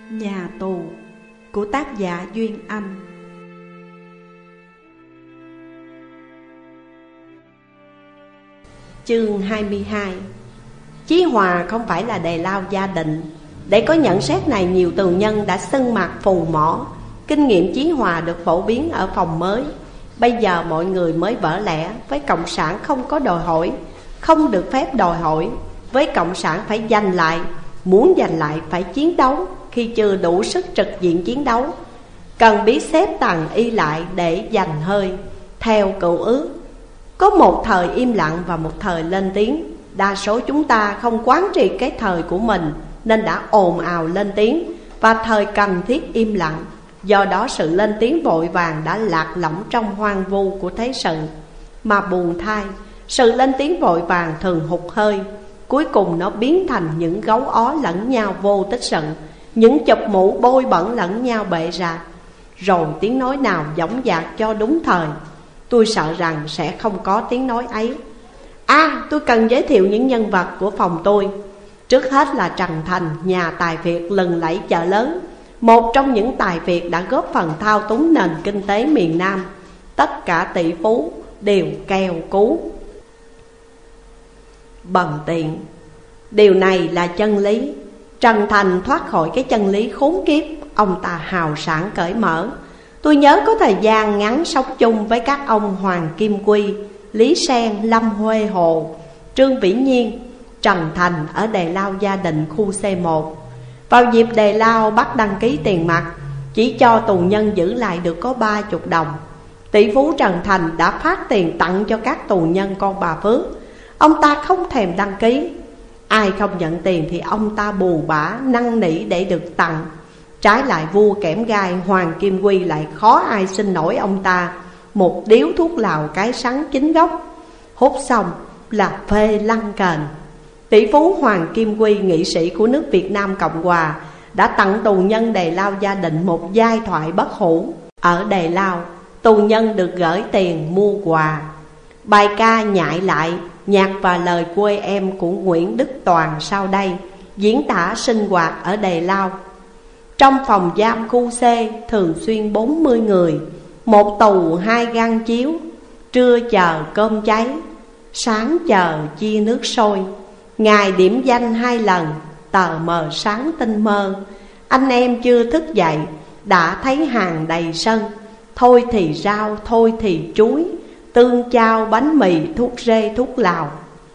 Nhà tù của tác giả Duyên Anh. Chương 22. Chí Hòa không phải là đề lao gia định. Để có nhận xét này, nhiều tù nhân đã xưng mặt phù mỏ. Kinh nghiệm Chí Hòa được phổ biến ở phòng mới. Bây giờ mọi người mới vỡ lẽ. Với Cộng sản không có đòi hỏi, không được phép đòi hỏi. Với Cộng sản phải giành lại, muốn giành lại phải chiến đấu. Khi chưa đủ sức trực diện chiến đấu, cần biết xếp tầng y lại để giành hơi. Theo cựu ước, có một thời im lặng và một thời lên tiếng. Đa số chúng ta không quán triệt cái thời của mình, nên đã ồn ào lên tiếng, và thời cần thiết im lặng. Do đó sự lên tiếng vội vàng đã lạc lõng trong hoang vu của thế sự. Mà buồn thay, sự lên tiếng vội vàng thường hụt hơi. Cuối cùng nó biến thành những gấu ó lẫn nhau vô tích sự, những chụp mũ bôi bẩn lẫn nhau bệ rạc. Rồi tiếng nói nào dõng dạc cho đúng thời? Tôi sợ rằng sẽ không có tiếng nói ấy. Tôi cần giới thiệu những nhân vật của phòng tôi. Trước hết là Trần Thành, nhà tài phiệt lừng lẫy chợ lớn, một trong những tài phiệt đã góp phần thao túng nền kinh tế miền Nam. Tất cả tỷ phú đều kêu cứu bần tiện. Điều này là chân lý. Trần Thành thoát khỏi cái chân lý khốn kiếp. Ông ta hào sảng cởi mở. Tôi nhớ có thời gian ngắn sống chung với các ông Hoàng Kim Quy, Lý Sen, Lâm Huê Hồ, Trương Vĩ Nhiên, Trần Thành ở đề lao gia đình khu C1. Vào dịp đề lao bắt đăng ký tiền mặt, chỉ cho tù nhân giữ lại được có 30 đồng. Tỷ phú Trần Thành đã phát tiền tặng cho các tù nhân con bà Phước. Ông ta không thèm đăng ký. Ai không nhận tiền thì ông ta bù bã năn nỉ để được tặng. Trái lại vua kẽm gai Hoàng Kim Quy lại khó ai xin nổi ông ta một điếu thuốc lào cái sắn chính gốc. Hút xong là phê lăn kền. Tỷ phú Hoàng Kim Quy, nghị sĩ của nước Việt Nam Cộng Hòa, đã tặng tù nhân đề lao gia đình một giai thoại bất hủ. Ở đề lao, tù nhân được gửi tiền mua quà. Bài ca nhại lại, nhạc và lời quê em của Nguyễn Đức Toàn sau đây diễn tả sinh hoạt ở đề lao. Trong phòng giam khu C thường xuyên 40 người, một tù 2 gang chiếu. Trưa chờ cơm cháy, sáng chờ chia nước sôi. Ngày điểm danh 2 lần, tờ mờ sáng tinh mơ. Anh em chưa thức dậy, đã thấy hàng đầy sân. Thôi thì rau, thôi thì chuối, tương chao, bánh mì, thuốc rê, thuốc lào.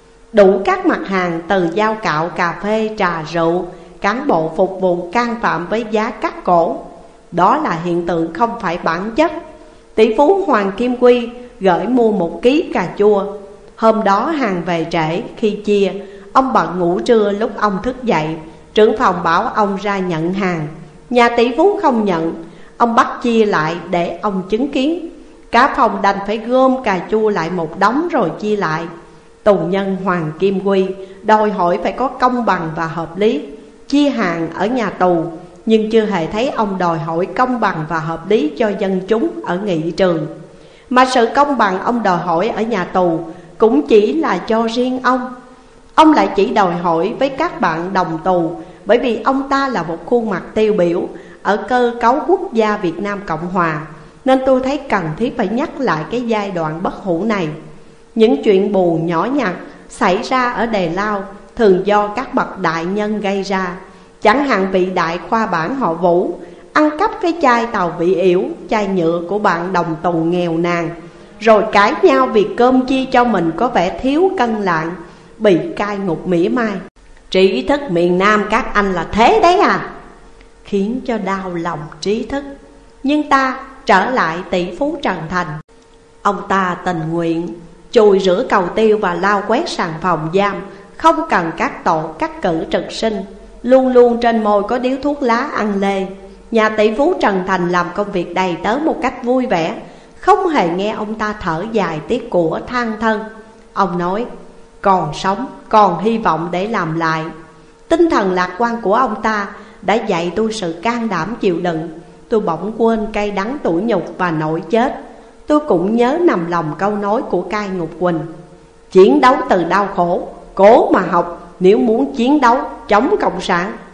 Đủ các mặt hàng từ dao cạo, cà phê, trà rượu. Cán bộ phục vụ can phạm với giá cắt cổ. Đó là hiện tượng không phải bản chất. Tỷ phú Hoàng Kim Quy gửi mua 1 ký cà chua. Hôm đó hàng về trễ, khi chia ông bận ngủ trưa. Lúc ông thức dậy, trưởng phòng bảo ông ra nhận hàng. Nhà tỷ phú không nhận, ông bắt chia lại để ông chứng kiến. Cả phòng đành phải gom cà chua lại một đống rồi chia lại. Tù nhân Hoàng Kim Quy đòi hỏi phải có công bằng và hợp lý. Chia hàng ở nhà tù, nhưng chưa hề thấy ông đòi hỏi công bằng và hợp lý cho dân chúng ở nghị trường. Mà sự công bằng ông đòi hỏi ở nhà tù cũng chỉ là cho riêng ông. Ông lại chỉ đòi hỏi với các bạn đồng tù, bởi vì ông ta là một khuôn mặt tiêu biểu ở cơ cấu quốc gia Việt Nam Cộng Hòa. Nên tôi thấy cần thiết phải nhắc lại cái giai đoạn bất hủ này. Những chuyện buồn nhỏ nhặt xảy ra ở đề lao thường do các bậc đại nhân gây ra. Chẳng hạn vị đại khoa bản họ Vũ ăn cắp cái chai tàu vị ỉu, chai nhựa của bạn đồng tù nghèo nàn, rồi cãi nhau vì cơm chia cho mình có vẻ thiếu cân lạng, bị cai ngục mỉa mai. Trí thức miền Nam các anh là thế đấy à? Khiến cho đau lòng trí thức. Nhưng ta trở lại tỷ phú Trần Thành. Ông ta tình nguyện chùi rửa cầu tiêu và lau quét sàn phòng giam, không cần các tổ cắt cử trực sinh. Luôn luôn trên môi có điếu thuốc lá ăn lê. Nhà tỷ phú Trần Thành làm công việc đầy tớ một cách vui vẻ, không hề nghe ông ta thở dài tiếc của than thân. Ông nói còn sống, còn hy vọng để làm lại. Tinh thần lạc quan của ông ta đã dạy tôi sự can đảm chịu đựng. Tôi bỗng quên cay đắng tủi nhục và nỗi chết. Tôi cũng nhớ nằm lòng câu nói của cai ngục Quỳnh: chiến đấu từ đau khổ, cố mà học nếu muốn chiến đấu chống cộng sản.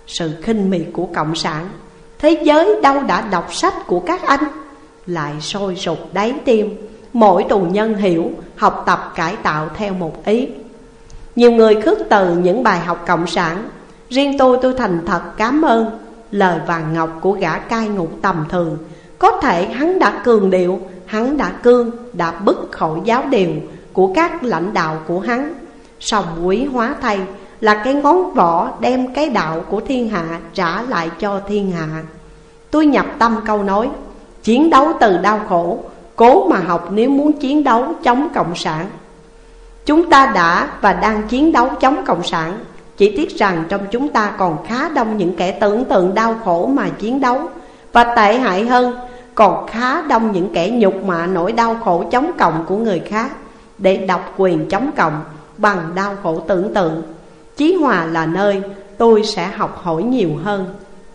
sự khinh miệt của Cộng sản. Thế giới đâu đã đọc sách của các anh, lại sôi sục đáy tim. Mỗi tù nhân hiểu, học tập cải tạo theo một ý. Nhiều người khước từ những bài học Cộng sản. Riêng tôi thành thật cảm ơn lời vàng ngọc của gã cai ngục tầm thường. Có thể hắn đã cường điệu, hắn đã cương, đã bứt khỏi giáo điều của các lãnh đạo của hắn. Song quý hóa thay là cái ngón võ đem cái đạo của thiên hạ trả lại cho thiên hạ. Tôi nhập tâm câu nói: chiến đấu từ đau khổ, cố mà học nếu muốn chiến đấu chống Cộng sản. Chúng ta đã và đang chiến đấu chống Cộng sản. Chỉ tiếc rằng trong chúng ta còn khá đông những kẻ tưởng tượng đau khổ mà chiến đấu. Và tệ hại hơn, còn khá đông những kẻ nhục mạ nỗi đau khổ chống cộng của người khác để độc quyền chống cộng bằng đau khổ tưởng tượng. Chí Hòa là nơi tôi sẽ học hỏi nhiều hơn.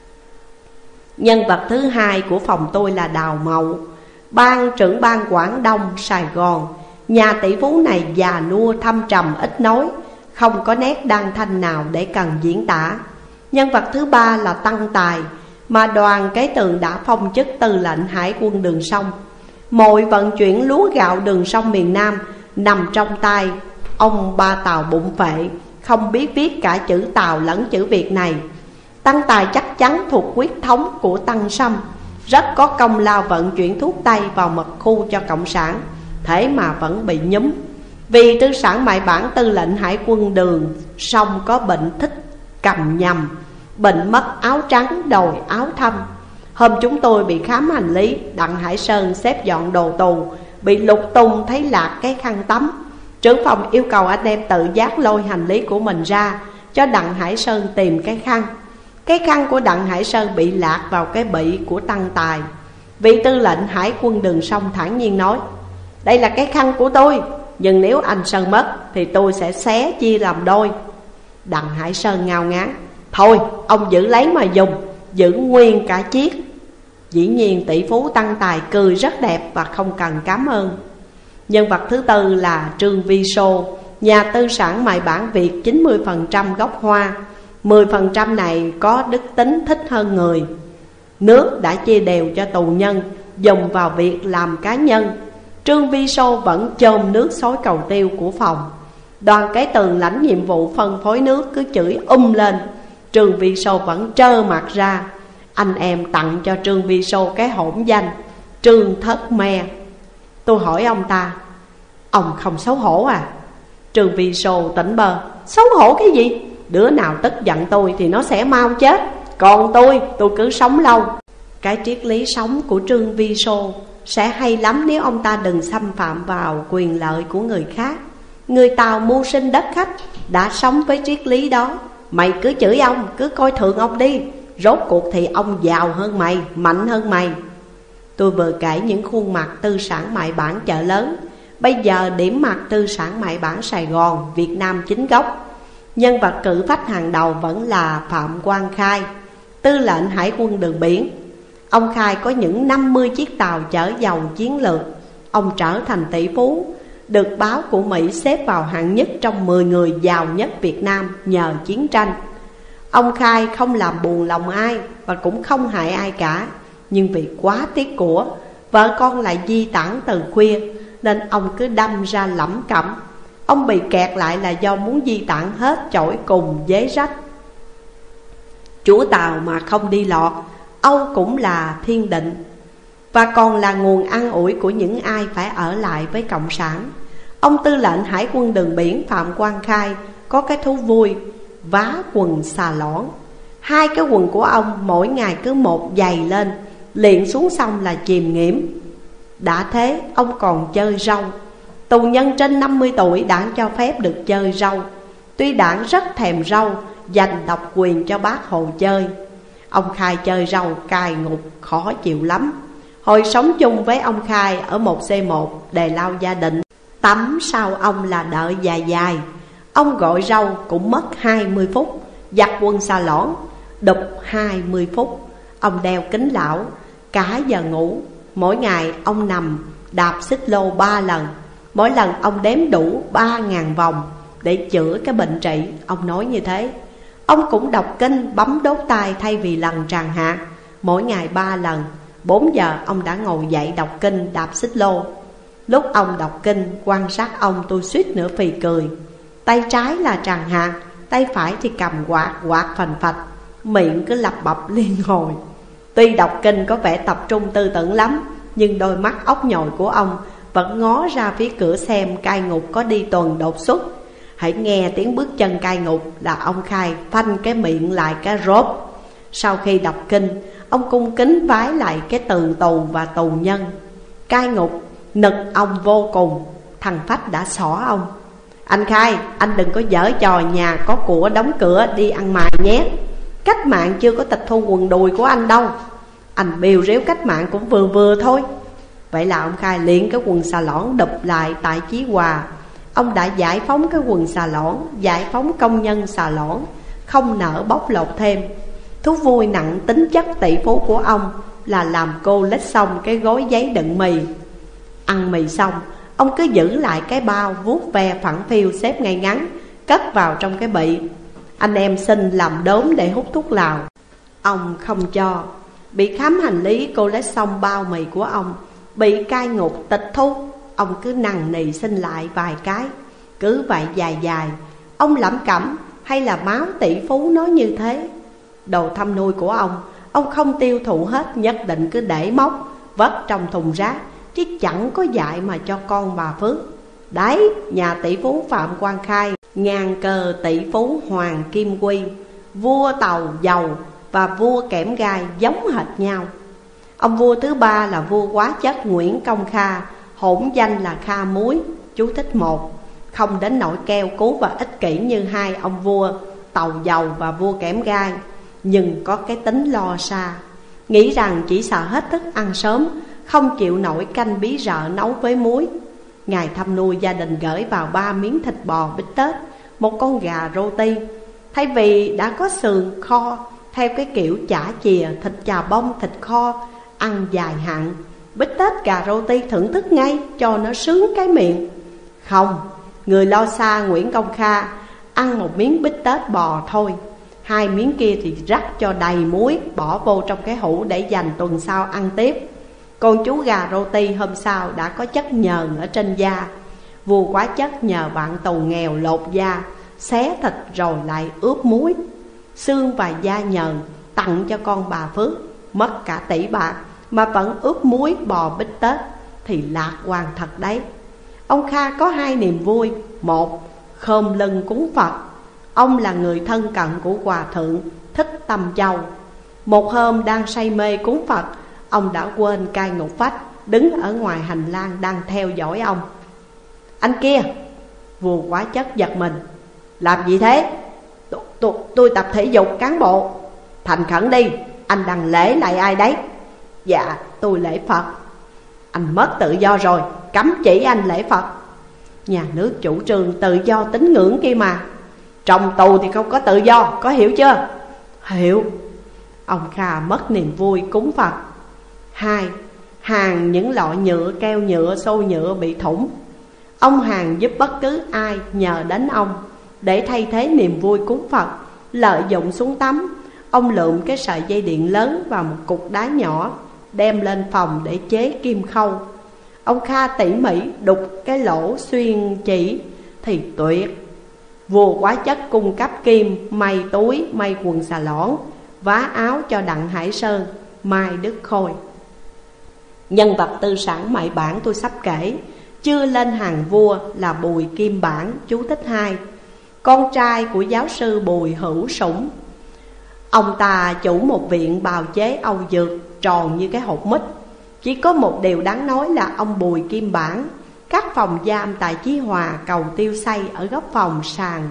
Nhân vật thứ hai của phòng tôi là Đào Mậu, trưởng ban Quảng Đông Sài Gòn. Nhà tỷ phú này già nua thâm trầm ít nói, không có nét đăng thanh nào để cần diễn tả. Nhân vật thứ ba là Tăng Tài, mà Đoàn Kế Tường đã phong chức tư lệnh Hải quân đường sông. Mọi vận chuyển lúa gạo đường sông miền Nam nằm trong tay ông Ba Tàu bụng phệ, không biết viết cả chữ Tàu lẫn chữ Việt này. Tăng Tài chắc chắn thuộc huyết thống của Tăng Sâm, rất có công lao vận chuyển thuốc tây vào mật khu cho Cộng sản, thế mà vẫn bị nhúm. Vì tư sản mại bản tư lệnh Hải quân đường sông có bệnh thích cầm nhầm, bệnh mất áo trắng đòi áo thâm. Hôm chúng tôi bị khám hành lý, Đặng Hải Sơn xếp dọn đồ tù, bị lục tung thấy lạc cái khăn tắm. Trưởng phòng yêu cầu anh em tự giác lôi hành lý của mình ra, cho Đặng Hải Sơn tìm cái khăn. Cái khăn của Đặng Hải Sơn bị lạc vào cái bị của Tăng Tài. Vị tư lệnh Hải quân đường sông thản nhiên nói: đây là cái khăn của tôi, nhưng nếu anh Sơn mất thì tôi sẽ xé chia làm đôi. Đặng Hải Sơn ngao ngán: thôi ông giữ lấy mà dùng, giữ nguyên cả chiếc. Dĩ nhiên tỷ phú Tăng Tài cười rất đẹp và không cần cảm ơn. Nhân vật thứ tư là Trương Vi Sô, nhà tư sản mại bản Việt 90% gốc Hoa. 10% này có đức tính thích hơn người. Nước đã chia đều cho tù nhân, dùng vào việc làm cá nhân. Trương Vi Sô vẫn chôm nước xối cầu tiêu của phòng. Đoàn Kế Tường lãnh nhiệm vụ phân phối nước cứ chửi lên. Trương Vi Sô vẫn trơ mặt ra. Anh em tặng cho Trương Vi Sô cái hỗn danh Trương Thất Me. Tôi hỏi ông ta: ông không xấu hổ à? Trương Vi Sô tỉnh bơ: xấu hổ cái gì? Đứa nào tức giận tôi thì nó sẽ mau chết, còn tôi cứ sống lâu. Cái triết lý sống của Trương Vi Sô sẽ hay lắm nếu ông ta đừng xâm phạm vào quyền lợi của người khác. Người Tàu mưu sinh đất khách đã sống với triết lý đó. Mày cứ chửi ông, cứ coi thường ông đi, rốt cuộc thì ông giàu hơn mày, mạnh hơn mày. Tôi vừa kể những khuôn mặt tư sản mại bản chợ lớn. Bây giờ điểm mặt tư sản mại bản Sài Gòn, Việt Nam chính gốc. Nhân vật cử phách hàng đầu vẫn là Phạm Quang Khai, tư lệnh Hải quân đường biển. Ông Khai có những 50 chiếc tàu chở dầu chiến lược. Ông trở thành tỷ phú, được báo của Mỹ xếp vào hạng nhất trong 10 người giàu nhất Việt Nam nhờ chiến tranh. Ông Khai không làm buồn lòng ai và cũng không hại ai cả. Nhưng vì quá tiếc của, vợ con lại di tản từ khuya, nên ông cứ đâm ra lẩm cẩm. Ông bị kẹt lại là do muốn di tản hết chổi cùng dế rách. Chúa Tàu mà không đi lọt, Âu cũng là thiên định, và còn là nguồn an ủi của những ai phải ở lại với Cộng sản. Ông tư lệnh Hải quân đường biển Phạm Quang Khai có cái thú vui vá quần xà lõn. Hai cái quần của ông mỗi ngày cứ một giày lên, liền xuống sông là chìm nghiễm. Đã thế ông còn chơi râu. Tù nhân trên 50 tuổi đảng cho phép được chơi râu. Tuy đảng rất thèm râu, dành độc quyền cho bác Hồ chơi. Ông Khai chơi râu cài ngục khó chịu lắm. Hồi sống chung với ông Khai ở 1C1 Đề Lao Gia Định, tắm sau ông là đợi dài dài. Ông gội râu cũng mất 20 phút, giặt quần xà lõn đục 20 phút. Ông đeo kính lão, cả giờ ngủ. Mỗi ngày ông nằm đạp xích lô 3 lần. Mỗi lần ông đếm đủ 3.000 vòng để chữa cái bệnh trị. Ông nói như thế. Ông cũng đọc kinh bấm đốt tay thay vì lần tràng hạt, mỗi ngày 3 lần. 4 giờ ông đã ngồi dậy đọc kinh đạp xích lô. Lúc ông đọc kinh, quan sát ông tôi suýt nữa phì cười. Tay trái là tràng hạt, tay phải thì cầm quạt quạt phành phạch, miệng cứ lặp bập liên hồi. Tuy đọc kinh có vẻ tập trung tư tưởng lắm, nhưng đôi mắt ốc nhồi của ông vẫn ngó ra phía cửa xem cai ngục có đi tuần đột xuất. Hãy nghe tiếng bước chân cai ngục là ông khai phanh cái miệng lại cái rốt. Sau khi đọc kinh, ông cung kính vái lại cái tường tù và tù nhân. Cai ngục nực ông vô cùng. Thằng Phách đã xỏ ông: anh Khai, anh đừng có giở trò nhà có của đóng cửa đi ăn mài nhé. Cách mạng chưa có tịch thu quần đùi của anh đâu. Anh bìu ríu cách mạng cũng vừa vừa thôi. Vậy là ông Khai liền cái quần xà lõn đụp lại tại Chí Hòa. Ông đã giải phóng cái quần xà lõn, giải phóng công nhân xà lõn, không nỡ bóc lột thêm. Thú vui nặng tính chất tỷ phú của ông là làm cô lết xong cái gói giấy đựng mì. Ăn mì xong, ông cứ giữ lại cái bao vuốt ve phẳng phiu xếp ngay ngắn, cất vào trong cái bị. Anh em xin làm đốm để hút thuốc lào, ông không cho. Bị khám hành lý, cô lấy xong bao mì của ông bị cai ngục tịch thu, ông cứ nằng nì xin lại vài cái. Cứ vậy dài dài, ông lẩm cẩm hay là máu tỷ phú nói như thế. Đồ thăm nuôi của ông không tiêu thụ hết, nhất định cứ để móc vất trong thùng rác, chứ chẳng có dại mà cho con bà Phước. Đấy, nhà tỷ phú Phạm Quang Khai, ngàn cờ tỷ phú Hoàng Kim Quy, vua tàu dầu và vua kẽm gai giống hệt nhau. Ông vua thứ ba là vua quá chất Nguyễn Công Kha, hỗn danh là Kha Muối. Chú thích 1. Không đến nỗi keo cứu và ích kỷ như hai ông vua tàu dầu và vua kẽm gai, nhưng có cái tính lo xa, nghĩ rằng chỉ sợ hết thức ăn sớm, không chịu nổi canh bí rợ nấu với muối. Ngày thăm nuôi, gia đình gửi vào 3 miếng thịt bò bít tết, 1 con gà roti. Thay vì đã có sườn kho theo cái kiểu chả chìa, thịt chà bông, thịt kho, ăn dài hạn, bít tết gà roti thưởng thức ngay cho nó sướng cái miệng. Không, người lo xa Nguyễn Công Kha ăn 1 miếng bít tết bò thôi, 2 miếng kia thì rắc cho đầy muối, bỏ vô trong cái hũ để dành tuần sau ăn tiếp. Con chú gà roti hôm sau đã có chất nhờn ở trên da. Vua quá chất nhờ bạn tù nghèo lột da, xé thịt rồi lại ướp muối, xương và da nhờn tặng cho con bà Phước. Mất cả tỷ bạc mà vẫn ướp muối bò bít tết thì lạc quan thật đấy. Ông Kha có 2 niềm vui. 1. Khom lưng cúng Phật. Ông là người thân cận của Hòa Thượng Thích Tâm Châu. Một hôm đang say mê cúng Phật, ông đã quên cai ngục Phách đứng ở ngoài hành lang đang theo dõi ông. Anh kia! Vua quá chất giật mình. Làm gì thế? Tôi tập thể dục cán bộ. Thành khẩn đi, anh đang lễ lại ai đấy? Dạ, tôi lễ Phật. Anh mất tự do rồi, cấm chỉ anh lễ Phật. Nhà nước chủ trương tự do tín ngưỡng kia mà. Trong tù thì không có tự do, có hiểu chưa? Hiểu. Ông Kha mất niềm vui cúng Phật. 2. Hàng những lọ nhựa, keo nhựa, xô nhựa bị thủng. Ông hàng giúp bất cứ ai nhờ đến ông để thay thế niềm vui cúng Phật. Lợi dụng xuống tắm, ông lượm cái sợi dây điện lớn và một cục đá nhỏ, đem lên phòng để chế kim khâu. Ông Kha tỉ mỉ đục cái lỗ xuyên chỉ thì tuyệt. Vua quá chất cung cấp kim, may túi, may quần xà lõn, vá áo cho Đặng Hải Sơn, Mai Đức Khôi. Nhân vật tư sản mại bản tôi sắp kể chưa lên hàng vua là Bùi Kim Bản. Chú thích 2. Con trai của giáo sư Bùi Hữu Sủng. Ông ta chủ một viện bào chế Âu dược tròn như cái hộp mít. Chỉ có một điều đáng nói là ông Bùi Kim Bản các phòng giam tại Chí Hòa cầu tiêu xây ở góc phòng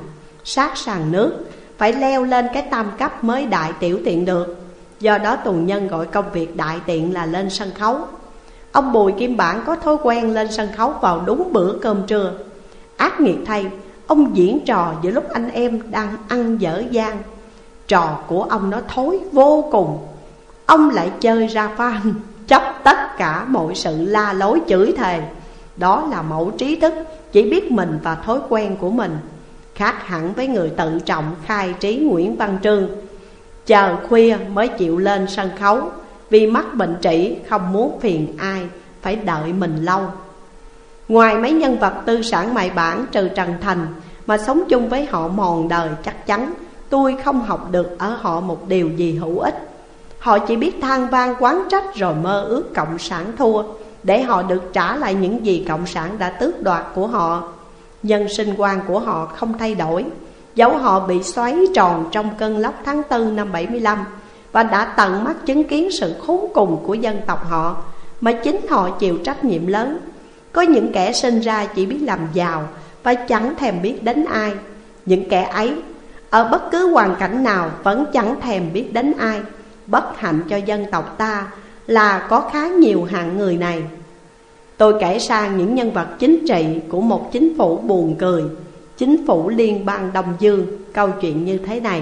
sát sàn nước, phải leo lên cái tam cấp mới đại tiểu tiện được. Do đó tù nhân gọi công việc đại tiện là lên sân khấu. Ông Bùi Kim Bản có thói quen lên sân khấu vào đúng bữa cơm trưa. Ác nghiệt thay, ông diễn trò giữa lúc anh em đang ăn dở dang. Trò của ông nó thối vô cùng. Ông lại chơi ra phan, chấp tất cả mọi sự la lối chửi thề. Đó là mẫu trí thức chỉ biết mình và thói quen của mình. khác hẳn với người tự trọng khai trí Nguyễn Văn Trương. Chờ khuya mới chịu lên sân khấu, vì mắc bệnh trĩ không muốn phiền ai phải đợi mình lâu. Ngoài mấy nhân vật tư sản mại bản trừ Trần Thành mà sống chung với họ mòn đời, chắc chắn tôi không học được ở họ một điều gì hữu ích. Họ chỉ biết than van oán trách rồi mơ ước cộng sản thua, để họ được trả lại những gì cộng sản đã tước đoạt của họ. Nhân sinh quan của họ không thay đổi, dẫu họ bị xoáy tròn trong cơn lốc tháng 4 năm 75 và đã tận mắt chứng kiến sự khốn cùng của dân tộc họ, mà chính họ chịu trách nhiệm lớn. Có những kẻ sinh ra chỉ biết làm giàu và chẳng thèm biết đến ai. Những kẻ ấy ở bất cứ hoàn cảnh nào vẫn chẳng thèm biết đến ai. Bất hạnh cho dân tộc ta là có khá nhiều hạng người này. Tôi kể sang những nhân vật chính trị của một chính phủ buồn cười, chính phủ liên bang Đông Dương, câu chuyện như thế này.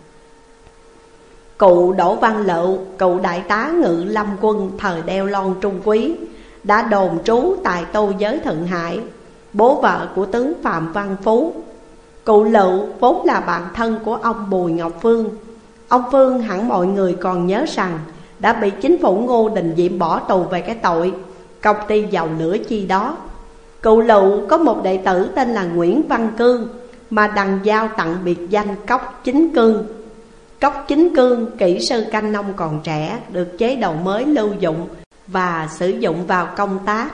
Cụ Đỗ Văn Lựu, cựu đại tá ngự lâm quân thời đeo lon Trung Quý, đã đồn trú tại Tô Giới Thượng Hải, bố vợ của tướng Phạm Văn Phú. Cụ Lựu vốn là bạn thân của ông Bùi Ngọc Phương. Ông Phương hẳn mọi người còn nhớ rằng đã bị chính phủ Ngô Đình Diệm bỏ tù về cái tội công ty dầu lửa chi đó. Cụ Lựu có một đệ tử tên là Nguyễn Văn Cương, mà đằng giao tặng biệt danh Cốc Chính Cương. Cốc Chính Cương, kỹ sư canh nông còn trẻ, được chế độ mới lưu dụng và sử dụng vào công tác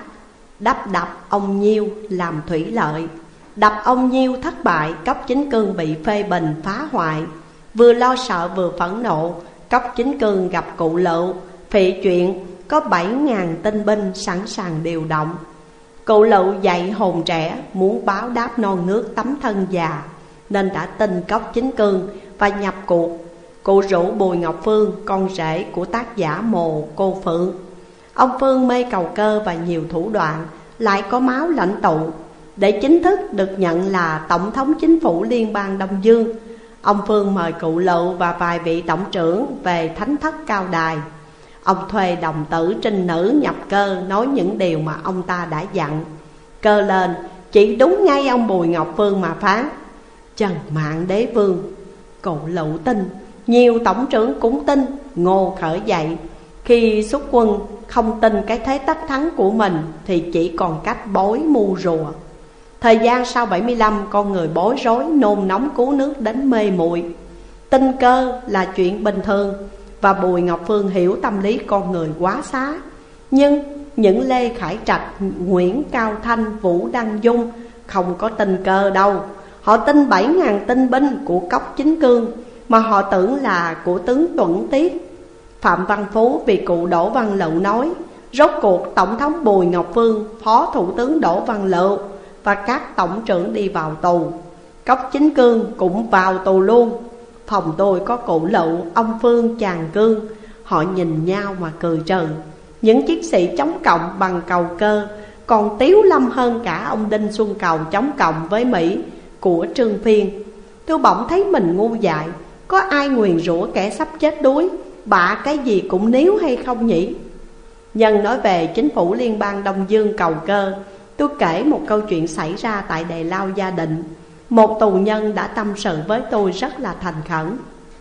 đập ông Nhiêu làm thủy lợi. Đập ông Nhiêu thất bại, Cốc Chính Cương bị phê bình phá hoại. Vừa lo sợ vừa phẫn nộ, Cốc Chính Cương gặp cụ Lựu, phị chuyện có 7.000 tinh binh sẵn sàng điều động. Cụ Lựu dạy hồn trẻ, muốn báo đáp non nước tấm thân già, nên đã tin Cốc Chính Cương và nhập cuộc. Cụ rủ Bùi Ngọc Phương, con rể của tác giả Mồ Cô Phượng. Ông Phương mê cầu cơ và nhiều thủ đoạn, lại có máu lãnh tụ. Để chính thức được nhận là Tổng thống Chính phủ Liên bang Đông Dương, ông Phương mời cụ Lựu và vài vị tổng trưởng về thánh thất Cao Đài. Ông thuê đồng tử trinh nữ nhập cơ nói những điều mà ông ta đã dặn. Cơ lên chỉ đúng ngay ông Bùi Ngọc Phương mà phán: Trần Mạng Đế Vương. Cụ Lựu tin, nhiều tổng trưởng cũng tin. Ngô khởi dậy, khi xuất quân không tin cái thế tất thắng của mình thì chỉ còn cách bối mưu rùa. Thời gian sau 75, con người bối rối, nôn nóng cứu nước đến mê muội. Tình cơ là chuyện bình thường, và Bùi Ngọc Phương hiểu tâm lý con người quá xá. Nhưng những Lê Khải Trạch, Nguyễn Cao Thanh, Vũ Đăng Dung không có tình cơ đâu. Họ tin 7.000 tinh binh của Cốc Chính Cương, mà họ tưởng là của tướng Tuẩn Tiết. Phạm Văn Phú vì cụ Đỗ Văn Lựu nói. Rốt cuộc Tổng thống Bùi Ngọc Phương, Phó Thủ tướng Đỗ Văn Lựu và các tổng trưởng đi vào tù. Cốc Chính Cương cũng vào tù luôn. Phòng tôi có cụ Lựu, ông Phương, chàng Cương. Họ nhìn nhau mà cười trừ. Những chiến sĩ chống cộng bằng cầu cơ còn tiếu lâm hơn cả ông Đinh Xuân Cầu chống cộng với Mỹ của Trương Phiên. Tôi bỗng thấy mình ngu dại. Có ai nguyền rủa kẻ sắp chết đuối bạ cái gì cũng níu hay không nhỉ? Nhân nói về chính phủ Liên bang Đông Dương cầu cơ, tôi kể một câu chuyện xảy ra tại Đề Lao Gia Định. Một tù nhân đã tâm sự với tôi rất là thành khẩn.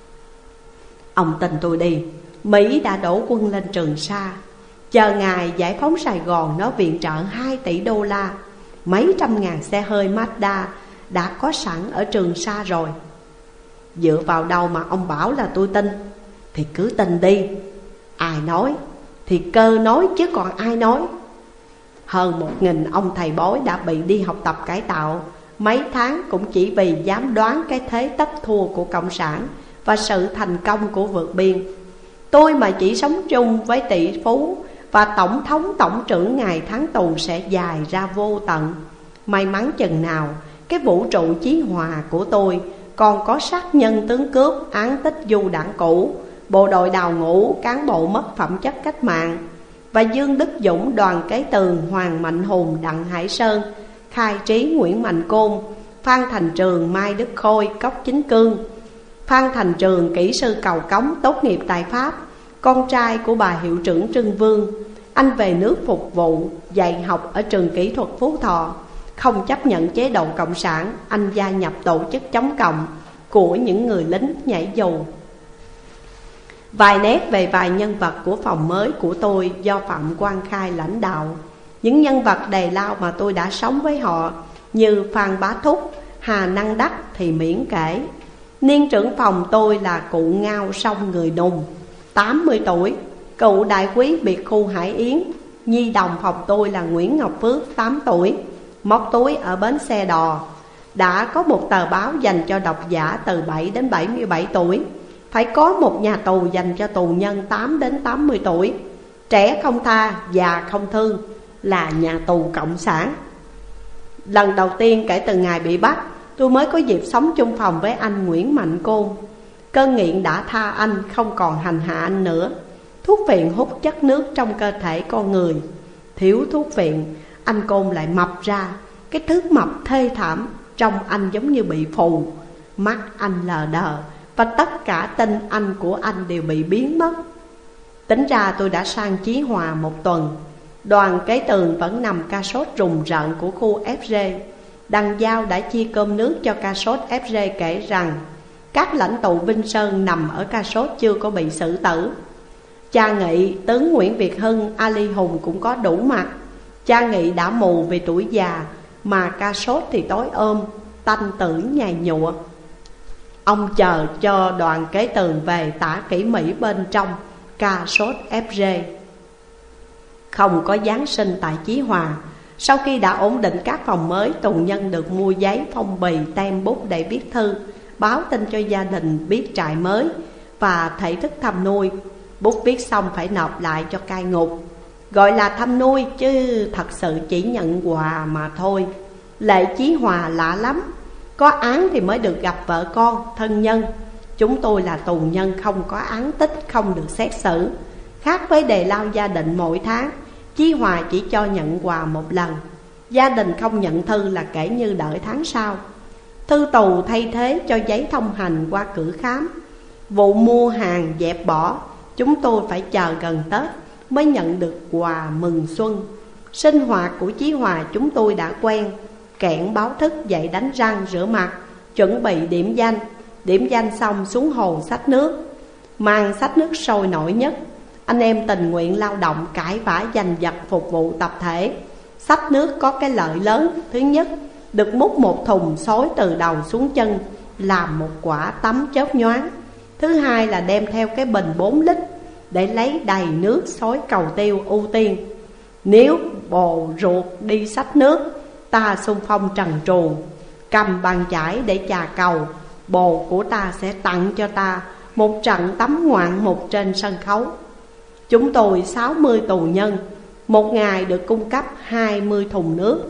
Ông tin tôi đi, Mỹ đã đổ quân lên Trường Sa, chờ ngày giải phóng Sài Gòn. Nó viện trợ 2 tỷ đô la, mấy trăm ngàn xe hơi Mazda đã có sẵn ở Trường Sa rồi. Dựa vào đâu mà ông bảo là tôi tin? Thì cứ tin đi. Ai nói thì cơ nói chứ còn ai nói. Hơn 1.000 ông thầy bói đã bị đi học tập cải tạo mấy tháng, cũng chỉ vì dám đoán cái thế tất thua của Cộng sản và sự thành công của vượt biên. Tôi mà chỉ sống chung với tỷ phú và tổng thống tổng trưởng, ngày tháng tù sẽ dài ra vô tận. May mắn chừng nào cái vũ trụ chí hòa của tôi còn có sát nhân tướng cướp, án tích du đảng cũ, bộ đội đào ngũ, cán bộ mất phẩm chất cách mạng, và Dương Đức Dũng, Đoàn Kế Tường, Hoàng Mạnh Hùng, Đặng Hải Sơn, Khai Trí, Nguyễn Mạnh Côn, Phan Thành Trường, Mai Đức Khôi, Cốc Chính Cương. Phan Thành Trường, kỹ sư cầu cống, tốt nghiệp tại Pháp, con trai của bà hiệu trưởng Trưng Vương. Anh về nước phục vụ, dạy học ở trường kỹ thuật Phú Thọ. Không chấp nhận chế độ cộng sản, anh gia nhập tổ chức chống cộng của những người lính nhảy dù. Vài nét về vài nhân vật của phòng mới của tôi do Phạm Quang Khai lãnh đạo. Những nhân vật đầy lao mà tôi đã sống với họ, như Phan Bá Thúc, Hà Năng Đắc thì miễn kể. Niên trưởng phòng tôi là cụ Ngao Sông Người Nùng, 80 tuổi, cựu đại quý biệt khu Hải Yến. Nhi đồng phòng tôi là Nguyễn Ngọc Phước, 8 tuổi, móc túi ở bến xe đò. Đã có một tờ báo dành cho độc giả từ 7 đến 77 tuổi. Phải có một nhà tù dành cho tù nhân 8 đến 80 tuổi. Trẻ không tha, già không thương, là nhà tù cộng sản. Lần đầu tiên kể từ ngày bị bắt, tôi mới có dịp sống chung phòng với anh Nguyễn Mạnh Côn. Cơn nghiện đã tha anh, không còn hành hạ anh nữa. Thuốc phiện hút chất nước trong cơ thể con người. Thiếu thuốc phiện, anh Côn lại mập ra. Cái thứ mập thê thảm, trông anh giống như bị phù. Mắt anh lờ đờ, và tất cả tinh anh của anh đều bị biến mất. Tính ra tôi đã sang Chí Hòa một tuần. Đoàn kế tường vẫn nằm ca sốt rùng rợn của khu FG. Đằng Giao đã chia cơm nước cho ca sốt FG kể rằng các lãnh tụ Vinh Sơn nằm ở ca sốt chưa có bị xử tử. Cha Nghị, tướng Nguyễn Việt Hưng, Ali Hùng cũng có đủ mặt. Cha Nghị đã mù vì tuổi già, mà ca sốt thì tối ôm, tanh tưởng nhài nhụa. Ông chờ cho đoàn kế tường về tả kỹ mỹ bên trong ca sốt FG. Không có Giáng sinh tại Chí Hòa. Sau khi đã ổn định các phòng mới, tù nhân được mua giấy, phong bì, tem bút để viết thư, báo tin cho gia đình biết trại mới và thể thức thăm nuôi. Bút viết xong phải nộp lại cho cai ngục. Gọi là thăm nuôi chứ thật sự chỉ nhận quà mà thôi. Lệ Chí Hòa lạ lắm. Có án thì mới được gặp vợ con, thân nhân. Chúng tôi là tù nhân không có án tích, không được xét xử. Khác với đề lao gia đình mỗi tháng, Chí Hòa chỉ cho nhận quà một lần. Gia đình không nhận thư là kể như đợi tháng sau. Thư tù thay thế cho giấy thông hành qua cửa khám. Vụ mua hàng dẹp bỏ, chúng tôi phải chờ gần Tết mới nhận được quà mừng xuân. Sinh hoạt của Chí Hòa chúng tôi đã quen. Kẹn báo thức, dậy đánh răng rửa mặt, chuẩn bị điểm danh. Điểm danh xong xuống hồ xách nước. Màn xách nước sôi nổi nhất. Anh em tình nguyện lao động cãi vã giành giật phục vụ tập thể. Xách nước có cái lợi lớn. Thứ nhất, được múc một thùng xối từ đầu xuống chân, làm một quả tắm chớp nhoáng. Thứ hai là đem theo cái bình 4 lít để lấy đầy nước xối cầu tiêu ưu tiên. Nếu bồ ruột đi xách nước, ta xung phong trần truồng, cầm bàn chải để chà cầu, bồ của ta sẽ tặng cho ta một trận tắm ngoạn mục trên sân khấu. Chúng tôi 60 tù nhân, một ngày được cung cấp 20 thùng nước.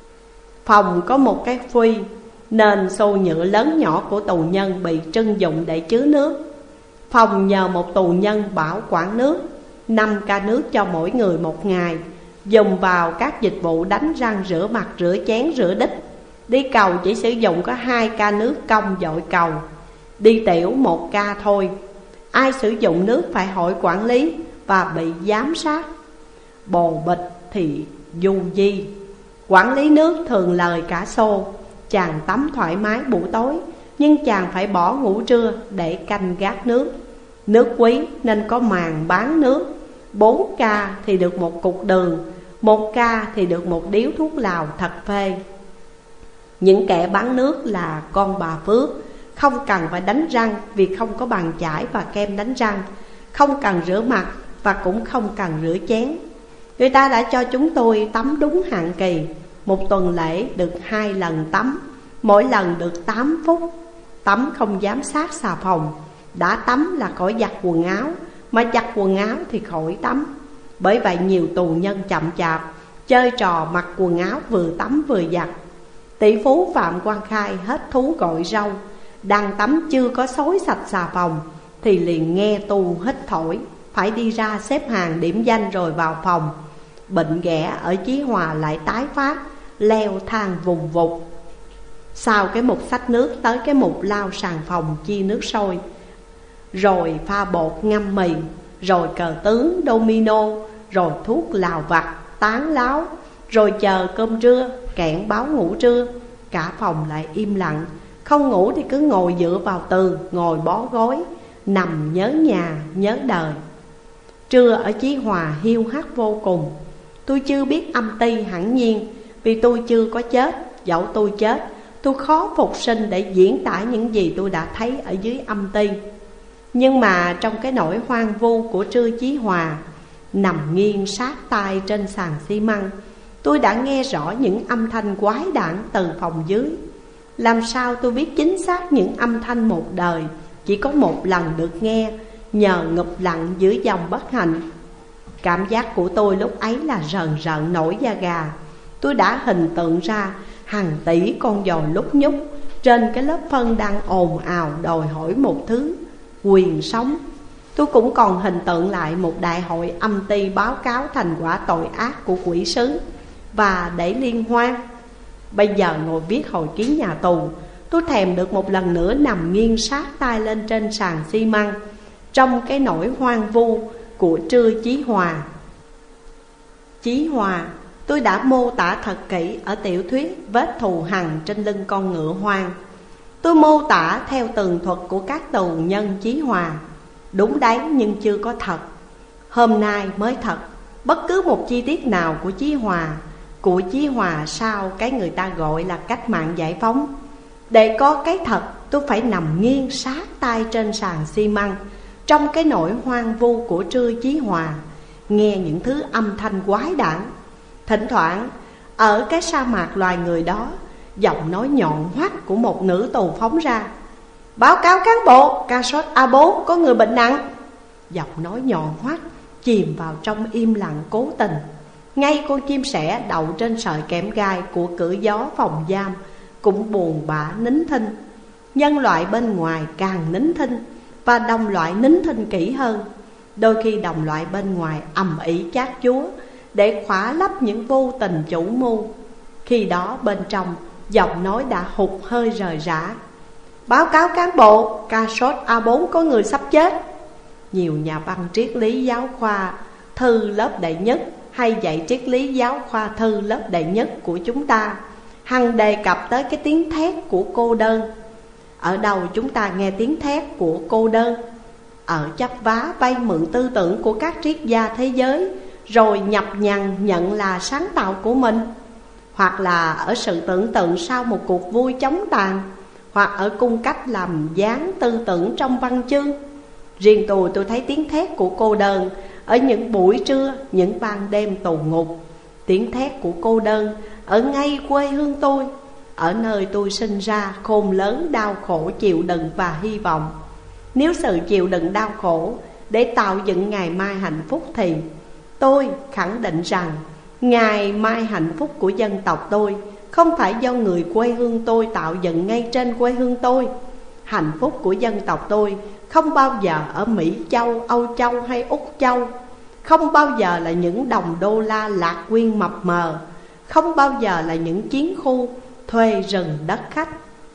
Phòng có một cái phuy, nên xô nhựa lớn nhỏ của tù nhân bị trưng dụng để chứa nước. Phòng nhờ một tù nhân bảo quản nước, 5 ca nước cho mỗi người một ngày, dùng vào các dịch vụ đánh răng, rửa mặt, rửa chén, rửa đít. Đi cầu chỉ sử dụng có 2 ca nước công dội cầu. Đi tiểu 1 ca thôi. Ai sử dụng nước phải hỏi quản lý và bị giám sát. Bồ bịch thì du di. Quản lý nước thường lời cả xô. Chàng tắm thoải mái buổi tối, nhưng chàng phải bỏ ngủ trưa để canh gác nước. Nước quý nên có màn bán nước. 4 ca thì được một cục đường, 1 ca thì được một điếu thuốc lào thật phê. Những kẻ bán nước là con bà Phước, không cần phải đánh răng vì không có bàn chải và kem đánh răng, không cần rửa mặt và cũng không cần rửa chén. Người ta đã cho chúng tôi tắm đúng hạn kỳ. Một tuần lễ được 2 lần tắm, mỗi lần được 8 phút. Tắm không giám sát xà phòng. Đã tắm là khỏi giặt quần áo, mà giặt quần áo thì khỏi tắm. Bởi vậy nhiều tù nhân chậm chạp chơi trò mặc quần áo vừa tắm vừa giặt. Tỷ phú Phạm Quang Khai hết thú gọi rau, đang tắm chưa có xối sạch xà phòng thì liền nghe tu hít thổi, phải đi ra xếp hàng điểm danh rồi vào phòng. Bệnh ghẻ ở Chí Hòa lại tái phát, leo thang vùng vụt. Sau cái mục xách nước tới cái mục lao sàn phòng chia nước sôi, rồi pha bột ngâm mì, rồi cờ tướng domino, rồi thuốc lào vặt tán láo, rồi chờ cơm trưa. kẽn báo ngủ trưa. Cả phòng lại im lặng. Không ngủ thì cứ ngồi dựa vào tường, ngồi bó gối, nằm nhớ nhà, nhớ đời. Trưa ở Chí Hòa hiu hắt vô cùng. Tôi chưa biết âm ty hẳn nhiên, vì tôi chưa có chết. Dẫu tôi chết, tôi khó phục sinh để diễn tả những gì tôi đã thấy ở dưới âm ty. Nhưng mà trong cái nỗi hoang vu của trưa Chí Hòa, nằm nghiêng sát tai trên sàn xi măng, tôi đã nghe rõ những âm thanh quái đản từ phòng dưới. Làm sao tôi biết chính xác những âm thanh một đời chỉ có một lần được nghe, nhờ ngụp lặng giữa dòng bất hạnh. Cảm giác của tôi lúc ấy là rờn rợn nổi da gà. Tôi đã hình tượng ra hàng tỷ con giò lúc nhúc trên cái lớp phân đang ồn ào đòi hỏi một thứ quyền sống. Tôi cũng còn hình tượng lại một đại hội âm ty báo cáo thành quả tội ác của quỷ sứ và để liên hoan. Bây giờ ngồi viết hồi ký nhà tù, tôi thèm được một lần nữa nằm nghiêng sát tai lên trên sàn xi măng trong cái nỗi hoang vu của trưa Chí Hòa. Chí Hòa tôi đã mô tả thật kỹ ở tiểu thuyết Vết thù hằn trên lưng con ngựa hoang. Tôi mô tả theo tường thuật của các tù nhân Chí Hòa. Đúng đấy, nhưng chưa có thật. Hôm nay mới thật. Bất cứ một chi tiết nào của Chí Hòa sau cái người ta gọi là cách mạng giải phóng. Để có cái thật, tôi phải nằm nghiêng sát tai trên sàn xi măng trong cái nỗi hoang vu của trưa Chí Hòa, nghe những thứ âm thanh quái đản. Thỉnh thoảng ở cái sa mạc loài người đó, giọng nói nhọn hoắt của một nữ tù phóng ra: báo cáo cán bộ, ca sốt A4 có người bệnh nặng. Giọng nói nhọn hoắt chìm vào trong im lặng cố tình. Ngay con chim sẻ đậu trên sợi kẽm gai của cửa gió phòng giam cũng buồn bã nín thinh. Nhân loại bên ngoài càng nín thinh, và đồng loại nín thinh kỹ hơn. Đôi khi đồng loại bên ngoài ầm ĩ chát chúa để khỏa lấp những vô tình chủ mưu. Khi đó bên trong giọng nói đã hụt hơi rời rã: báo cáo cán bộ, ca sốt A4 có người sắp chết. Nhiều nhà văn triết lý giáo khoa thư lớp đệ nhất hay dạy triết lý giáo khoa thư lớp đệ nhất của chúng ta hằng đề cập tới cái tiếng thét của cô đơn. Ở đâu chúng ta nghe tiếng thét của cô đơn? Ở chấp vá vay mượn tư tưởng của các triết gia thế giới, rồi nhập nhằng nhận là sáng tạo của mình. Hoặc là ở sự tưởng tượng sau một cuộc vui chống tàn, hoặc ở cung cách làm dáng tư tưởng trong văn chương. Riêng tôi thấy tiếng thét của cô đơn ở những buổi trưa, những ban đêm tù ngục. Tiếng thét của cô đơn ở ngay quê hương tôi, ở nơi tôi sinh ra, khôn lớn, đau khổ, chịu đựng và hy vọng. Nếu sự chịu đựng đau khổ để tạo dựng ngày mai hạnh phúc, thì tôi khẳng định rằng ngày mai hạnh phúc của dân tộc tôi không phải do người quê hương tôi tạo dựng ngay trên quê hương tôi. Hạnh phúc của dân tộc tôi không bao giờ ở Mỹ Châu, Âu Châu hay Úc Châu. Không bao giờ là những đồng đô la lạc quyên mập mờ. Không bao giờ là những chiến khu thuê rừng đất khách.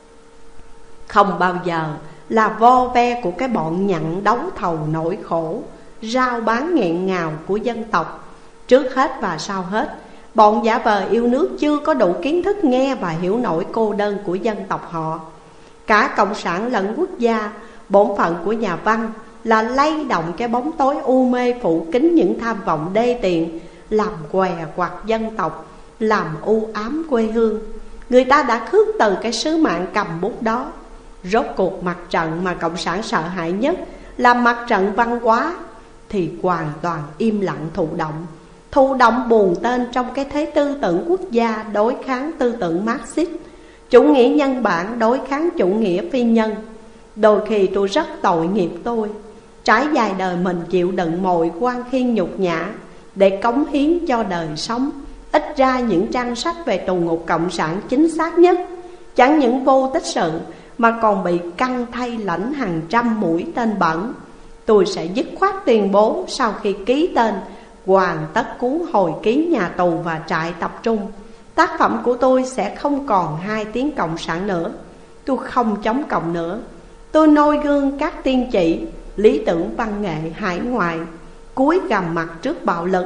Không bao giờ là vo ve của cái bọn nhặn đấu thầu nỗi khổ, rao bán nghẹn ngào của dân tộc. Trước hết và sau hết, bọn giả vờ yêu nước chưa có đủ kiến thức nghe và hiểu nổi cô đơn của dân tộc họ. Cả cộng sản lẫn quốc gia, bổn phận của nhà văn là lay động cái bóng tối u mê phủ kín những tham vọng đê tiện, làm què quặt dân tộc, làm u ám quê hương. Người ta đã khước từ cái sứ mạng cầm bút đó. Rốt cuộc mặt trận mà cộng sản sợ hãi nhất là mặt trận văn hóa thì hoàn toàn im lặng thụ động. Thụ động buồn tên trong cái thế tư tưởng quốc gia đối kháng tư tưởng Marxist, chủ nghĩa nhân bản đối kháng chủ nghĩa phi nhân. Đôi khi tôi rất tội nghiệp tôi, trải dài đời mình chịu đựng mọi quan khiên nhục nhã để cống hiến cho đời sống. Ít ra những trang sách về tù ngục cộng sản chính xác nhất, chẳng những vô tích sự mà còn bị căng thay lãnh hàng trăm mũi tên bẩn. Tôi sẽ dứt khoát tuyên bố sau khi ký tên hoàn tất cuốn hồi ký nhà tù và trại tập trung, tác phẩm của tôi sẽ không còn 2 tiếng cộng sản nữa. Tôi không chống cộng nữa. Tôi noi gương các tiên chỉ lý tưởng văn nghệ hải ngoại, cúi gằm mặt trước bạo lực,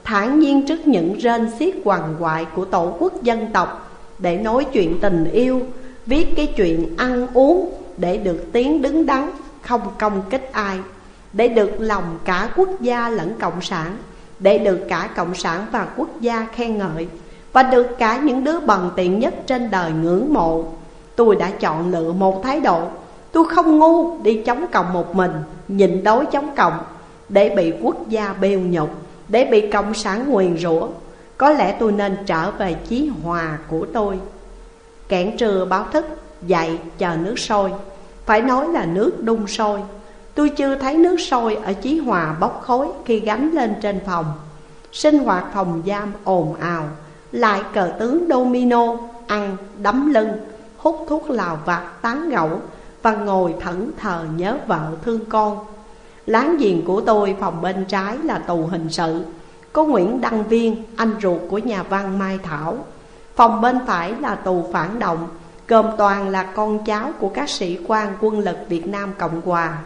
thản nhiên trước những rên xiết quằn quại của tổ quốc dân tộc, để nói chuyện tình yêu, viết cái chuyện ăn uống, để được tiếng đứng đắn, không công kích ai, để được lòng cả quốc gia lẫn cộng sản, để được cả cộng sản và quốc gia khen ngợi, và được cả những đứa bần tiện nhất trên đời ngưỡng mộ. Tôi đã chọn lựa một thái độ. Tôi không ngu đi chống cộng một mình, nhịn đói chống cộng, để bị quốc gia bêu nhục, để bị cộng sản nguyền rủa. Có lẽ tôi nên trở về chí hòa của tôi. Kẽn trưa báo thức, dậy chờ nước sôi. Phải nói là nước đun sôi. Tôi chưa thấy nước sôi ở chí hòa bốc khói khi gánh lên trên phòng. Sinh hoạt phòng giam ồn ào, lại cờ tướng domino, ăn, đấm lưng, hút thuốc lào vặt tán gẫu, và ngồi thẫn thờ nhớ vợ thương con. Láng giềng của tôi phòng bên trái là tù hình sự, có Nguyễn Đăng Viên, anh ruột của nhà văn Mai Thảo. Phòng bên phải là tù phản động, gồm toàn là con cháu của các sĩ quan quân lực Việt Nam Cộng Hòa.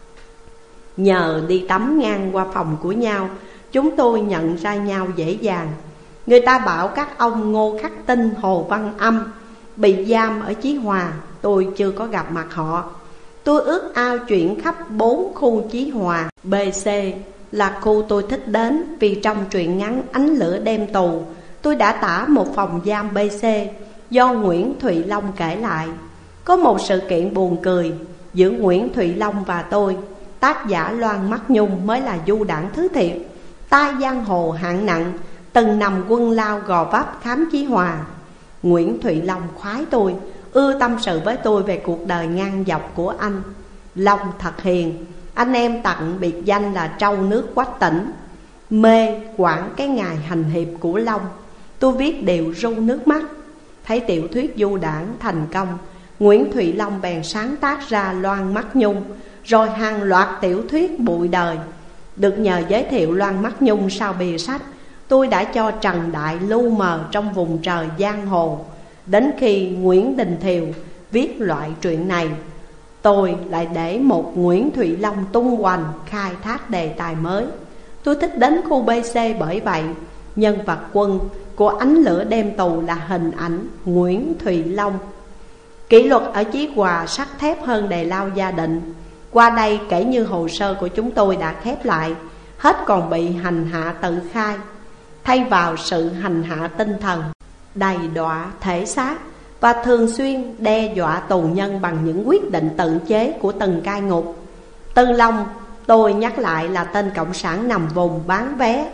Nhờ đi tắm ngang qua phòng của nhau, chúng tôi nhận ra nhau dễ dàng. Người ta bảo các ông Ngô Khắc Tinh, Hồ Văn Âm bị giam ở Chí Hòa. Tôi chưa có gặp mặt họ. Tôi ước ao chuyển khắp 4 khu Chí Hòa. BC là khu tôi thích đến, vì trong truyện ngắn Ánh Lửa Đêm Tù, tôi đã tả một phòng giam BC do Nguyễn Thụy Long kể lại. Có một sự kiện buồn cười giữa Nguyễn Thụy Long và tôi. Tác giả Loan Mắt Nhung mới là du đảng thứ thiệt, tai giang hồ hạng nặng, từng nằm quân lao Gò Vấp khám Chí Hòa. Nguyễn Thụy Long khoái tôi, ưa tâm sự với tôi về cuộc đời ngang dọc của anh. Long thật hiền, anh em tặng biệt danh là trâu nước Quách Tỉnh. Mê quảng cái ngày hành hiệp của Long, tôi viết đều ru nước mắt. Thấy tiểu thuyết du đảng thành công, Nguyễn Thụy Long bèn sáng tác ra Loan Mắt Nhung, rồi hàng loạt tiểu thuyết bụi đời. Được nhờ giới thiệu Loan Mắt Nhung sau bìa sách, tôi đã cho Trần Đại lu mờ trong vùng trời giang hồ. Đến khi Nguyễn Đình Thiều viết loại truyện này, tôi lại để một Nguyễn Thụy Long tung hoành khai thác đề tài mới. Tôi thích đến khu BC bởi vậy. Nhân vật quân của Ánh Lửa Đêm Tù là hình ảnh Nguyễn Thụy Long. Kỷ luật ở Chí Hòa sắt thép hơn Đề Lao Gia Định. Qua đây kể như hồ sơ của chúng tôi đã khép lại, hết còn bị hành hạ tự khai, thay vào sự hành hạ tinh thần, đầy đọa thể xác, và thường xuyên đe dọa tù nhân bằng những quyết định tự chế của từng cai ngục. Từ Long, tôi nhắc lại, là tên cộng sản nằm vùng bán vé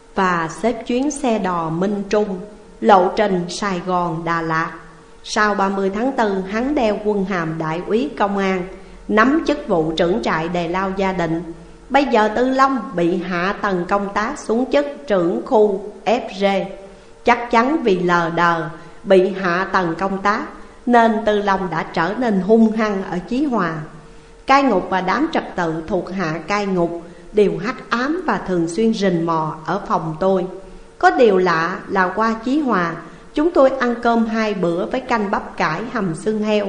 và xếp chuyến xe đò Minh Trung, lộ trình Sài Gòn Đà Lạt. Sau 30 tháng 4, hắn đeo quân hàm đại úy công an, nắm chức vụ trưởng trại Đề Lao Gia Định. Bây giờ Tư Long bị hạ tầng công tác xuống chức trưởng khu FG. Chắc chắn vì lờ đờ bị hạ tầng công tác, nên Tư Long đã trở nên hung hăng ở Chí Hòa. Cai ngục và đám trật tự thuộc hạ cai ngục đều hắc ám và thường xuyên rình mò ở phòng tôi. Có điều lạ là qua Chí Hòa, chúng tôi ăn cơm 2 bữa với canh bắp cải hầm xương heo,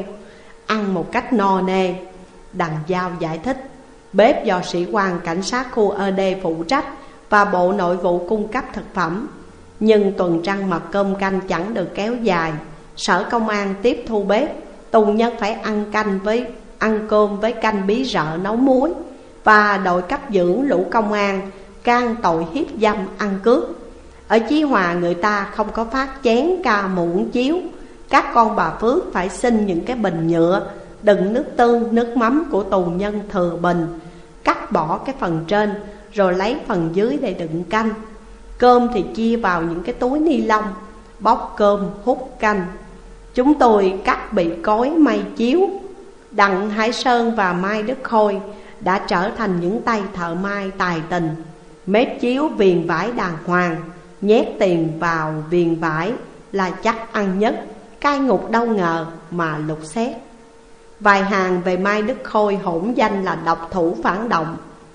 ăn một cách no nê. Đằng Giao giải thích, bếp do sĩ quan cảnh sát khu ED phụ trách và Bộ Nội vụ cung cấp thực phẩm. Nhưng tuần trăng mật cơm canh chẳng được kéo dài. Sở Công an tiếp thu bếp, tù nhân phải ăn cơm với canh bí rợ nấu muối. Và đội cấp dưỡng lũ công an can tội hiếp dâm ăn cướp. Ở Chí Hòa người ta không có phát chén ca muỗng chiếu. Các con bà Phước phải xin những cái bình nhựa đựng nước tương, nước mắm của tù nhân thừa bình, cắt bỏ cái phần trên rồi lấy phần dưới để đựng canh. Cơm thì chia vào những cái túi ni lông, bóc cơm hút canh. Chúng tôi cắt bị cối may chiếu. Đặng Hải Sơn và Mai Đức Khôi đã trở thành những tay thợ may tài tình. Mép chiếu viền vải đàng hoàng, nhét tiền vào viền vải là chắc ăn nhất. Cai ngục đâu ngờ mà lục xét. Vài hàng về Mai Đức Khôi hỗn danh là độc thủ phản động.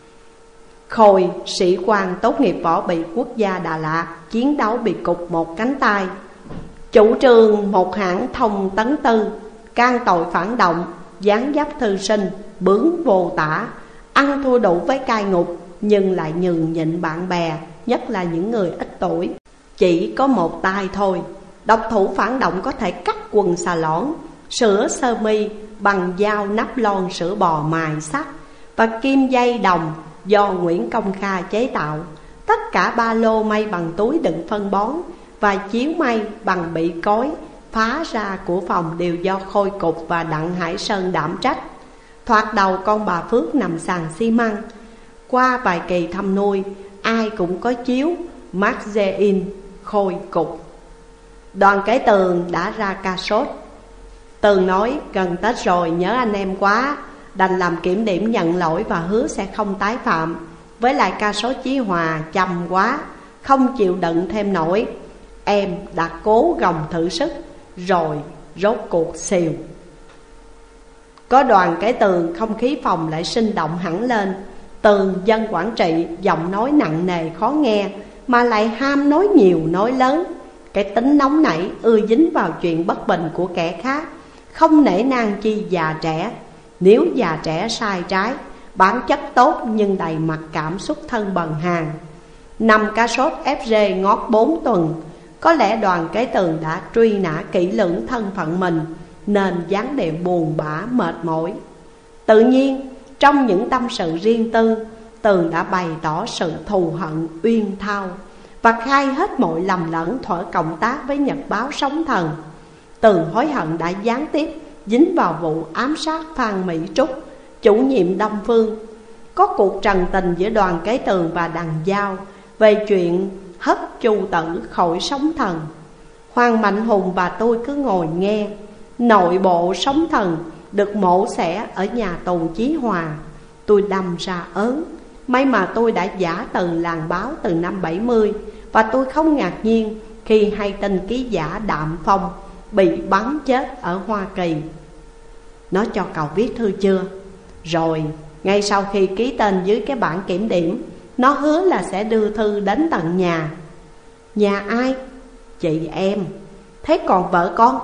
Khôi, sĩ quan tốt nghiệp võ bị quốc gia Đà Lạt, chiến đấu bị cụt một cánh tay. Chủ trương một hãng thông tấn tư, can tội phản động, dáng dấp thư sinh, bướng vô tả, ăn thua đủ với cai ngục, nhưng lại nhường nhịn bạn bè, nhất là những người ít tuổi. Chỉ có một tay thôi, độc thủ phản động có thể cắt quần xà lõn, sửa sơ mi bằng dao nắp lon sữa bò mài sắt và kim dây đồng do Nguyễn Công Kha chế tạo. Tất cả ba lô may bằng túi đựng phân bón và chiếu may bằng bị cối phá ra của phòng đều do Khôi Cục và Đặng Hải Sơn đảm trách. Thoạt đầu con bà Phước nằm sàn xi măng. Qua vài kỳ thăm nuôi, ai cũng có chiếu Mark-in Khôi Cục. Đoàn Kế Tường đã ra ca sốt. Tường nói gần Tết rồi nhớ anh em quá, đành làm kiểm điểm nhận lỗi và hứa sẽ không tái phạm. Với lại ca sốt Chí Hòa chăm quá, không chịu đựng thêm nổi. Em đã cố gồng thử sức, rồi rốt cuộc xìu. Có Đoàn Kế Tường, không khí phòng lại sinh động hẳn lên. Tường dân quản trị, giọng nói nặng nề khó nghe, mà lại ham nói nhiều nói lớn. Cái tính nóng nảy ưa dính vào chuyện bất bình của kẻ khác, không nể nang chi già trẻ. Nếu già trẻ sai trái, bản chất tốt nhưng đầy mặt cảm xúc thân bần hàn. Năm ca sốt FG ngót 4 tuần, có lẽ Đoàn Kế Tường đã truy nã kỹ lưỡng thân phận mình, nên dáng điệu buồn bã mệt mỏi. Tự nhiên trong những tâm sự riêng tư, Tường đã bày tỏ sự thù hận uyên thao và khai hết mọi lầm lẫn thuở cộng tác với Nhật báo Sóng Thần. Tường hối hận đã gián tiếp dính vào vụ ám sát Phan Mỹ Trúc, chủ nhiệm Đông Phương. Có cuộc trần tình giữa Đoàn Kế Tường và Đằng Giao về chuyện hất Chu Tử khỏi Sóng Thần. Hoàng Mạnh Hùng và tôi cứ ngồi nghe. Nội bộ Sóng Thần được mổ xẻ ở nhà tù Chí Hòa. Tôi đâm ra ớn. May mà tôi đã giả từ làng báo từ năm 70, và tôi không ngạc nhiên khi hay tin ký giả Đạm Phong bị bắn chết ở Hoa Kỳ. Nó cho cậu viết thư chưa? Rồi, ngay sau khi ký tên dưới cái bản kiểm điểm, nó hứa là sẽ đưa thư đến tận nhà. Nhà ai? Chị em. Thế còn vợ con?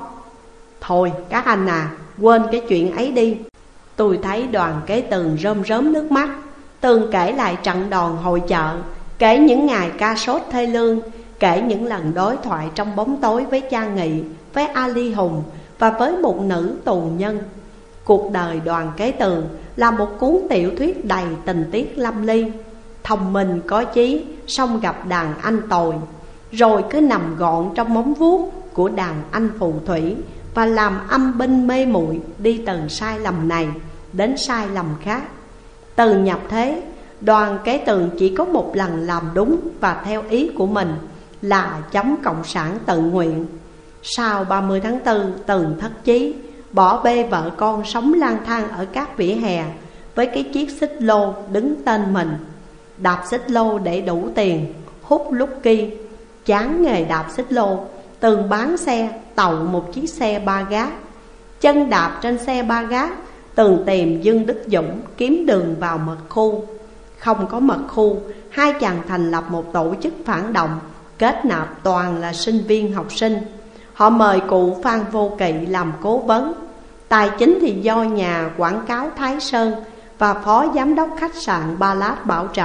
Thôi các anh à, quên cái chuyện ấy đi. Tôi thấy Đoàn Kế Tường rơm rớm nước mắt. Tường kể lại trận đòn hội chợ, kể những ngày ca sốt thê lương, kể những lần đối thoại trong bóng tối với cha Nghị, với Ali Hùng và với một nữ tù nhân. Cuộc đời Đoàn Kế Tường là một cuốn tiểu thuyết đầy tình tiết lâm ly. Thông minh có chí, song gặp đàn anh tồi, rồi cứ nằm gọn trong móng vuốt của đàn anh phù thủy và làm âm binh mê muội đi từ sai lầm này đến sai lầm khác. Từ nhập thế, Đoàn Kế Tường chỉ có một lần làm đúng và theo ý của mình là chống cộng sản tự nguyện. Sau 30 tháng 4, Tường thất chí, bỏ bê vợ con sống lang thang ở các vỉa hè với cái chiếc xích lô đứng tên mình. Đạp xích lô để đủ tiền, hút lúc kỳ. Chán nghề đạp xích lô, Tường bán xe, tậu một chiếc xe ba gác. Chân đạp trên xe ba gác, Tường tìm Dương Đức Dũng kiếm đường vào mật khu. Không có mật khu, hai chàng thành lập một tổ chức phản động, kết nạp toàn là sinh viên học sinh. Họ mời cụ Phan Vô Kỵ làm cố vấn. Tài chính thì do nhà quảng cáo Thái Sơn và phó giám đốc khách sạn Ba Lát bảo trợ.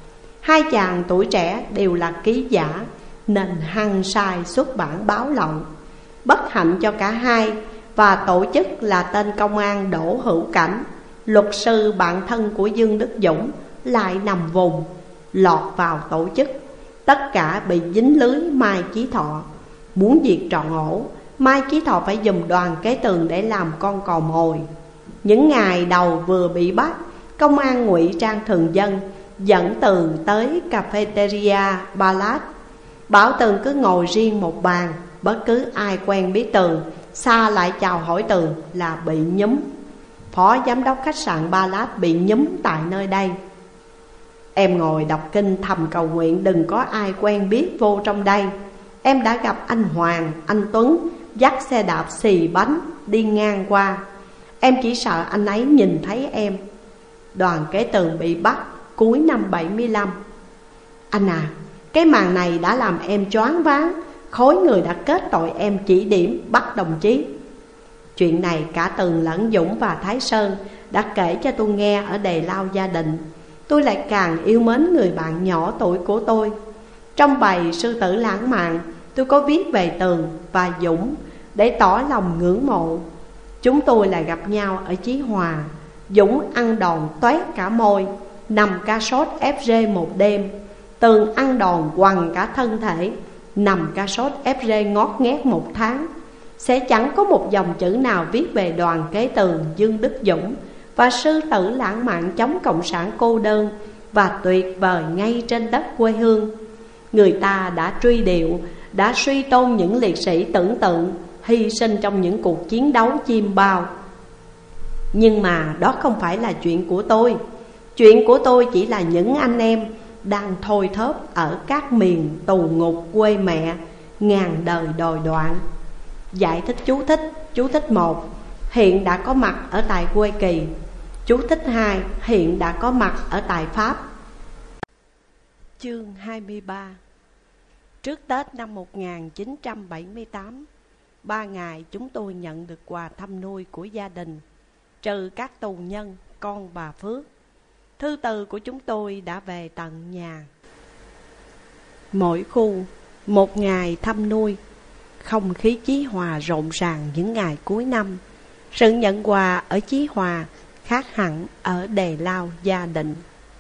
Hai chàng tuổi trẻ đều là ký giả, nên hăng sai xuất bản báo lậu. Bất hạnh cho cả hai, và tổ chức là tên công an Đỗ Hữu Cảnh, luật sư bạn thân của Dương Đức Dũng, lại nằm vùng, lọt vào tổ chức. Tất cả bị dính lưới Mai Chí Thọ. Muốn diệt trọn ổ, Mai Chí Thọ phải dùng Đoàn Kế Tường để làm con cò mồi. Những ngày đầu vừa bị bắt, công an ngụy trang thường dân, dẫn Tường tới cafeteria Ba Lát, bảo Tường cứ ngồi riêng một bàn. Bất cứ ai quen biết Tường, xa lại chào hỏi Tường là bị nhúm. Phó giám đốc khách sạn Ba Lát bị nhúm tại nơi đây. Em ngồi đọc kinh thầm cầu nguyện đừng có ai quen biết vô trong đây. Em đã gặp anh Hoàng, anh Tuấn dắt xe đạp xì bánh đi ngang qua. Em chỉ sợ anh ấy nhìn thấy em. Đoàn Kế Tường bị bắt cuối năm 75. Anh à, cái màn này đã làm em choáng váng. Khối người đã kết tội em chỉ điểm bắt đồng chí. Chuyện này cả Tường lẫn Dũng và Thái Sơn đã kể cho tôi nghe ở đề lao gia đình. Tôi lại càng yêu mến người bạn nhỏ tuổi của tôi. Trong bài Sư tử lãng mạn, tôi có viết về Tường và Dũng để tỏ lòng ngưỡng mộ. Chúng tôi lại gặp nhau ở Chí Hòa. Dũng ăn đòn toét cả môi, nằm ca sốt FG một đêm. Tường ăn đòn quằn cả thân thể, nằm ca sốt FG ngót nghét một tháng. Sẽ chẳng có một dòng chữ nào viết về Đoàn Kế Tường, Dương Đức Dũng và sư tử lãng mạn chống cộng sản cô đơn và tuyệt vời ngay trên đất quê hương. Người ta đã truy điệu, đã suy tôn những liệt sĩ tưởng tượng hy sinh trong những cuộc chiến đấu chiêm bao. Nhưng mà đó không phải là chuyện của tôi. Chuyện của tôi chỉ là những anh em đang thôi thóp ở các miền tù ngục quê mẹ ngàn đời đồi đoạn. Giải thích chú thích. Chú thích 1: hiện đã có mặt ở tại quê Kỳ. Chú thích 2: hiện đã có mặt ở tại Pháp. Chương 23. Trước Tết năm 1978, 3 ngày chúng tôi nhận được quà thăm nuôi của gia đình, trừ các tù nhân, con bà Phước. Thư từ của chúng tôi đã về tận nhà. Mỗi khu một ngày thăm nuôi. Không khí Chí Hòa rộn ràng những ngày cuối năm. Sự nhận quà ở Chí Hòa khác hẳn ở Đề Lao Gia Định.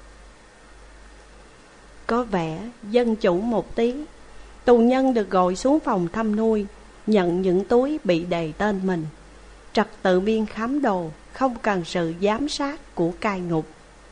Có vẻ dân chủ một tí. Tù nhân được gọi xuống phòng thăm nuôi, nhận những túi bị đề tên mình. Trật tự biên khám đồ, không cần sự giám sát của cai ngục.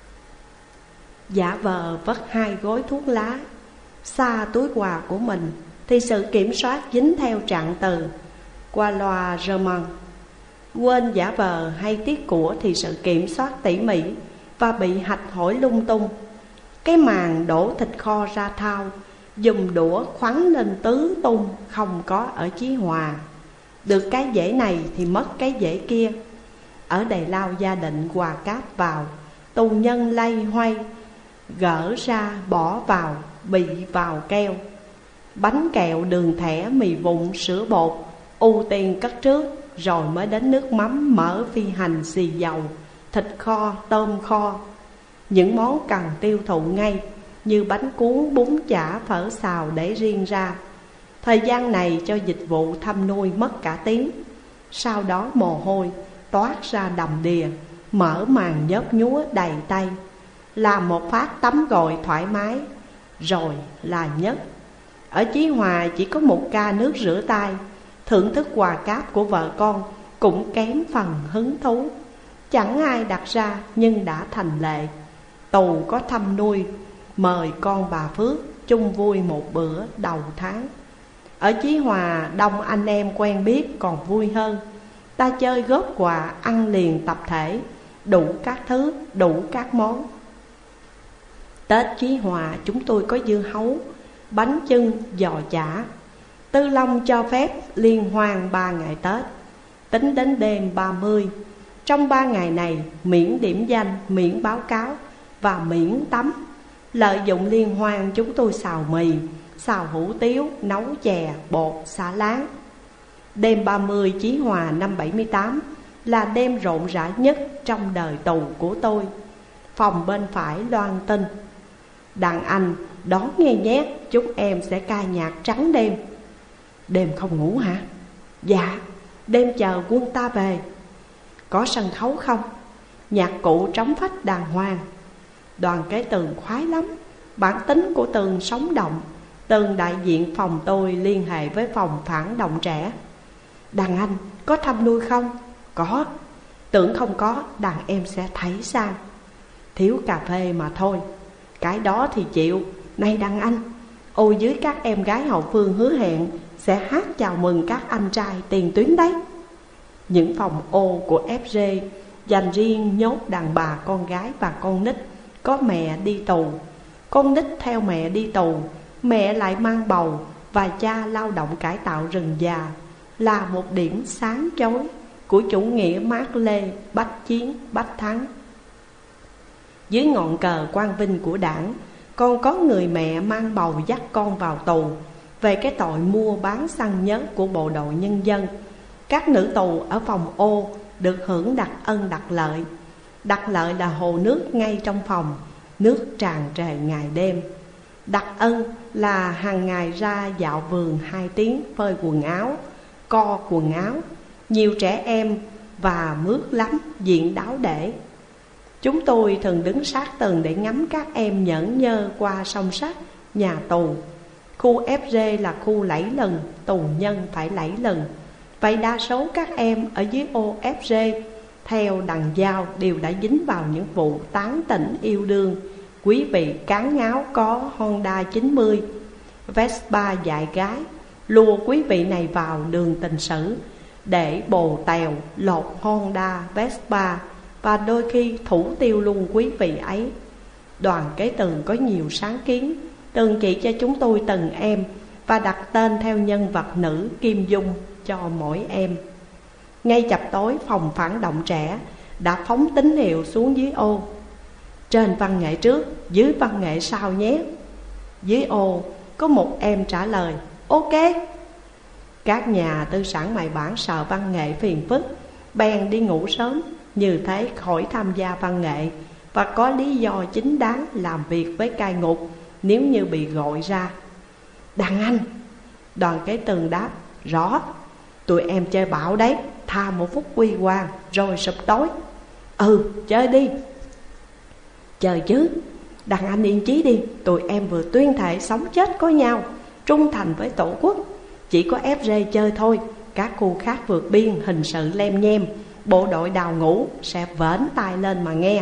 Giả vờ vất 2 gói thuốc lá, xa túi quà của mình thì sự kiểm soát dính theo trạng từ qua loa rơ măng. Quên giả vờ hay tiếc của thì sự kiểm soát tỉ mỉ và bị hạch hỏi lung tung. Cái màn đổ thịt kho ra thau, dùng đũa khoắn lên tứ tung, không có ở Chí Hòa. Được cái dễ này thì mất cái dễ kia. Ở Đề Lao Gia Định quà cáp vào, tù nhân lay hoay, gỡ ra bỏ vào, bị vào keo. Bánh kẹo, đường thẻ, mì vụn, sữa bột ưu tiên cất trước, rồi mới đến nước mắm, mỡ phi hành, xì dầu, thịt kho, tôm kho. Những món cần tiêu thụ ngay như bánh cuốn, bún chả, phở xào để riêng ra. Thời gian này cho dịch vụ thăm nuôi mất cả tiếng. Sau đó mồ hôi toát ra đầm đìa, mở màn nhớp nhúa đầy tay. Làm một phát tắm gội thoải mái, rồi là nhất. Ở Chí Hòa chỉ có một ca nước rửa tay. Thưởng thức quà cáp của vợ con cũng kém phần hứng thú. Chẳng ai đặt ra nhưng đã thành lệ. Tù có thăm nuôi, mời con bà Phước chung vui một bữa đầu tháng. Ở Chí Hòa đông anh em quen biết còn vui hơn. Ta chơi góp quà, ăn liền tập thể, đủ các thứ, đủ các món. Tết Chí Hòa chúng tôi có dưa hấu, bánh chưng, giò chả. Tư Long cho phép liên hoan 3 ngày Tết, tính đến đêm 30. Trong 3 ngày này miễn điểm danh, miễn báo cáo và miễn tắm. Lợi dụng liên hoan chúng tôi xào mì, xào hủ tiếu, nấu chè, bột, xả láng. Đêm 30 Chí Hòa năm 78 là đêm rộn rã nhất trong đời tù của tôi. Phòng bên phải loan tin: đàn anh đón nghe nhét, chúng em sẽ ca nhạc trắng đêm. Đêm không ngủ hả? Dạ, đêm chờ quân ta về. Có sân khấu không? Nhạc cụ trống phách đàng hoàng. Đoàn Kế Tường khoái lắm. Bản tính của Tường sống động. Tường đại diện phòng tôi liên hệ với phòng phản động trẻ. Đàn anh có thăm nuôi không? Có. Tưởng không có, đàn em sẽ thấy sao? Thiếu cà phê mà thôi. Cái đó thì chịu. Này đàn anh, ô dưới các em gái hậu phương hứa hẹn sẽ hát chào mừng các anh trai tiền tuyến đấy. Những phòng ô của FG dành riêng nhốt đàn bà, con gái và con nít có mẹ đi tù. Con nít theo mẹ đi tù, mẹ lại mang bầu và cha lao động cải tạo rừng già, là một điểm sáng chói của chủ nghĩa Mác Lê bách chiến bách thắng. Dưới ngọn cờ quang vinh của đảng, còn có người mẹ mang bầu dắt con vào tù về cái tội mua bán xăng nhớt của bộ đội nhân dân. Các nữ tù ở phòng ô được hưởng đặc ân đặc lợi. Đặc lợi là hồ nước ngay trong phòng, nước tràn trề ngày đêm. Đặc ân là hàng ngày ra dạo vườn 2 tiếng phơi quần áo, co quần áo. Nhiều trẻ em và mướt lắm, diện đáo để. Chúng tôi thường đứng sát tường để ngắm các em nhởn nhơ qua song sắt nhà tù. Khu FG là khu lẫy lừng, tù nhân phải lẫy lừng. Vậy đa số các em ở dưới ô FG theo đằng dao đều đã dính vào những vụ tán tỉnh yêu đương. Quý vị cán ngáo có Honda 90, Vespa dại gái, lùa quý vị này vào đường tình sử để bồ tèo lột Honda, Vespa và đôi khi thủ tiêu luôn quý vị ấy. Đoàn kế tường có nhiều sáng kiến, tường chỉ cho chúng tôi từng em và đặt tên theo nhân vật nữ Kim Dung cho mỗi em. Ngay chập tối, phòng phản động trẻ đã phóng tín hiệu xuống dưới ô: trên văn nghệ trước, dưới văn nghệ sau nhé. Dưới ô có một em trả lời: ok. Các nhà tư sản mại bản sợ văn nghệ phiền phức, bèn đi ngủ sớm, như thế khỏi tham gia văn nghệ và có lý do chính đáng làm việc với cai ngục nếu như bị gọi ra. Đàn anh, đoàn kế tường đáp: rõ, tụi em chơi bạo đấy, tha một phút quy hoàng rồi sụp tối. Chơi đi. Chơi chứ, đàn anh yên chí đi. Tụi em vừa tuyên thệ sống chết có nhau, trung thành với tổ quốc. Chỉ có FG chơi thôi, các khu khác vượt biên hình sự lem nhem, bộ đội đào ngũ sẽ vểnh tai lên mà nghe.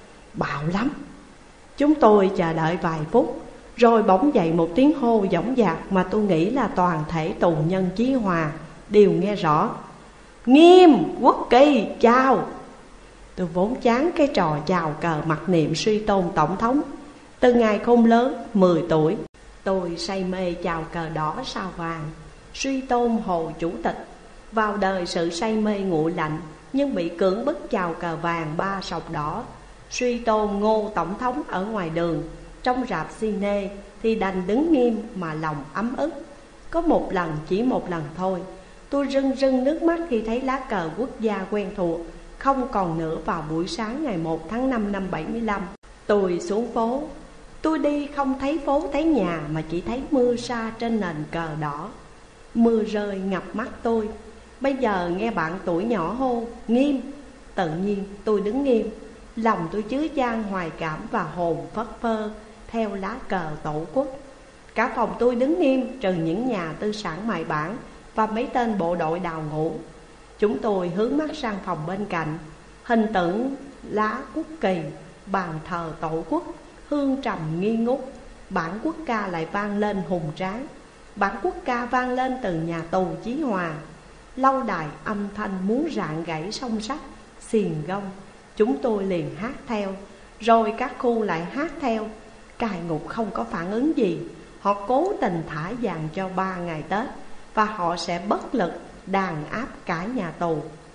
Bạo lắm. Chúng tôi chờ đợi vài phút, rồi bỗng dậy một tiếng hô dõng dạc mà tôi nghĩ là toàn thể tù nhân Chí Hòa đều nghe rõ: Nghiêm, Quốc Kỳ, chào. Tôi vốn chán cái trò chào cờ mặc niệm suy tôn tổng thống. Từ ngày khôn lớn 10 tuổi, tôi say mê chào cờ đỏ sao vàng, suy tôn Hồ Chủ tịch. Vào đời sự say mê nguội lạnh, nhưng bị cưỡng bức chào cờ vàng 3 sọc đỏ, suy tôn Ngô tổng thống ở ngoài đường. Trong rạp cine thì đành đứng nghiêm mà lòng ấm ức. Có một lần, chỉ một lần thôi, tôi rưng rưng nước mắt khi thấy lá cờ quốc gia quen thuộc không còn nữa vào buổi sáng ngày 1 tháng 5 năm 75. Tôi xuống phố. Tôi đi không thấy phố thấy nhà, mà chỉ thấy mưa sa trên nền cờ đỏ. Mưa rơi ngập mắt tôi. Bây giờ nghe bạn tuổi nhỏ hô nghiêm, tự nhiên tôi đứng nghiêm. Lòng tôi chứa chan hoài cảm và hồn phất phơ theo lá cờ tổ quốc. Cả phòng tôi đứng nghiêm, trừ những nhà tư sản mại bản và mấy tên bộ đội đào ngũ. Chúng tôi hướng mắt sang phòng bên cạnh. Hình tượng lá quốc kỳ, bàn thờ tổ quốc, hương trầm nghi ngút. Bản quốc ca lại vang lên hùng tráng. Bản quốc ca vang lên từ nhà tù Chí Hòa. Lâu đài âm thanh muốn rạn gãy song sắt, xiềng gông. Chúng tôi liền hát theo, rồi các khu lại hát theo. Cai ngục không có phản ứng gì. Họ cố tình thả vàng cho 3 ngày Tết, và họ sẽ bất lực đàn áp cả nhà tù.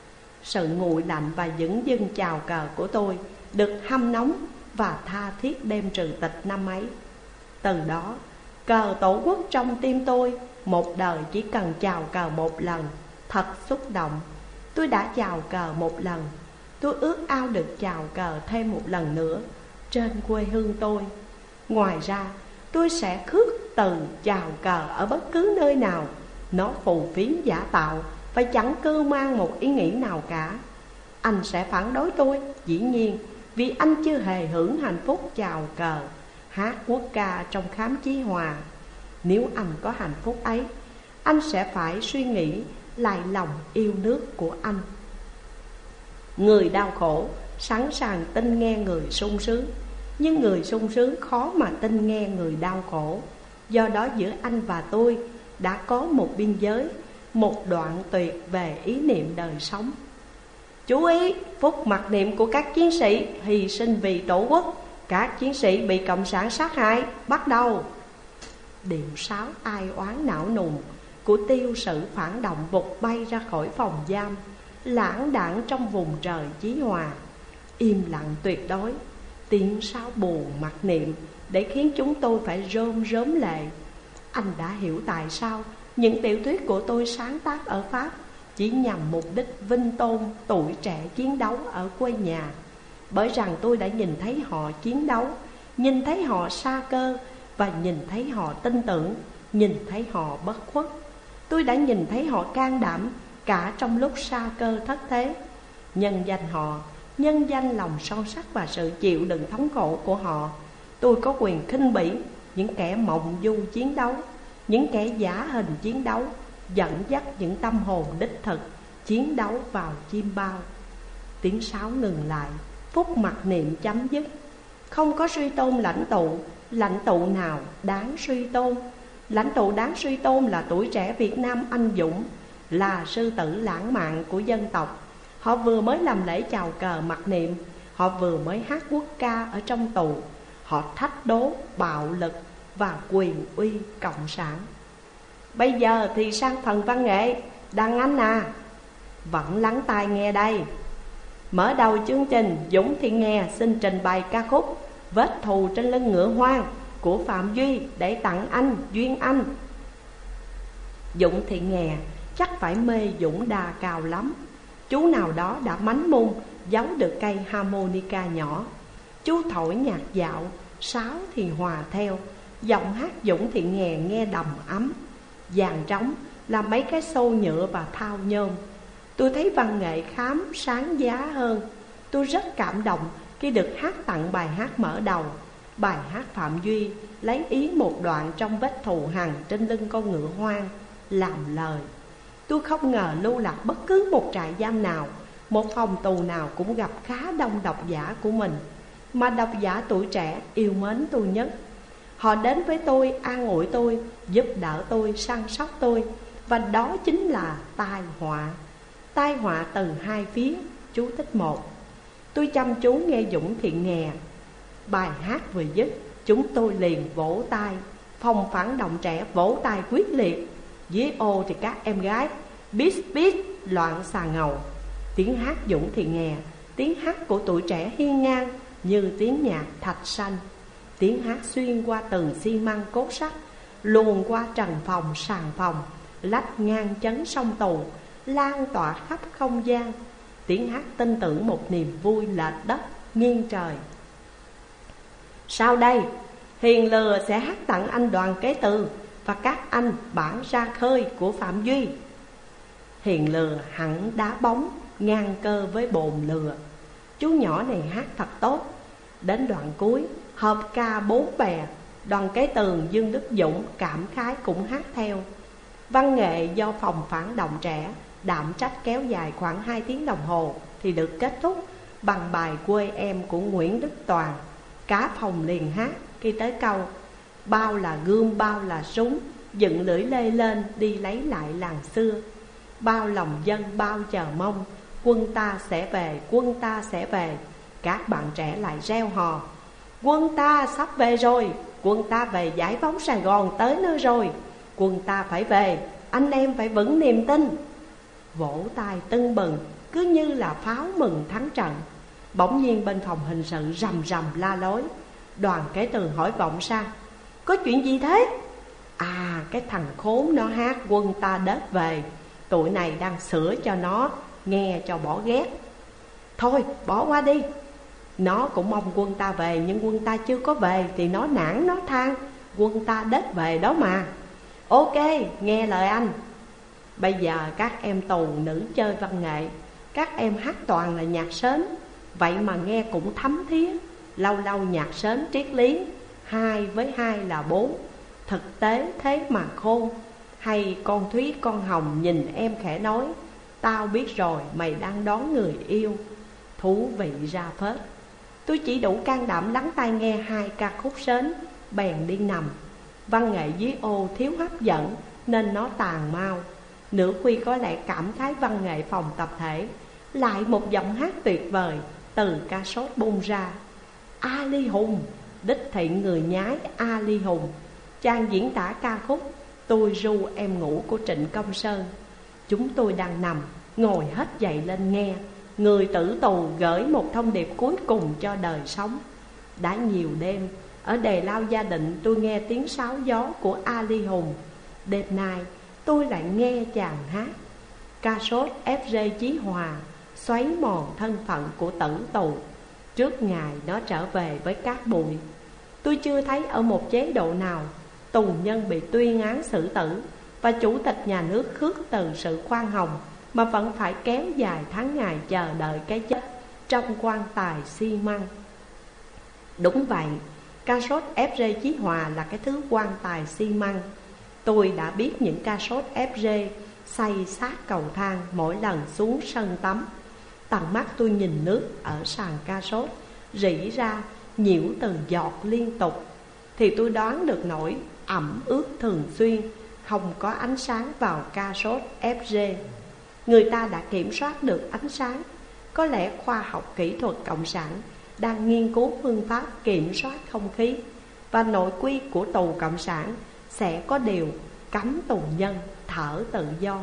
Sự nguội lạnh và dửng dưng chào cờ của tôi được hâm nóng và tha thiết đem trừ tịch năm ấy. Từ đó, cờ tổ quốc trong tim tôi, một đời chỉ cần chào cờ một lần. Thật xúc động. Tôi đã chào cờ một lần, tôi ước ao được chào cờ thêm một lần nữa trên quê hương tôi. Ngoài ra, tôi sẽ khước từ chào cờ ở bất cứ nơi nào. Nó phù phiếm giả tạo và chẳng cưu mang một ý nghĩ nào cả. Anh sẽ phản đối tôi, dĩ nhiên, vì anh chưa hề hưởng hạnh phúc chào cờ, hát quốc ca trong khám Chí Hòa. Nếu anh có hạnh phúc ấy, anh sẽ phải suy nghĩ lại lòng yêu nước của anh. Người đau khổ sẵn sàng tin nghe người sung sướng, nhưng người sung sướng khó mà tin nghe người đau khổ. Do đó giữa anh và tôi đã có một biên giới, một đoạn tuyệt về ý niệm đời sống. Chú ý, phút mặc niệm của các chiến sĩ hy sinh vì tổ quốc. Các chiến sĩ bị cộng sản sát hại. Bắt đầu. Điệu sáo ai oán não nùng của tiêu sự phản động vụt bay ra khỏi phòng giam, lãng đãng trong vùng trời Chí Hòa. Im lặng tuyệt đối, tiếng sáo buồn mặc niệm để khiến chúng tôi phải rơm rớm lệ. Anh đã hiểu tại sao những tiểu thuyết của tôi sáng tác ở Pháp chỉ nhằm mục đích vinh tôn tuổi trẻ chiến đấu ở quê nhà. Bởi rằng tôi đã nhìn thấy họ chiến đấu, nhìn thấy họ sa cơ và nhìn thấy họ tin tưởng, nhìn thấy họ bất khuất. Tôi đã nhìn thấy họ can đảm cả trong lúc sa cơ thất thế. Nhân danh họ, nhân danh lòng son sắt và sự chịu đựng thống khổ của họ, tôi có quyền khinh bỉ những kẻ mộng du chiến đấu, những kẻ giả hình chiến đấu, dẫn dắt những tâm hồn đích thực chiến đấu vào chim bao. Tiếng sáo ngừng lại, phút mặc niệm chấm dứt. Không có suy tôn lãnh tụ nào đáng suy tôn. Lãnh tụ đáng suy tôn là tuổi trẻ Việt Nam anh dũng, là sư tử lãng mạn của dân tộc. Họ vừa mới làm lễ chào cờ mặc niệm, họ vừa mới hát quốc ca ở trong tù. Họ thách đố bạo lực và quyền uy cộng sản. Bây giờ thì sang phần văn nghệ. Đăng Anh à, vẫn lắng tai nghe đây. Mở đầu chương trình, Dũng Thị Nghè xin trình bày ca khúc Vết Thù Trên Lưng Ngựa Hoang của Phạm Duy để tặng anh Duyên Anh. Dũng Thị Nghè chắc phải mê Dũng đà cào lắm. Chú nào đó đã mánh mung giấu được cây harmonica nhỏ. Chú thổi nhạc dạo, sáo thì hòa theo. Giọng hát Dũng Thị Nghè nghe đầm ấm. Dàn trống là mấy cái xô nhựa và thao nhôm. Tôi thấy văn nghệ khám sáng giá hơn. Tôi rất cảm động khi được hát tặng bài hát mở đầu. Bài hát Phạm Duy lấy ý một đoạn trong Vết Thù hằn trên lưng con ngựa hoang làm lời. Tôi không ngờ lưu lạc bất cứ một trại giam nào, một phòng tù nào cũng gặp khá đông độc giả của mình, mà độc giả tuổi trẻ yêu mến tôi nhất. Họ đến với tôi, an ủi tôi, giúp đỡ tôi, săn sóc tôi. Và đó chính là tai họa. Tai họa từ hai phía. Chú thích 1. Tôi chăm chú nghe Dũng Thị Nghè. Bài hát vừa dứt, chúng tôi liền vỗ tay. Phòng phản động trẻ vỗ tay quyết liệt. Dưới ô thì các em gái beat beat loạn xà ngầu. Tiếng hát Dũng Thị Nghè, tiếng hát của tuổi trẻ hiên ngang như tiếng nhạc thạch xanh. Tiếng hát xuyên qua tường xi măng cốt sắt, luồn qua trần phòng sàn phòng, lách ngang chấn sông tù, lan tỏa khắp không gian. Tiếng hát tin tưởng một niềm vui lệch đất nghiêng trời. Sau đây, Hiền Lừa sẽ hát tặng anh Đoàn Kế Từ và các anh bản Ra Khơi của Phạm Duy. Hiền Lừa hẳn đá bóng ngang cơ với bồn lừa. Chú nhỏ này hát thật tốt. Đến đoạn cuối, hợp ca bốn bè, Đoàn Kế Từ, Dương Đức Dũng cảm khái cũng hát theo. Văn nghệ do phòng phản động trẻ đảm trách kéo dài khoảng 2 tiếng đồng hồ thì được kết thúc bằng bài Quê Em của Nguyễn Đức Toàn. Cả phòng liền hát khi tới câu bao là gươm bao là súng, dựng lưỡi lê lên đi lấy lại làng xưa. Bao lòng dân bao chờ mong, quân ta sẽ về, quân ta sẽ về. Các bạn trẻ lại reo hò quân ta sắp về rồi, quân ta về giải phóng Sài Gòn tới nơi rồi. Quân ta phải về, anh em phải vững niềm tin. Vỗ tay tưng bừng, cứ như là pháo mừng thắng trận. Bỗng nhiên bên phòng hình sự rầm rầm la lối. Đoàn Kế Từ hỏi vọng sang: có chuyện gì thế? À, cái thằng khốn nó hát quân ta đết về. Tụi này đang sửa cho nó, nghe cho bỏ ghét. Thôi bỏ qua đi. Nó cũng mong quân ta về, nhưng quân ta chưa có về thì nó nản nó than quân ta đết về đó mà. Ok, nghe lời anh. Bây giờ các em tù nữ chơi văn nghệ, các em hát toàn là nhạc sến. Vậy mà nghe cũng thấm thía. Lâu lâu nhạc sến triết lý 2 với 2 là 4, thực tế thế mà khôn. Hay con Thúy con Hồng nhìn em khẽ nói: tao biết rồi, mày đang đón người yêu. Thú vị ra phết. Tôi chỉ đủ can đảm lắng tai nghe 2 ca khúc sến, bèn đi nằm. Văn nghệ dưới ô thiếu hấp dẫn nên nó tàn mau. Nửa khuya có lẽ cảm khái văn nghệ phòng tập thể. Lại một giọng hát tuyệt vời từ ca sốt bung ra. Ali Hùng, đích thị người nhái Ali Hùng. Chàng diễn tả ca khúc Tôi ru em ngủ của Trịnh Công Sơn. Chúng tôi đang nằm, ngồi hết dậy lên nghe. Người tử tù gửi một thông điệp cuối cùng cho đời sống. Đã nhiều đêm, ở Đề Lao Gia Định tôi nghe tiếng sáo gió của Ali Hùng. Đêm nay tôi lại nghe chàng hát ca sốt FG Chí Hòa xoáy mòn thân phận của tử tù trước ngày nó trở về với cát bụi. Tôi chưa thấy ở một chế độ nào tù nhân bị tuyên án xử tử và chủ tịch nhà nước khước từ sự khoan hồng mà vẫn phải kéo dài tháng ngày chờ đợi cái chết trong quan tài xi măng. Đúng vậy, ca sốt ép rê Chí Hòa là cái thứ quan tài xi măng. Tôi đã biết những ca sốt ép rê xây sát cầu thang mỗi lần xuống sân tắm. Tầm mắt tôi nhìn nước ở sàn ca sốt rỉ ra nhiễu từng giọt liên tục, thì tôi đoán được nỗi ẩm ướt thường xuyên không có ánh sáng vào ca sốt ép rê. Người ta đã kiểm soát được ánh sáng. Có lẽ khoa học kỹ thuật cộng sản đang nghiên cứu phương pháp kiểm soát không khí, và nội quy của tù cộng sản sẽ có điều cấm tù nhân thở tự do.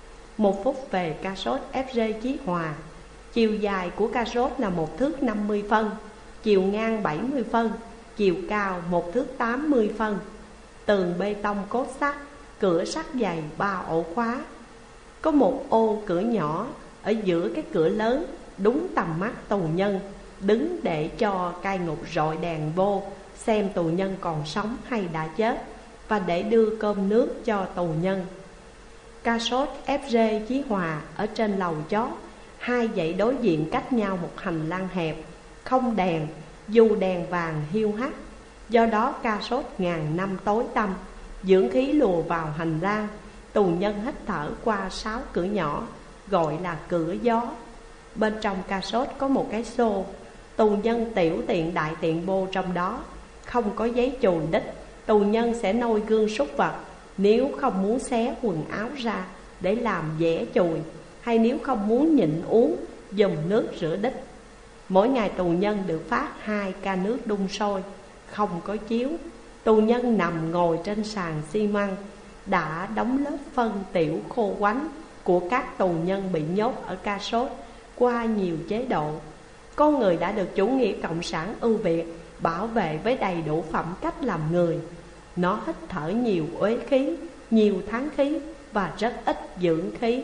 1 phút về ca sốt ép rê Chí Hòa. Chiều dài của ca sốt là 1 thước 50 phân, chiều ngang 70 phân, chiều cao 1 thước 80 phân. Tường bê tông cốt sắt, cửa sắt dày 3 ổ khóa. Có một ô cửa nhỏ ở giữa cái cửa lớn, đúng tầm mắt tù nhân, đứng để cho cai ngục rọi đèn vô xem tù nhân còn sống hay đã chết, và để đưa cơm nước cho tù nhân. Ca sốt ép rê Chí Hòa ở trên lầu chót, 2 dãy đối diện cách nhau một hành lang hẹp, không đèn, dù đèn vàng hiu hắt. Do đó ca sốt ngàn năm tối tăm, dưỡng khí lùa vào hành lang. Tù nhân hít thở qua 6 cửa nhỏ, gọi là cửa gió. Bên trong ca sốt có một cái xô. Tù nhân tiểu tiện đại tiện vô trong đó. Không có giấy chùi đít, tù nhân sẽ nôi gương súc vật nếu không muốn xé quần áo ra để làm dẻ chùi, hay nếu không muốn nhịn uống, dùng nước rửa đít. Mỗi ngày tù nhân được phát 2 ca nước đun sôi. Không có chiếu. Tù nhân nằm ngồi trên sàn xi măng đã đóng lớp phân tiểu khô quánh của các tù nhân bị nhốt ở ca sốt qua nhiều chế độ. Con người đã được chủ nghĩa cộng sản ưu việt bảo vệ với đầy đủ phẩm cách làm người. Nó hít thở nhiều uế khí, nhiều tháng khí và rất ít dưỡng khí.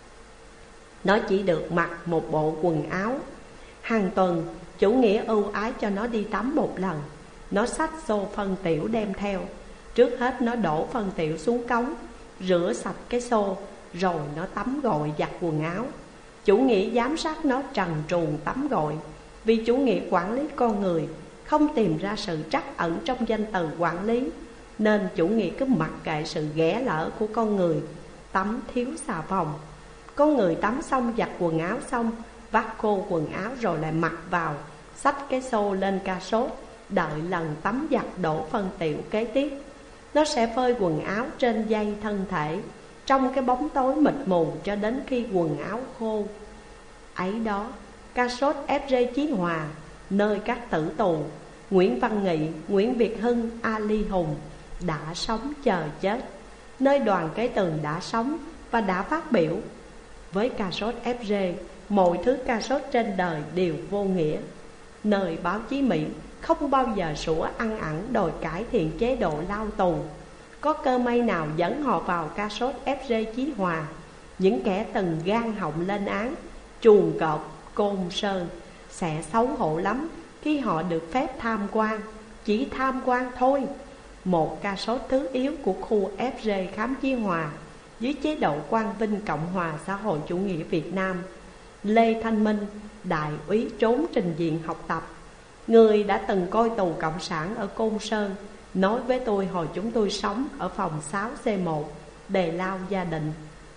Nó chỉ được mặc một bộ quần áo. Hàng tuần chủ nghĩa ưu ái cho nó đi tắm một lần. Nó xách xô phân tiểu đem theo. Trước hết nó đổ phân tiểu xuống cống, rửa sạch cái xô, rồi nó tắm gội giặt quần áo. Chủ nghĩa giám sát nó trần truồng tắm gội. Vì chủ nghĩa quản lý con người không tìm ra sự trắc ẩn trong danh từ quản lý, nên chủ nghĩa cứ mặc kệ sự ghẻ lỡ của con người. Tắm thiếu xà phòng. Con người tắm xong giặt quần áo xong, vắt khô quần áo rồi lại mặc vào, xách cái xô lên ca sốt, đợi lần tắm giặt đổ phân tiểu kế tiếp. Nó sẽ phơi quần áo trên dây thân thể trong cái bóng tối mịt mù cho đến khi quần áo khô. Ấy đó, ca sốt ép rê Chí Hòa, nơi các tử tù Nguyễn Văn Nghị, Nguyễn Việt Hưng, Ali Hùng đã sống chờ chết, nơi Đoàn Kế Tường đã sống và đã phát biểu. Với ca sốt ép rê, mọi thứ ca sốt trên đời đều vô nghĩa. Nơi báo chí Mỹ không bao giờ sủa ăn ẳng đòi cải thiện chế độ lao tù. Có cơ may nào dẫn họ vào ca sốt ép rê Chí Hòa. Những kẻ từng gan họng lên án Chuồng Cọp, Côn Sơn sẽ xấu hổ lắm khi họ được phép tham quan, chỉ tham quan thôi. Một ca sốt thứ yếu của khu ép rê Khám Chí Hòa dưới chế độ Quang Vinh Cộng hòa xã hội chủ nghĩa Việt Nam. Lê Thanh Minh, đại úy trốn trình diện học tập, người đã từng coi tù cộng sản ở Côn Sơn, nói với tôi hồi chúng tôi sống ở phòng 6C1 Đề Lao Gia Định: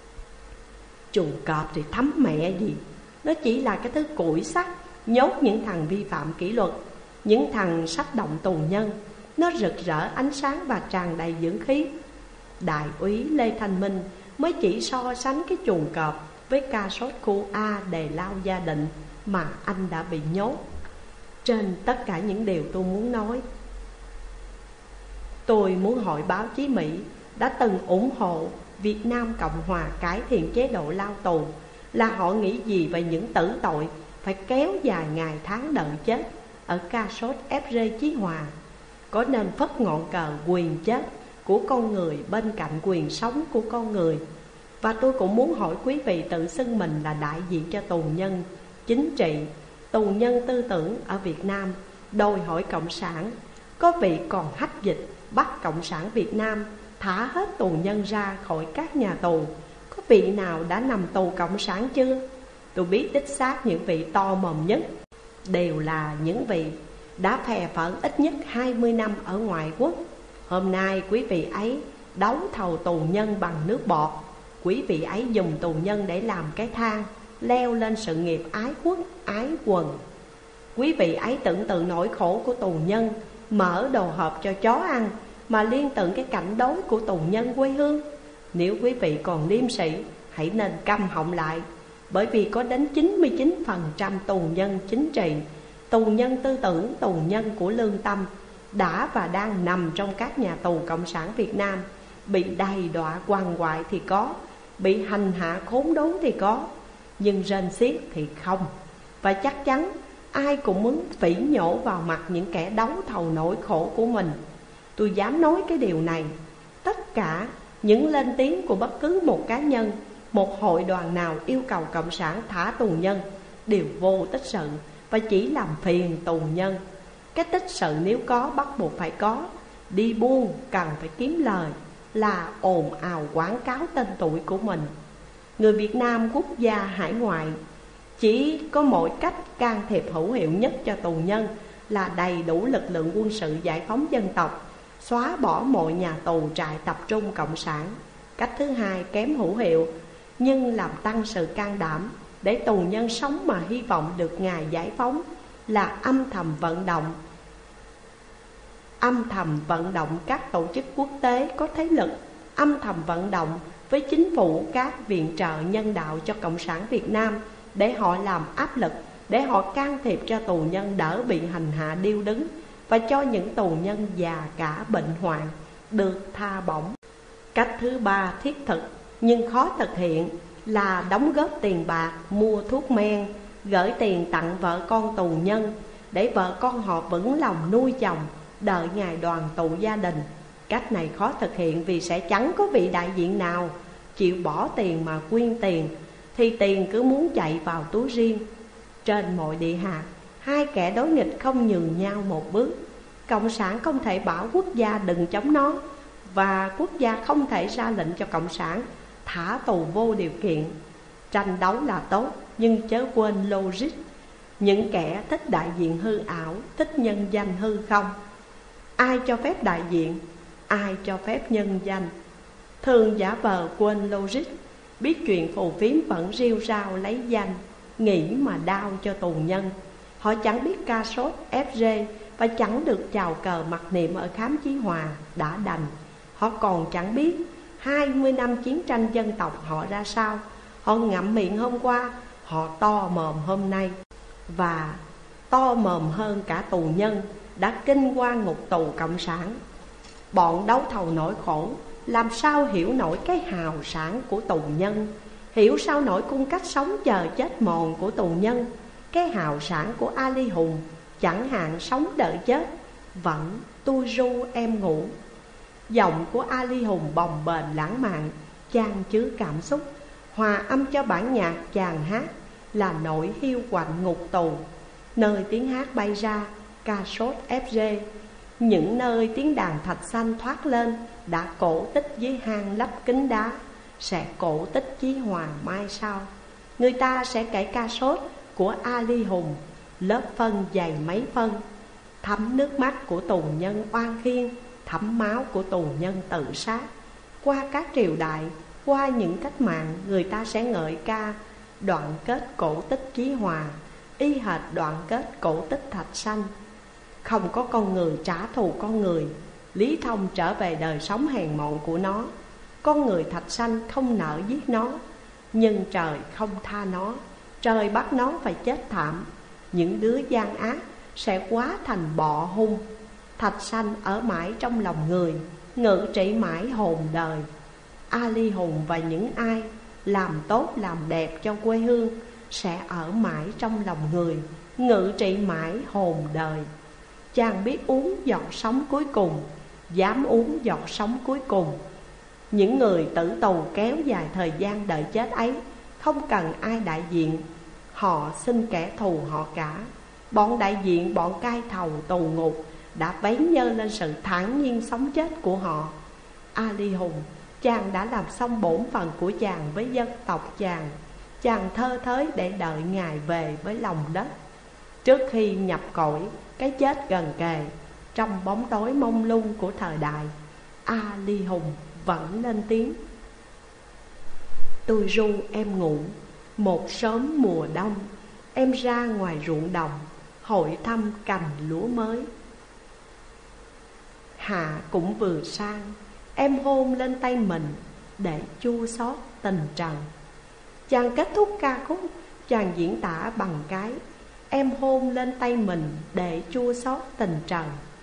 chuồng cọp thì thấm mẹ gì, nó chỉ là cái thứ củi sắt nhốt những thằng vi phạm kỷ luật, những thằng sách động tù nhân. Nó rực rỡ ánh sáng và tràn đầy dưỡng khí. Đại úy Lê Thanh Minh mới chỉ so sánh cái chuồng cọp với ca sốt khu A Đề Lao Gia Định mà anh đã bị nhốt. Trên tất cả những điều tôi muốn nói, tôi muốn hỏi báo chí Mỹ đã từng ủng hộ Việt Nam Cộng Hòa cải thiện chế độ lao tù là họ nghĩ gì về những tử tội phải kéo dài ngày tháng đợi chết ở ca sốt ép rê Chí Hòa. Có nên phất ngọn cờ quyền chết của con người bên cạnh quyền sống của con người? Và tôi cũng muốn hỏi quý vị tự xưng mình là đại diện cho tù nhân chính trị, tù nhân tư tưởng ở Việt Nam, đòi hỏi cộng sản Có vị còn hách dịch bắt Cộng sản Việt Nam thả hết tù nhân ra khỏi các nhà tù. Có vị nào đã nằm tù Cộng sản chưa? Tôi biết đích xác những vị to mồm nhất đều là những vị đã phè phỡn ít nhất 20 năm ở ngoại quốc. Hôm nay quý vị ấy đấu thầu tù nhân bằng nước bọt. Quý vị ấy dùng tù nhân để làm cái thang leo lên sự nghiệp ái quốc ái quần. Quý vị ấy tưởng tượng nỗi khổ của tù nhân mở đồ hộp cho chó ăn, mà liên tưởng cái cảnh đói của tù nhân quê hương. Nếu quý vị còn liêm sĩ, hãy nên câm họng lại. Bởi vì có đến 99% tù nhân chính trị, tù nhân tư tưởng, tù nhân của lương tâm đã và đang nằm trong các nhà tù Cộng sản Việt Nam. Bị đầy đọa quằn quại thì có, bị hành hạ khốn đốn thì có, nhưng rên xiết thì không. Và chắc chắn ai cũng muốn phỉ nhổ vào mặt những kẻ đấu thầu nỗi khổ của mình. Tôi dám nói cái điều này, tất cả những lên tiếng của bất cứ một cá nhân, một hội đoàn nào yêu cầu Cộng sản thả tù nhân đều vô tích sự và chỉ làm phiền tù nhân. Cái tích sự nếu có bắt buộc phải có. Đi buôn cần phải kiếm lời, là ồn ào quảng cáo tên tuổi của mình. Người Việt Nam quốc gia hải ngoại chỉ có mỗi cách can thiệp hữu hiệu nhất cho tù nhân là đầy đủ lực lượng quân sự giải phóng dân tộc, xóa bỏ mọi nhà tù trại tập trung cộng sản. Cách thứ hai kém hữu hiệu nhưng làm tăng sự can đảm để tù nhân sống mà hy vọng được ngày giải phóng là âm thầm vận động các tổ chức quốc tế có thế lực, âm thầm vận động với chính phủ các viện trợ nhân đạo cho Cộng sản Việt Nam để họ làm áp lực, để họ can thiệp cho tù nhân đỡ bị hành hạ điêu đứng, và cho những tù nhân già cả bệnh hoạn được tha bổng. Cách thứ ba thiết thực nhưng khó thực hiện là đóng góp tiền bạc mua thuốc men, gửi tiền tặng vợ con tù nhân để vợ con họ vững lòng nuôi chồng, đợi ngày đoàn tụ gia đình. Cách này khó thực hiện vì sẽ chẳng có vị đại diện nào chịu bỏ tiền mà quyên tiền, thì tiền cứ muốn chạy vào túi riêng. Trên mọi địa hạt, hai kẻ đối nghịch không nhường nhau một bước. Cộng sản không thể bảo quốc gia đừng chống nó, và quốc gia không thể ra lệnh cho Cộng sản thả tù vô điều kiện. Tranh đấu là tốt, nhưng chớ quên logic. Những kẻ thích đại diện hư ảo, thích nhân danh hư không. Ai cho phép đại diện, ai cho phép nhân danh. Thường giả vờ quên logic, biết chuyện phù phiếm vẫn rêu rao lấy danh, nghĩ mà đau cho tù nhân. Họ chẳng biết ca sốt FG và chẳng được chào cờ mặc niệm ở khám Chí Hòa đã đành. Họ còn chẳng biết 20 năm chiến tranh dân tộc họ ra sao. Họ ngậm miệng hôm qua, họ to mồm hôm nay, và to mồm hơn cả tù nhân đã kinh qua ngục tù cộng sản. Bọn đấu thầu nỗi khổ làm sao hiểu nổi cái hào sản của tù nhân, hiểu sao nổi cung cách sống chờ chết mòn của tù nhân. Cái hào sản của Ali Hùng chẳng hạn sống đợi chết, vẫn tôi ru em ngủ. Giọng của Ali Hùng bồng bềnh lãng mạn, chan chứa cảm xúc, hòa âm cho bản nhạc chàng hát là nỗi hiu quạnh ngục tù. Nơi tiếng hát bay ra, ca sốt FG. Những nơi tiếng đàn thạch xanh thoát lên đã cổ tích dưới hang lấp kính đá, sẽ cổ tích Chí Hòa mai sau. Người ta sẽ kể ca sốt của Ali Hùng, lớp phân dày mấy phân, thấm nước mắt của tù nhân oan khiên, thấm máu của tù nhân tự sát. Qua các triều đại, qua những cách mạng, người ta sẽ ngợi ca đoạn kết cổ tích Chí Hòa, y hệt đoạn kết cổ tích Thạch Xanh. Không có con người trả thù con người, Lý Thông trở về đời sống hèn mọn của nó. Con người Thạch Xanh không nỡ giết nó, nhưng trời không tha nó, trời bắt nó phải chết thảm. Những đứa gian ác sẽ hóa thành bọ hung. Thạch Xanh ở mãi trong lòng người, ngự trị mãi hồn đời. Ali Hùng và những ai làm tốt làm đẹp cho quê hương sẽ ở mãi trong lòng người, ngự trị mãi hồn đời. Chàng biết uống giọt sống cuối cùng, dám uống giọt sống cuối cùng. Những người tử tù kéo dài thời gian đợi chết ấy không cần ai đại diện, họ xin kẻ thù họ cả. Bọn đại diện, bọn cai thầu tù ngục đã vấy nhơ lên sự thản nhiên sống chết của họ. Ali Hùng, chàng đã làm xong bổn phận của chàng với dân tộc chàng. Chàng thơ thới để đợi Ngài về với lòng đất. Trước khi nhập cõi, cái chết gần kề, trong bóng tối mông lung của thời đại, Ali Hùng vẫn lên tiếng: tôi ru em ngủ một sớm mùa đông, em ra ngoài ruộng đồng hội thăm cành lúa mới. Hạ cũng vừa sang, em hôn lên tay mình để chua xót tình trần. Chàng kết thúc ca khúc, chàng diễn tả bằng cái em hôn lên tay mình để chua xót tình trần.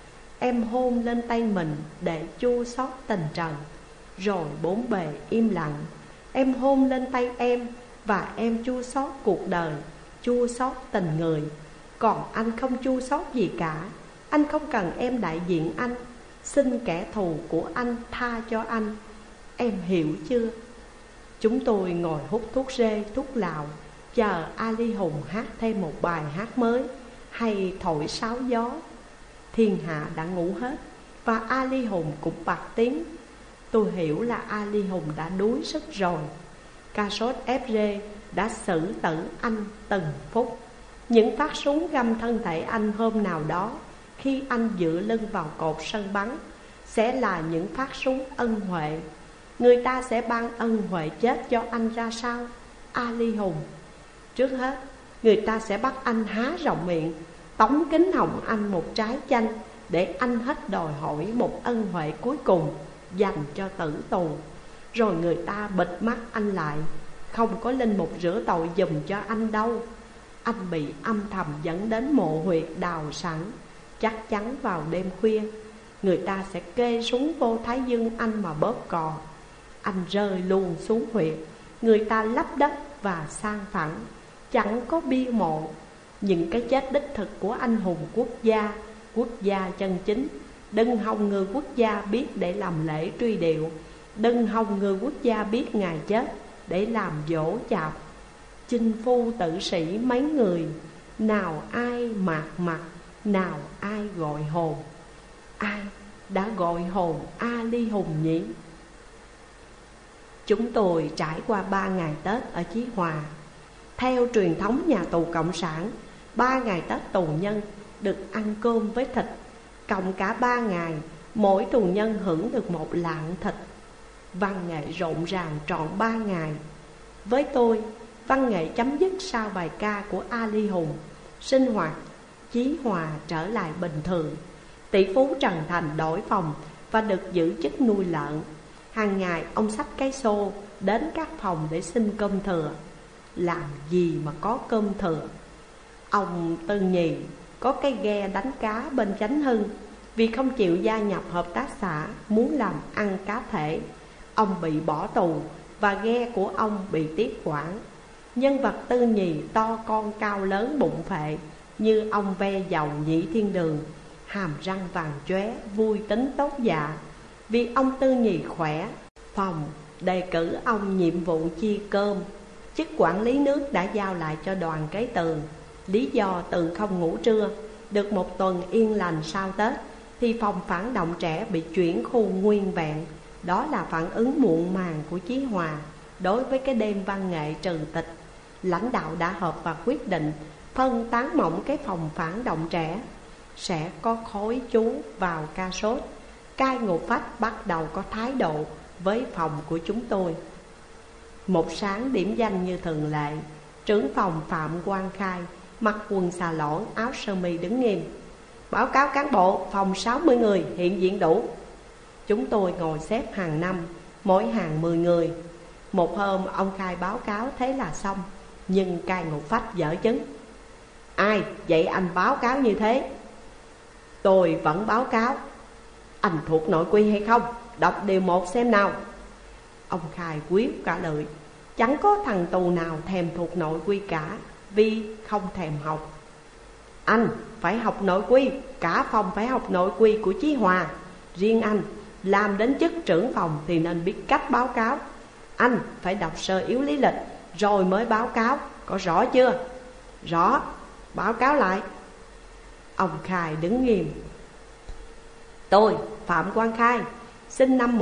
Em hôn lên tay mình để chua xót tình trần. Rồi bốn bề im lặng. Em hôn lên tay em và em chua xót cuộc đời, chua xót tình người. Còn anh không chua xót gì cả. Anh không cần em đại diện anh. Xin kẻ thù của anh tha cho anh. Em hiểu chưa? Chúng tôi ngồi hút thuốc rê, thuốc lào, chờ Ali Hùng hát thêm một bài hát mới hay thổi sáo gió. Thiên hạ đã ngủ hết và Ali Hùng cũng bặt tiếng. Tôi hiểu là Ali Hùng đã đuối sức rồi. Ca sốt FG đã xử tử anh từng phút. Những phát súng găm thân thể anh hôm nào đó, khi anh dựa lưng vào cột sân bắn, sẽ là những phát súng ân huệ. Người ta sẽ ban ân huệ chết cho anh ra sao, Ali Hùng? Trước hết, người ta sẽ bắt anh há rộng miệng, tống kính họng anh một trái chanh, để anh hết đòi hỏi một ân huệ cuối cùng dành cho tử tù. Rồi người ta bịt mắt anh lại, không có linh mục rửa tội giùm cho anh đâu. Anh bị âm thầm dẫn đến mộ huyệt đào sẵn. Chắc chắn vào đêm khuya, người ta sẽ kê súng vô thái dương anh mà bóp cò. Anh rơi luôn xuống huyệt, người ta lấp đất và san phẳng. Chẳng có bia mộ. Những cái chết đích thực của anh hùng quốc gia chân chính. Đừng hòng người quốc gia biết để làm lễ truy điệu. Đừng hòng người quốc gia biết Ngài chết để làm dỗ chạp. Chinh phu tử sĩ mấy người, nào ai mạc mặt, nào ai gọi hồn. Ai đã gọi hồn Ali Hùng nhỉ? Chúng tôi trải qua 3 ngày Tết ở Chí Hòa. Theo truyền thống nhà tù Cộng sản, 3 ngày Tết tù nhân được ăn cơm với thịt. Cộng cả 3 ngày, mỗi tù nhân hưởng được một lạng thịt. Văn nghệ rộn ràng trọn 3 ngày. Với tôi, văn nghệ chấm dứt sau bài ca của Ali Hùng. Sinh hoạt Chí Hòa trở lại bình thường. Tỷ phú Trần Thành đổi phòng và được giữ chức nuôi lợn. Hàng ngày ông xách cái xô đến các phòng để xin cơm thừa. Làm gì mà có cơm thừa? Ông Tư Nhì có cái ghe đánh cá bên Chánh Hưng. Vì không chịu gia nhập hợp tác xã, muốn làm ăn cá thể, ông bị bỏ tù và ghe của ông bị tiếp quản. Nhân vật Tư Nhì to con cao lớn bụng phệ như ông ve dầu Nhị Thiên Đường, hàm răng vàng chóe, vui tính tốt dạ. Vì ông Tư Nhì khỏe, phòng đề cử ông nhiệm vụ chia cơm. Chức quản lý nước đã giao lại cho Đoàn Kế Tường. Lý do Tường không ngủ trưa. Được một tuần yên lành sau Tết thì phòng phản động trẻ bị chuyển khu nguyên vẹn. Đó là phản ứng muộn màng của Chí Hòa đối với cái đêm văn nghệ trừ tịch. Lãnh đạo đã họp và quyết định phân tán mỏng cái phòng phản động trẻ. Sẽ có khối chú vào ca sốt. Cai ngục phách bắt đầu có thái độ với phòng của chúng tôi. Một sáng điểm danh như thường lệ, trưởng phòng Phạm Quang Khai mặc quần xà lõn, áo sơ mi đứng nghiêm. Báo cáo cán bộ, phòng 60 người hiện diện đủ. Chúng tôi ngồi xếp hàng năm, mỗi hàng 10 người. Một hôm ông Khai báo cáo thế là xong. Nhưng cai ngục phách dở chứng. Ai vậy anh báo cáo như thế? Tôi vẫn báo cáo. Anh thuộc nội quy hay không? Đọc điều 1 xem nào. Ông Khai quyết cả lưỡi. Chẳng có thằng tù nào thèm thuộc nội quy cả, vì không thèm học. Anh phải học nội quy, cả phòng phải học nội quy của Chí Hòa. Riêng anh làm đến chức trưởng phòng thì nên biết cách báo cáo. Anh phải đọc sơ yếu lý lịch rồi mới báo cáo, có rõ chưa? Rõ, báo cáo lại. Ông Khai đứng nghiêm. Tôi Phạm Quang Khai, sinh năm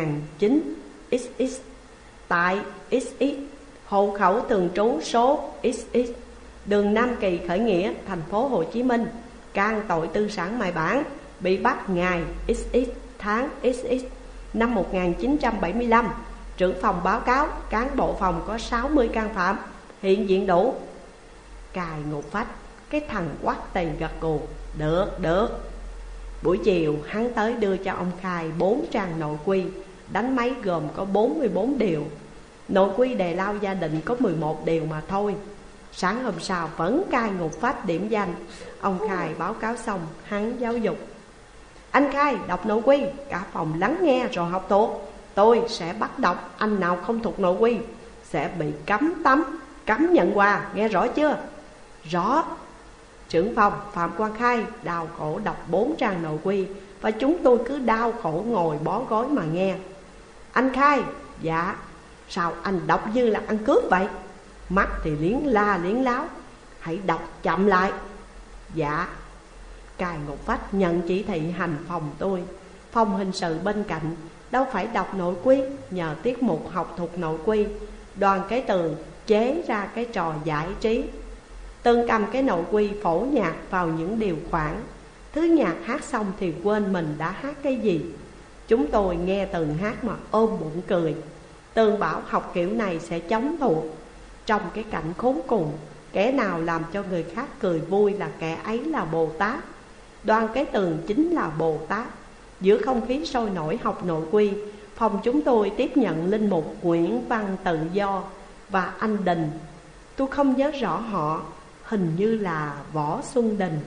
1900 XX, tại XX, hộ khẩu thường trú số XX, đường Nam Kỳ Khởi Nghĩa, thành phố Hồ Chí Minh, can tội tư sản mại bản, bị bắt ngày XX tháng XX năm 1975. Trưởng phòng báo cáo cán bộ phòng có 60 can phạm, hiện diện đủ. Cài ngục phách, cái thằng quắt tiền gật gù. Được. Buổi chiều hắn tới đưa cho ông Khai 4 trang nội quy đánh máy gồm có 44 điều. Nội quy đề lao gia đình có 11 điều mà thôi. Sáng hôm sau vẫn cai ngục phách điểm danh. Ông Khai báo cáo xong, hắn giáo dục: anh Khai đọc nội quy, cả phòng lắng nghe rồi học thuộc. Tôi sẽ bắt đọc, anh nào không thuộc nội quy sẽ bị cấm tắm, cấm nhận quà, nghe rõ chưa? Rõ. Trưởng phòng Phạm Quang Khai đau khổ đọc 4 trang nội quy, và chúng tôi cứ đau khổ ngồi bó gối mà nghe. Anh Khai: dạ. Sao anh đọc như là ăn cướp vậy? Mắt thì liếng la liếng láo. Hãy đọc chậm lại. Dạ. Cài ngục phách nhận chỉ thị hành phòng tôi. Phòng hình sự bên cạnh đâu phải đọc nội quy, nhờ tiết mục học thuộc nội quy, Đoàn Cái Tường chế ra cái trò giải trí. Tường cầm cái nội quy phổ nhạc vào những điều khoản. Thứ nhạc hát xong thì quên mình đã hát cái gì. Chúng tôi nghe Tường hát mà ôm bụng cười. Tường bảo học kiểu này sẽ chống thuộc. Trong cái cảnh khốn cùng, kẻ nào làm cho người khác cười vui là kẻ ấy là Bồ Tát. Đoàn Cái Tường chính là Bồ Tát. Giữa không khí sôi nổi học nội quy, phòng chúng tôi tiếp nhận linh mục Nguyễn Văn Tự Do và anh Đình. Tôi không nhớ rõ họ, hình như là Võ Xuân Đình.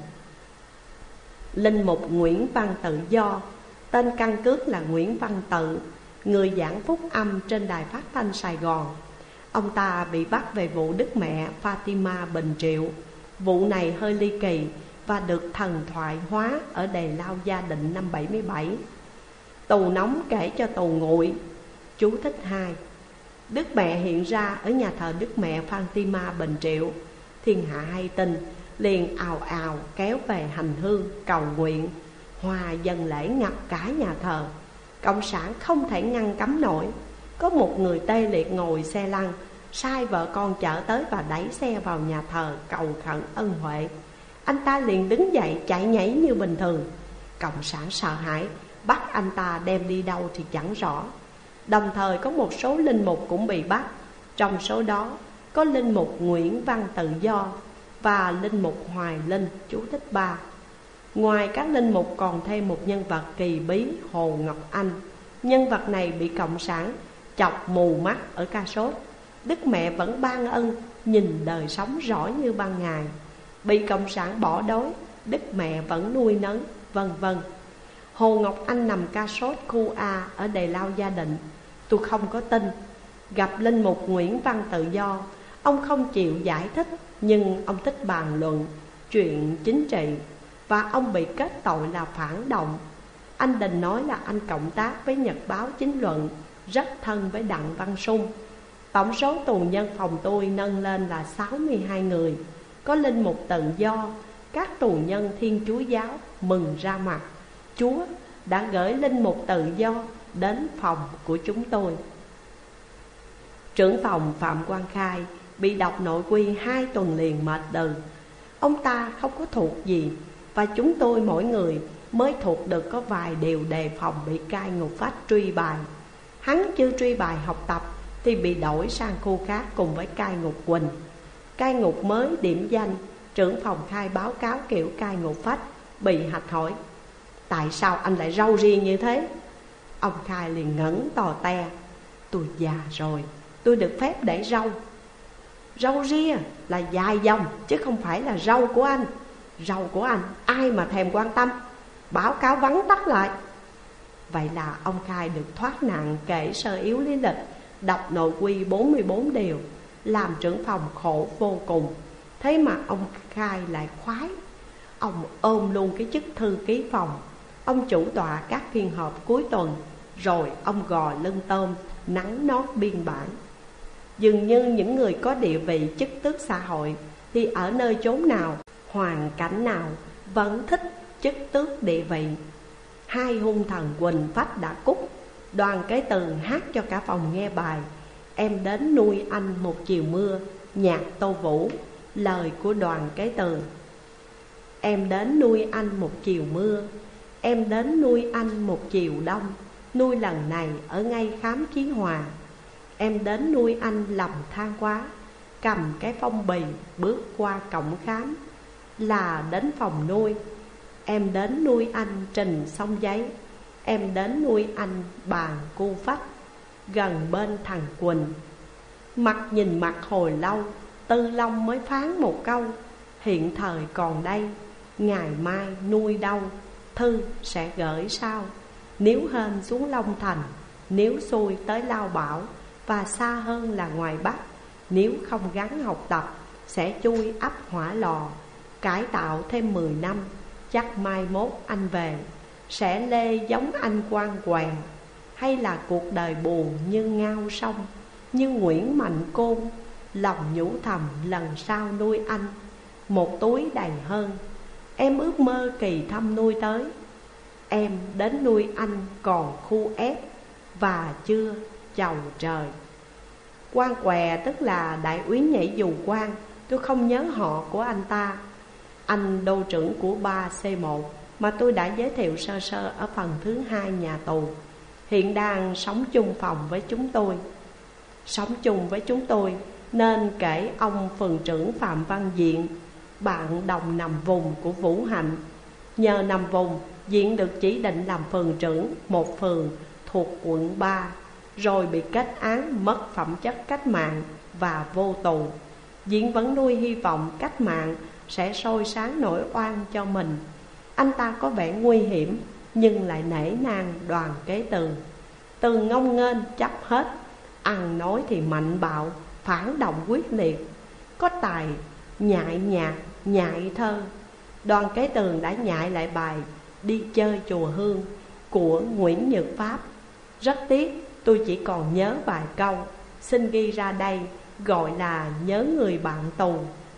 Linh mục Nguyễn Văn Tự Do, tên căn cước là Nguyễn Văn Tự, người giảng phúc âm trên đài phát thanh Sài Gòn. Ông ta bị bắt về vụ Đức Mẹ Fatima Bình Triệu. Vụ này hơi ly kỳ và được thần thoại hóa ở đề lao gia định năm 77. Tù nóng kể cho tù nguội. Chú thích 2. Đức Mẹ hiện ra ở nhà thờ Đức Mẹ Fatima Bình Triệu. Thiên hạ hay tin, liền ào ào kéo về hành hương cầu nguyện. Hòa dân lễ ngập cả nhà thờ. Cộng sản không thể ngăn cấm nổi. Có một người tê liệt ngồi xe lăn, sai vợ con chở tới và đẩy xe vào nhà thờ cầu khẩn ân huệ. Anh ta liền đứng dậy chạy nhảy như bình thường. Cộng sản sợ hãi, bắt anh ta đem đi đâu thì chẳng rõ. Đồng thời có một số linh mục cũng bị bắt. Trong số đó có linh mục Nguyễn Văn Tự Do và linh mục Hoài Linh. Chú thích 3. Ngoài các linh mục còn thêm một nhân vật kỳ bí, Hồ Ngọc Anh. Nhân vật này bị cộng sản chọc mù mắt ở Ca Sốt. Đức Mẹ vẫn ban ân, nhìn đời sống rõ như ban ngày. Bị cộng sản bỏ đói, Đức Mẹ vẫn nuôi nấng, vân vân. Hồ Ngọc Anh nằm Ca Sốt khu A ở đề lao gia định. Tôi không có tin. Gặp linh mục Nguyễn Văn Tự Do, ông không chịu giải thích, nhưng ông thích bàn luận chuyện chính trị, và ông bị kết tội là phản động. Anh Đình nói là anh cộng tác với Nhật báo Chính Luận, rất thân với Đặng Văn Sung. Tổng số tù nhân phòng tôi nâng lên là 62 người. Có linh mục Tự Do, các tù nhân Thiên Chúa giáo mừng ra mặt. Chúa đã gửi linh mục Tự Do đến phòng của chúng tôi. Trưởng phòng Phạm Quang Khai bị đọc nội quy 2 tuần liền mệt đừ. Ông ta không có thuộc gì, và chúng tôi mỗi người mới thuộc được có vài điều đề phòng bị cai ngục phách truy bài. Hắn chưa truy bài học tập thì bị đổi sang khu khác cùng với cai ngục Quỳnh. Cai ngục mới điểm danh, trưởng phòng Khai báo cáo kiểu cai ngục phách, bị hạch hỏi: tại sao anh lại râu riêng như thế? Ông Khai liền ngẩn tò te: tôi già rồi, tôi được phép để râu. Râu ria là dài dòng chứ không phải là râu của anh. Râu của anh ai mà thèm quan tâm. Báo cáo vắn tắt lại. Vậy là ông Khai được thoát nạn kể sơ yếu lý lịch, đọc nội quy 44 điều, làm trưởng phòng khổ vô cùng. Thế mà ông Khai lại khoái. Ông ôm luôn cái chức thư ký phòng. Ông chủ tọa các phiên họp cuối tuần. Rồi ông gò lưng tôm nắn nót biên bản. Dường như những người có địa vị chức tước xã hội thì ở nơi chốn nào, hoàn cảnh nào vẫn thích chức tước địa vị. Hai hung thần Quỳnh Phách đã cút. Đoàn Kế Tường hát cho cả phòng nghe bài Em đến nuôi anh một chiều mưa, nhạc Tô Vũ, lời của Đoàn Kế Tường. Em đến nuôi anh một chiều mưa, em đến nuôi anh một chiều đông, nuôi lần này ở ngay khám Chí Hòa. Em đến nuôi anh lầm than quá, cầm cái phong bì bước qua cổng khám, là đến phòng nuôi. Em đến nuôi anh trình xong giấy, em đến nuôi anh bàn cu phách, gần bên thằng Quỳnh. Mặt nhìn mặt hồi lâu, Tư Long mới phán một câu: hiện thời còn đây, ngày mai nuôi đâu, thư sẽ gửi sau. Nếu hên xuống Long Thành, nếu xuôi tới Lao Bảo, và xa hơn là ngoài Bắc, nếu không gắng học tập, sẽ chui ấp hỏa lò. Cải tạo thêm 10 năm, chắc mai mốt anh về, sẽ lê giống anh Quan Quèn, hay là cuộc đời buồn như ngao sông, như Nguyễn Mạnh Côn. Lòng nhủ thầm lần sau nuôi anh một túi đầy hơn. Em ước mơ kỳ thăm nuôi tới, em đến nuôi anh còn khu ép và chưa chầu trời. Quan Què tức là đại úy nhảy dù quan, tôi không nhớ họ của anh ta. Anh đô trưởng của 3C1 mà tôi đã giới thiệu sơ sơ ở phần thứ 2 nhà tù, hiện đang sống chung phòng với chúng tôi. Sống chung với chúng tôi nên kể ông phường trưởng Phạm Văn Diện, bạn đồng nằm vùng của Vũ Hạnh. Nhờ nằm vùng, Diện được chỉ định làm phường trưởng một phường thuộc quận 3, rồi bị kết án mất phẩm chất cách mạng và vô tù. Diện vẫn nuôi hy vọng cách mạng sẽ soi sáng nỗi oan cho mình. Anh ta có vẻ nguy hiểm nhưng lại nể nang Đoàn Kế Tường. Từ ngông nghênh chấp hết, ăn nói thì mạnh bạo, phản động quyết liệt, có tài nhại nhạc, nhại thơ. Đoàn Kế Tường đã nhại lại bài Đi chơi chùa Hương của Nguyễn Nhật Pháp. Rất tiếc tôi chỉ còn nhớ vài câu, xin ghi ra đây, gọi là nhớ người bạn tù.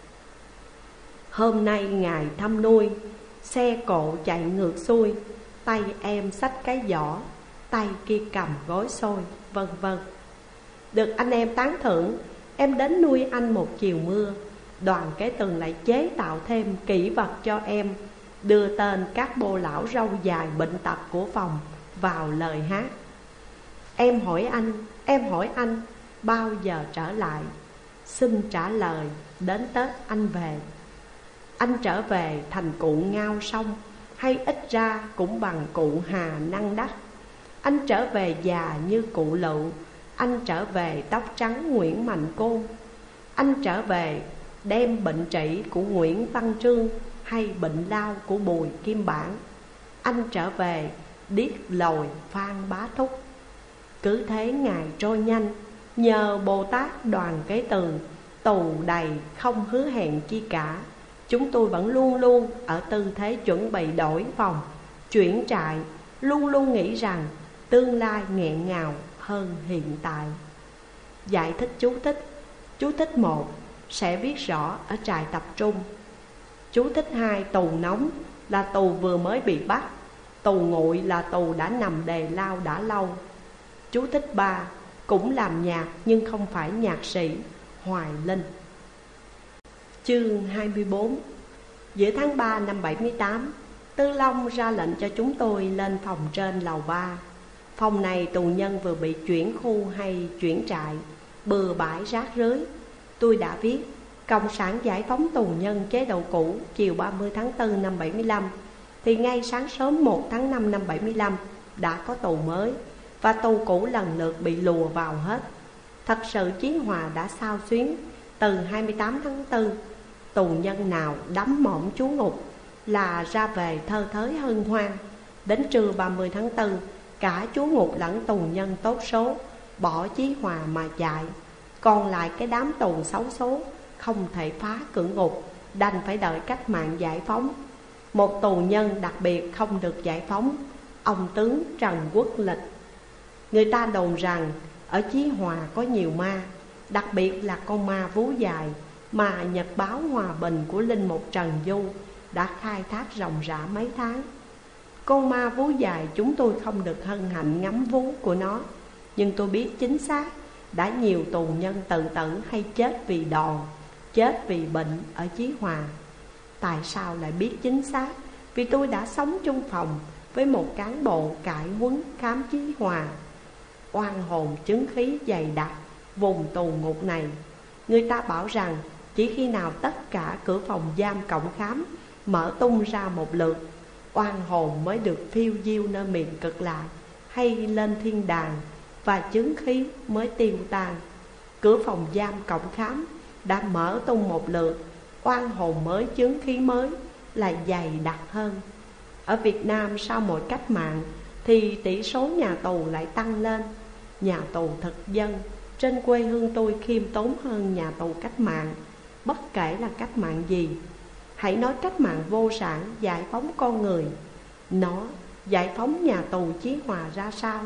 Hôm nay ngày thăm nuôi, xe cộ chạy ngược xuôi, tay em xách cái giỏ, tay kia cầm gói xôi, vân vân. Được anh em tán thưởng, em đến nuôi anh một chiều mưa. Đoàn Kế Tường lại chế tạo thêm kỷ vật cho em, đưa tên các bô lão râu dài bệnh tật của phòng vào lời hát. Em hỏi anh bao giờ trở lại, xin trả lời đến Tết anh về. Anh trở về thành cụ ngao sông, hay ít ra cũng bằng cụ Hà Năng Đắc. Anh trở về già như cụ Lựu, anh trở về tóc trắng Nguyễn Mạnh Côn. Anh trở về đem bệnh trĩ của Nguyễn Văn Trương, hay bệnh lao của Bùi Kim Bản. Anh trở về điếc lồi Phan Bá Thúc. Cứ thế ngày trôi nhanh, nhờ Bồ Tát Đoàn Kế Tường, tù đầy không hứa hẹn chi cả. Chúng tôi vẫn luôn luôn ở tư thế chuẩn bị đổi phòng, chuyển trại, luôn luôn nghĩ rằng tương lai nghẹn ngào hơn hiện tại. Giải thích chú thích. Chú thích 1 sẽ viết rõ ở trại tập trung. Chú thích 2, tù nóng là tù vừa mới bị bắt. Tù nguội là tù đã nằm đề lao đã lâu. Chú thích 3 cũng làm nhạc nhưng không phải nhạc sĩ Hoài Linh. Chương 24. Giữa tháng 3 năm 78, Tư Long ra lệnh cho chúng tôi lên phòng trên lầu 3. Phòng này tù nhân vừa bị chuyển khu hay chuyển trại, bừa bãi rác rưới. Tôi đã viết Cộng sản giải phóng tù nhân chế độ cũ chiều 30 tháng 4 năm 75, thì ngay sáng sớm 1 tháng 5 năm 75 đã có tù mới, và tù cũ lần lượt bị lùa vào hết. Thật sự Chí Hòa đã xao xuyến. Từ 28 tháng 4, tù nhân nào đắm mỏm trú ngục là ra về thơ thới hân hoan. Đến trưa 30 tháng 4, cả trú ngục lẫn tù nhân tốt số bỏ Chí Hòa mà chạy. Còn lại cái đám tù xấu số không thể phá cửa ngục, đành phải đợi cách mạng giải phóng. Một tù nhân đặc biệt không được giải phóng, ông tướng Trần Quốc Lịch. Người ta đồn rằng ở Chí Hòa có nhiều ma, đặc biệt là con ma vú dài mà Nhật báo Hòa Bình của linh mục Trần Du đã khai thác ròng rã mấy tháng. Con ma vú dài chúng tôi không được hân hạnh ngắm vú của nó. Nhưng tôi biết chính xác đã nhiều tù nhân tự tử hay chết vì đòn, chết vì bệnh ở Chí Hòa. Tại sao lại biết chính xác? Vì tôi đã sống chung phòng với một cán bộ cải huấn khám Chí Hòa. Oan hồn chứng khí dày đặc vùng tù ngục này. Người ta bảo rằng chỉ khi nào tất cả cửa phòng giam cộng khám mở tung ra một lượt, oan hồn mới được phiêu diêu nơi miền cực lạc hay lên thiên đàng, và chứng khí mới tiêu tan. Cửa phòng giam cộng khám đã mở tung một lượt, oan hồn mới, chứng khí mới là dày đặc hơn. Ở Việt Nam sau mỗi cách mạng thì tỷ số nhà tù lại tăng lên. Nhà tù thực dân trên quê hương tôi khiêm tốn hơn nhà tù cách mạng, bất kể là cách mạng gì. Hãy nói cách mạng vô sản giải phóng con người, nó giải phóng nhà tù Chí Hòa ra sao?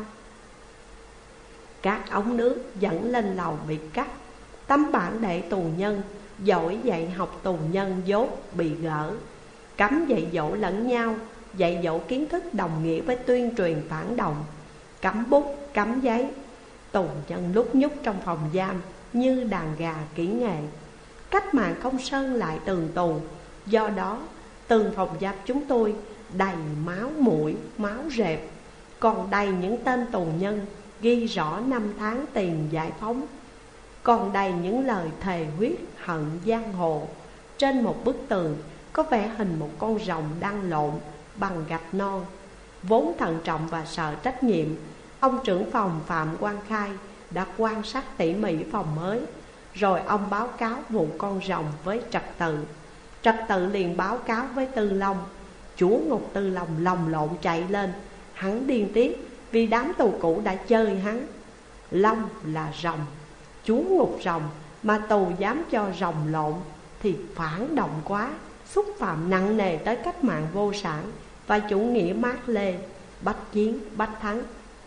Các ống nước dẫn lên lầu bị cắt, tấm bảng để tù nhân giỏi dạy học tù nhân dốt bị gỡ, cấm dạy dỗ lẫn nhau, dạy dỗ kiến thức đồng nghĩa với tuyên truyền phản động, cấm bút, cấm giấy. Tù nhân lúc nhúc trong phòng giam như đàn gà kỹ nghệ. Cách mạng không sơn lại tường tù, do đó tường phòng giam chúng tôi đầy máu muỗi, máu rệp, còn đầy những tên tù nhân ghi rõ năm tháng tiền giải phóng, còn đầy những lời thề huyết hận giang hồ. Trên một bức tường có vẽ hình một con rồng đang lộn bằng gạch non. Vốn thận trọng và sợ trách nhiệm, ông trưởng phòng Phạm Quang Khai đã quan sát tỉ mỉ phòng mới. Rồi ông báo cáo vụ con rồng với trật tự. Trật tự liền báo cáo với Tư Long. Chúa Ngục Tư Long lồng lộn chạy lên. Hắn điên tiết vì đám tù cũ đã chơi hắn. Long là rồng, chúa ngục rồng, mà tù dám cho rồng lộn thì phản động quá, xúc phạm nặng nề tới cách mạng vô sản và chủ nghĩa Mác Lê. Bách chiến bách thắng.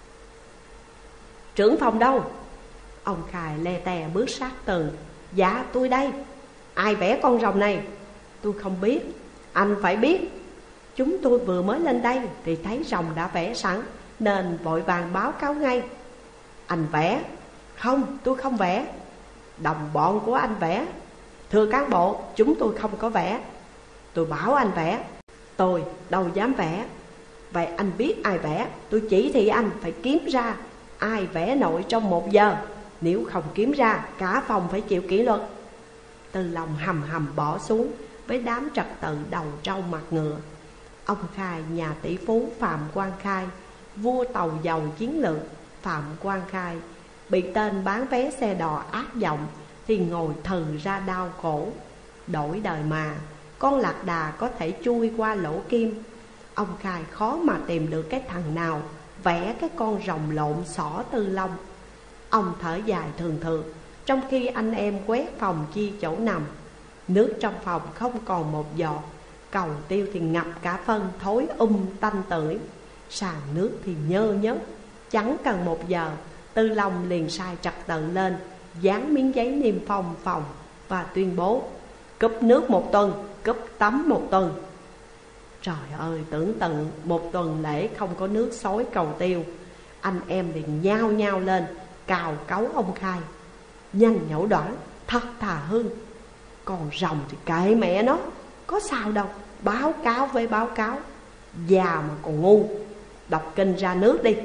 Trưởng phòng đâu? Ông Khai le tè bước sát tường. Dạ tôi đây. Ai vẽ con rồng này? Tôi không biết. Anh phải biết. Chúng tôi vừa mới lên đây thì thấy rồng đã vẽ sẵn, nên vội vàng báo cáo ngay. Anh vẽ? Không, tôi không vẽ. Đồng bọn của anh vẽ. Thưa cán bộ, chúng tôi không có vẽ. Tôi bảo anh vẽ. Tôi đâu dám vẽ. Vậy anh biết ai vẽ? Tôi chỉ thị anh phải kiếm ra ai vẽ nội trong 1 giờ. Nếu không kiếm ra, cả phòng phải chịu kỷ luật. Tư Long hầm hầm bỏ xuống với đám trật tự đầu trâu mặt ngựa. Ông Khai, nhà tỷ phú Phạm Quang Khai, vua tàu dầu chiến lược Phạm Quang Khai, bị tên bán vé xe đò ác giọng thì ngồi thừ ra đau khổ. Đổi đời mà, con lạc đà có thể chui qua lỗ kim. Ông Khai khó mà tìm được cái thằng nào vẽ cái con rồng lộn xỏ Tư Long. Ông thở dài thường thường, trong khi anh em quét phòng chia chỗ nằm. Nước trong phòng không còn một giọt, cầu tiêu thì ngập cả phân thối tanh tưởi, sàn nước thì nhơ nhớt. Chẳng cần 1 giờ, Tư Long liền sai trật tự lên, dán miếng giấy niêm phong phòng và tuyên bố cúp nước 1 tuần, cúp tắm 1 tuần. Trời ơi, tưởng tượng 1 tuần lễ không có nước xối cầu tiêu, anh em liền nhao nhao lên cào cấu ông Khai. Nhanh nhẩu đoản, thật thà hư. Còn rồng thì kệ mẹ nó, có sao đâu, báo cáo với báo cáo. Già mà còn ngu, đọc kinh ra nước đi.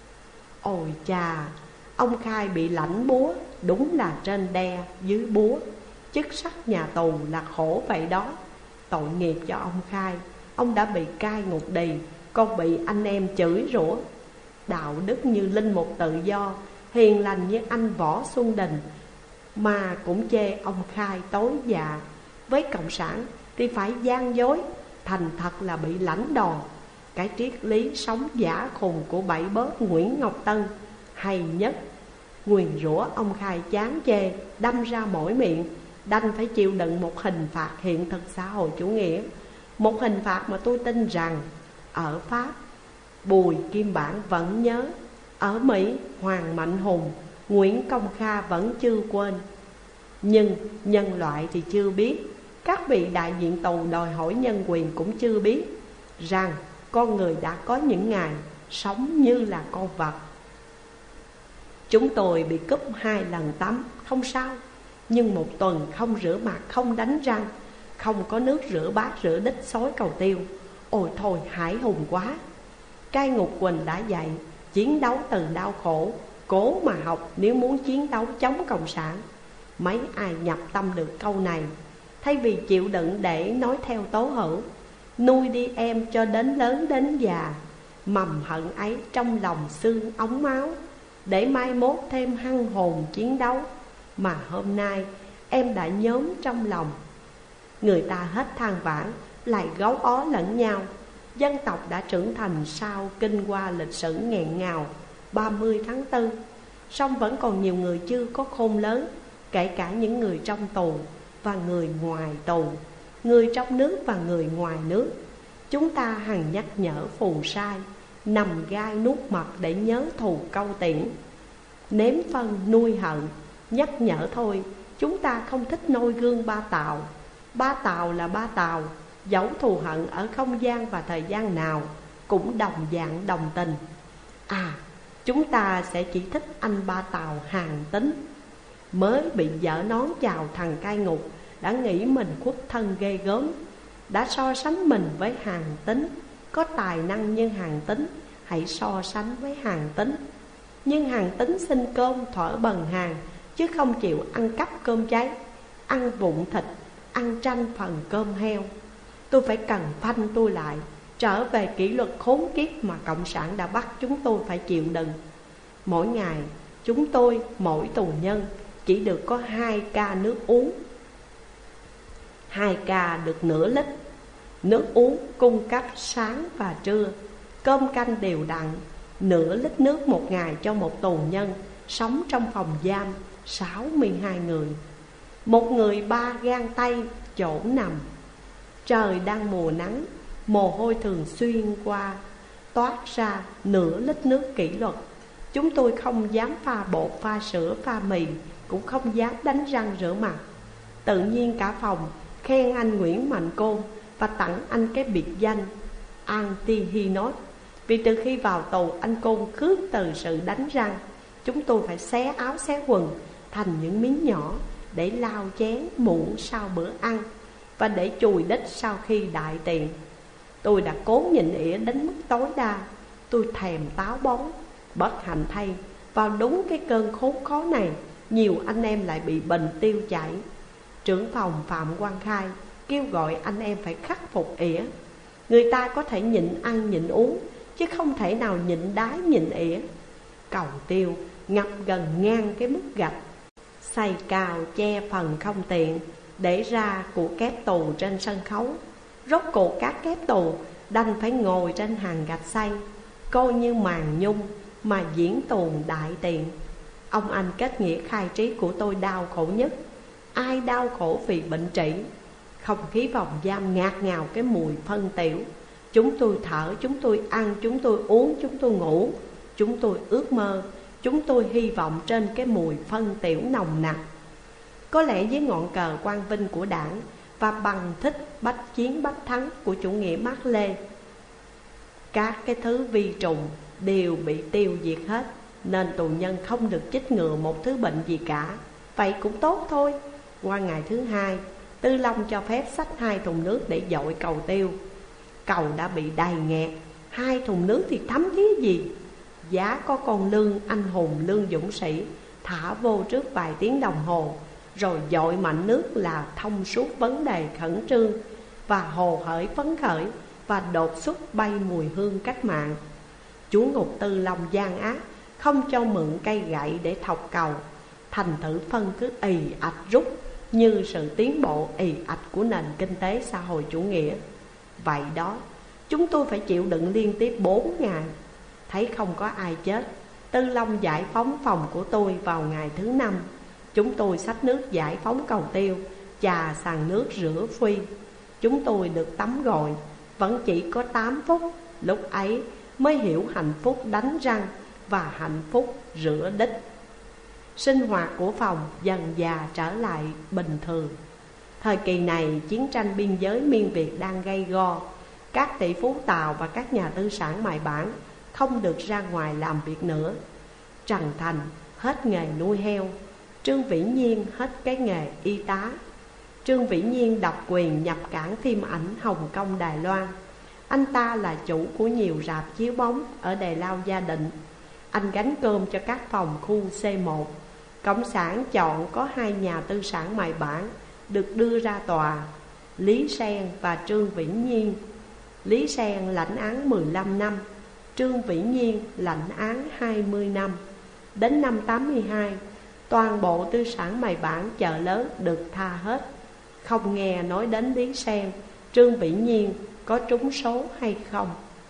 Ôi chà, ông Khai bị lãnh búa, đúng là trên đe dưới búa. Chức sắc nhà tù là khổ vậy đó. Tội nghiệp cho ông Khai, ông đã bị cai ngục đì, còn bị anh em chửi rủa. Đạo đức như linh mục tự do, hiền lành như anh Võ Xuân Đình mà cũng chê ông Khai tối dạ. Với cộng sản thì phải gian dối, thành thật là bị lãnh đòn. Cái triết lý sống giả khùng của bảy bớt Nguyễn Ngọc Tân hay nhất. Nguyền rủa ông Khai chán chê, đâm ra mỗi miệng, đành phải chịu đựng một hình phạt hiện thực xã hội chủ nghĩa. Một hình phạt mà tôi tin rằng ở Pháp Bùi Kim Bản vẫn nhớ, ở Mỹ Hoàng Mạnh Hùng, Nguyễn Công Kha vẫn chưa quên. Nhưng nhân loại thì chưa biết, các vị đại diện tù đòi hỏi nhân quyền cũng chưa biết rằng con người đã có những ngày sống như là con vật. Chúng tôi bị cúp 2 lần tắm, không sao. Nhưng 1 tuần không rửa mặt, không đánh răng, không có nước rửa bát rửa đít xối cầu tiêu. Ôi thôi hãi hùng quá. Cai ngục Quỳnh đã dạy chiến đấu từ đau khổ, cố mà học nếu muốn chiến đấu chống cộng sản. Mấy ai nhập tâm được câu này. Thay vì chịu đựng để nói theo Tố Hữu, nuôi đi em cho đến lớn đến già, mầm hận ấy trong lòng xương ống máu, để mai mốt thêm hăng hồn chiến đấu. Mà hôm nay em đã nhóm trong lòng. Người ta hết than vãn, lại gấu ó lẫn nhau. Dân tộc đã trưởng thành sau kinh qua lịch sử nghẹn ngào 30 tháng 4. Song vẫn còn nhiều người chưa có khôn lớn, kể cả những người trong tù và người ngoài tù, người trong nước và người ngoài nước. Chúng ta hằng nhắc nhở phù sai, nằm gai nuốt mật để nhớ thù câu tiễn. Nếm phân nuôi hận, nhắc nhở thôi, chúng ta không thích noi gương Ba Tào. Ba Tào là Ba Tào, dẫu thù hận ở không gian và thời gian nào cũng đồng dạng đồng tình. Chúng ta sẽ chỉ thích anh Ba Tào Hàn Tín. Mới bị vợ nón chào thằng cai ngục đã nghĩ mình khuất thân ghê gớm, đã so sánh mình với Hàn Tín. Có tài năng như Hàn Tín, hãy so sánh với Hàn Tín. Nhưng Hàn Tín xin cơm thỏa bần hàng, chứ không chịu ăn cắp cơm cháy, ăn vụn thịt, ăn tranh phần cơm heo. Tôi phải cần phanh tôi lại, trở về kỷ luật khốn kiếp mà cộng sản đã bắt chúng tôi phải chịu đựng. Mỗi ngày chúng tôi, mỗi tù nhân chỉ được có 2 ca nước uống. 2 ca được nửa lít. Nước uống cung cấp sáng và trưa, cơm canh đều đặn. Nửa lít nước một ngày cho một tù nhân sống trong phòng giam 62 người. Một người 3 gang tay chỗ nằm. Trời đang mùa nắng, mồ hôi thường xuyên qua toát ra nửa lít nước kỷ luật. Chúng tôi không dám pha bột, pha sữa, pha mì, cũng không dám đánh răng rửa mặt. Tự nhiên cả phòng khen anh Nguyễn Mạnh Côn và tặng anh cái biệt danh Antihinot. Vì từ khi vào tù, anh Côn khước từ sự đánh răng. Chúng tôi phải xé áo xé quần thành những miếng nhỏ để lau chén muỗng sau bữa ăn, và để chùi đít sau khi đại tiện. Tôi đã cố nhịn ỉa đến mức tối đa. Tôi thèm táo bón. Bất hạnh thay, vào đúng cái cơn khốn khó này, nhiều anh em lại bị bệnh tiêu chảy. Trưởng phòng Phạm Quang Khai kêu gọi anh em phải khắc phục ỉa. Người ta có thể nhịn ăn nhịn uống, chứ không thể nào nhịn đái nhịn ỉa. Cầu tiêu ngập gần ngang cái mức gạch, xây cao che phần không tiện, để ra của kép tù trên sân khấu. Rốt cuộc các kép tù đành phải ngồi trên hàng gạch xay, coi như màn nhung mà diễn tuồng đại tiện. Ông anh kết nghĩa khai trí của tôi đau khổ nhất. Ai đau khổ vì bệnh trĩ? Không khí phòng giam ngạt ngào cái mùi phân tiểu. Chúng tôi thở, chúng tôi ăn, chúng tôi uống, chúng tôi ngủ, chúng tôi ước mơ, chúng tôi hy vọng trên cái mùi phân tiểu nồng nặc. Có lẽ với ngọn cờ quang vinh của đảng và bằng thích bách chiến bách thắng của chủ nghĩa Mác Lê, các cái thứ vi trùng đều bị tiêu diệt hết, nên tù nhân không được chích ngừa một thứ bệnh gì cả. Vậy cũng tốt thôi. Qua ngày thứ 2, Tư Long cho phép xách 2 thùng nước để dội cầu tiêu. Cầu đã bị đầy nghẹt, 2 thùng nước thì thấm thía gì. Giá có con Lương anh hùng Lương Dũng Sĩ thả vô trước vài tiếng đồng hồ, rồi dội mạnh nước là thông suốt vấn đề khẩn trương, và hồ hởi phấn khởi, và đột xuất bay mùi hương cách mạng. Chúa ngục Tư Long gian ác, không cho mượn cây gậy để thọc cầu. Thành thử phân cứ ì ạch rút, như sự tiến bộ ì ạch của nền kinh tế xã hội chủ nghĩa. Vậy đó, chúng tôi phải chịu đựng liên tiếp 4 ngày. Thấy không có ai chết, Tư Long giải phóng phòng của tôi vào ngày thứ 5. Chúng tôi xách nước giải phóng cầu tiêu, chà sàn nước rửa phi. Chúng tôi được tắm gội, vẫn chỉ có 8 phút. Lúc ấy mới hiểu hạnh phúc đánh răng và hạnh phúc rửa đít. Sinh hoạt của phòng dần dà trở lại bình thường. Thời kỳ này chiến tranh biên giới miên Việt đang gay go. Các tỷ phú Tàu và các nhà tư sản mại bản không được ra ngoài làm việc nữa. Trần Thành hết nghề nuôi heo, Trương Vĩ Nhiên hết cái nghề y tá. Trương Vĩ Nhiên độc quyền nhập cảng phim ảnh Hồng Kông Đài Loan. Anh ta là chủ của nhiều rạp chiếu bóng ở Đài Lao Gia Định. Anh gánh cơm cho các phòng khu C1. Cộng sản chọn có 2 nhà tư sản mại bản được đưa ra tòa, Lý Sen và Trương Vĩ Nhiên. Lý Sen lãnh án 15 năm, Trương Vĩ Nhiên lãnh án 20 năm. Đến năm 82, toàn bộ tư sản mại bản chợ lớn được tha hết. Không nghe nói đến Lý Sen, Trương Vĩ Nhiên có trúng số hay không.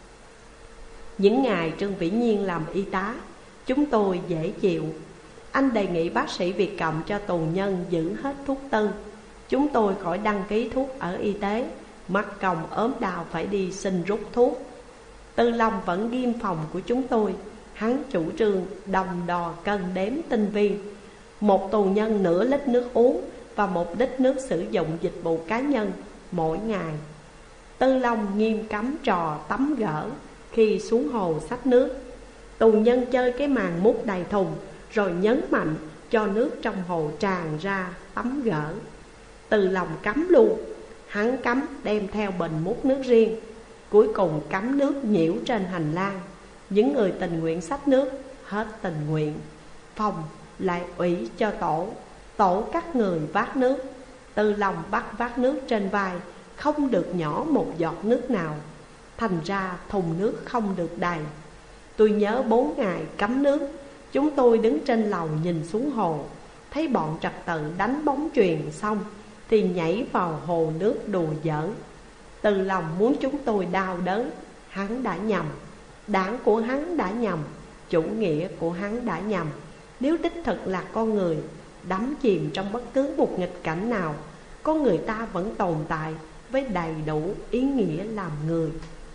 Những ngày Trương Vĩ Nhiên làm y tá, chúng tôi dễ chịu. Anh đề nghị bác sĩ Việt Cộng cho tù nhân giữ hết thuốc tư. Chúng tôi khỏi đăng ký thuốc ở y tế, mắc công ốm đau phải đi xin rút thuốc. Tư Long vẫn ghim phòng của chúng tôi. Hắn chủ trương đồng đo cân đếm tinh vi. Một tù nhân nửa lít nước uống và 1 lít nước sử dụng dịch vụ cá nhân mỗi ngày. Tư Long nghiêm cấm trò tắm gỡ khi xuống hồ xách nước. Tù nhân chơi cái màn múc đầy thùng rồi nhấn mạnh cho nước trong hồ tràn ra tắm gỡ. Tư Long cấm luôn. Hắn cấm đem theo bình múc nước riêng. Cuối cùng cấm nước nhiễu trên hành lang. Những người tình nguyện xách nước hết tình nguyện. Phòng lại ủy cho tổ các người vác nước. Tư Long bắt vác nước trên vai, không được nhỏ một giọt nước nào. Thành ra thùng nước không được đầy. Tôi nhớ 4 ngày cấm nước, chúng tôi đứng trên lầu nhìn xuống hồ. Thấy bọn trật tự đánh bóng chuyền xong thì nhảy vào hồ nước đùa giỡn. Từ lòng muốn chúng tôi đau đớn. Hắn đã nhầm, đảng của hắn đã nhầm, chủ nghĩa của hắn đã nhầm. Nếu đích thực là con người đắm chìm trong bất cứ một nghịch cảnh nào, con người ta vẫn tồn tại với đầy đủ ý nghĩa làm người.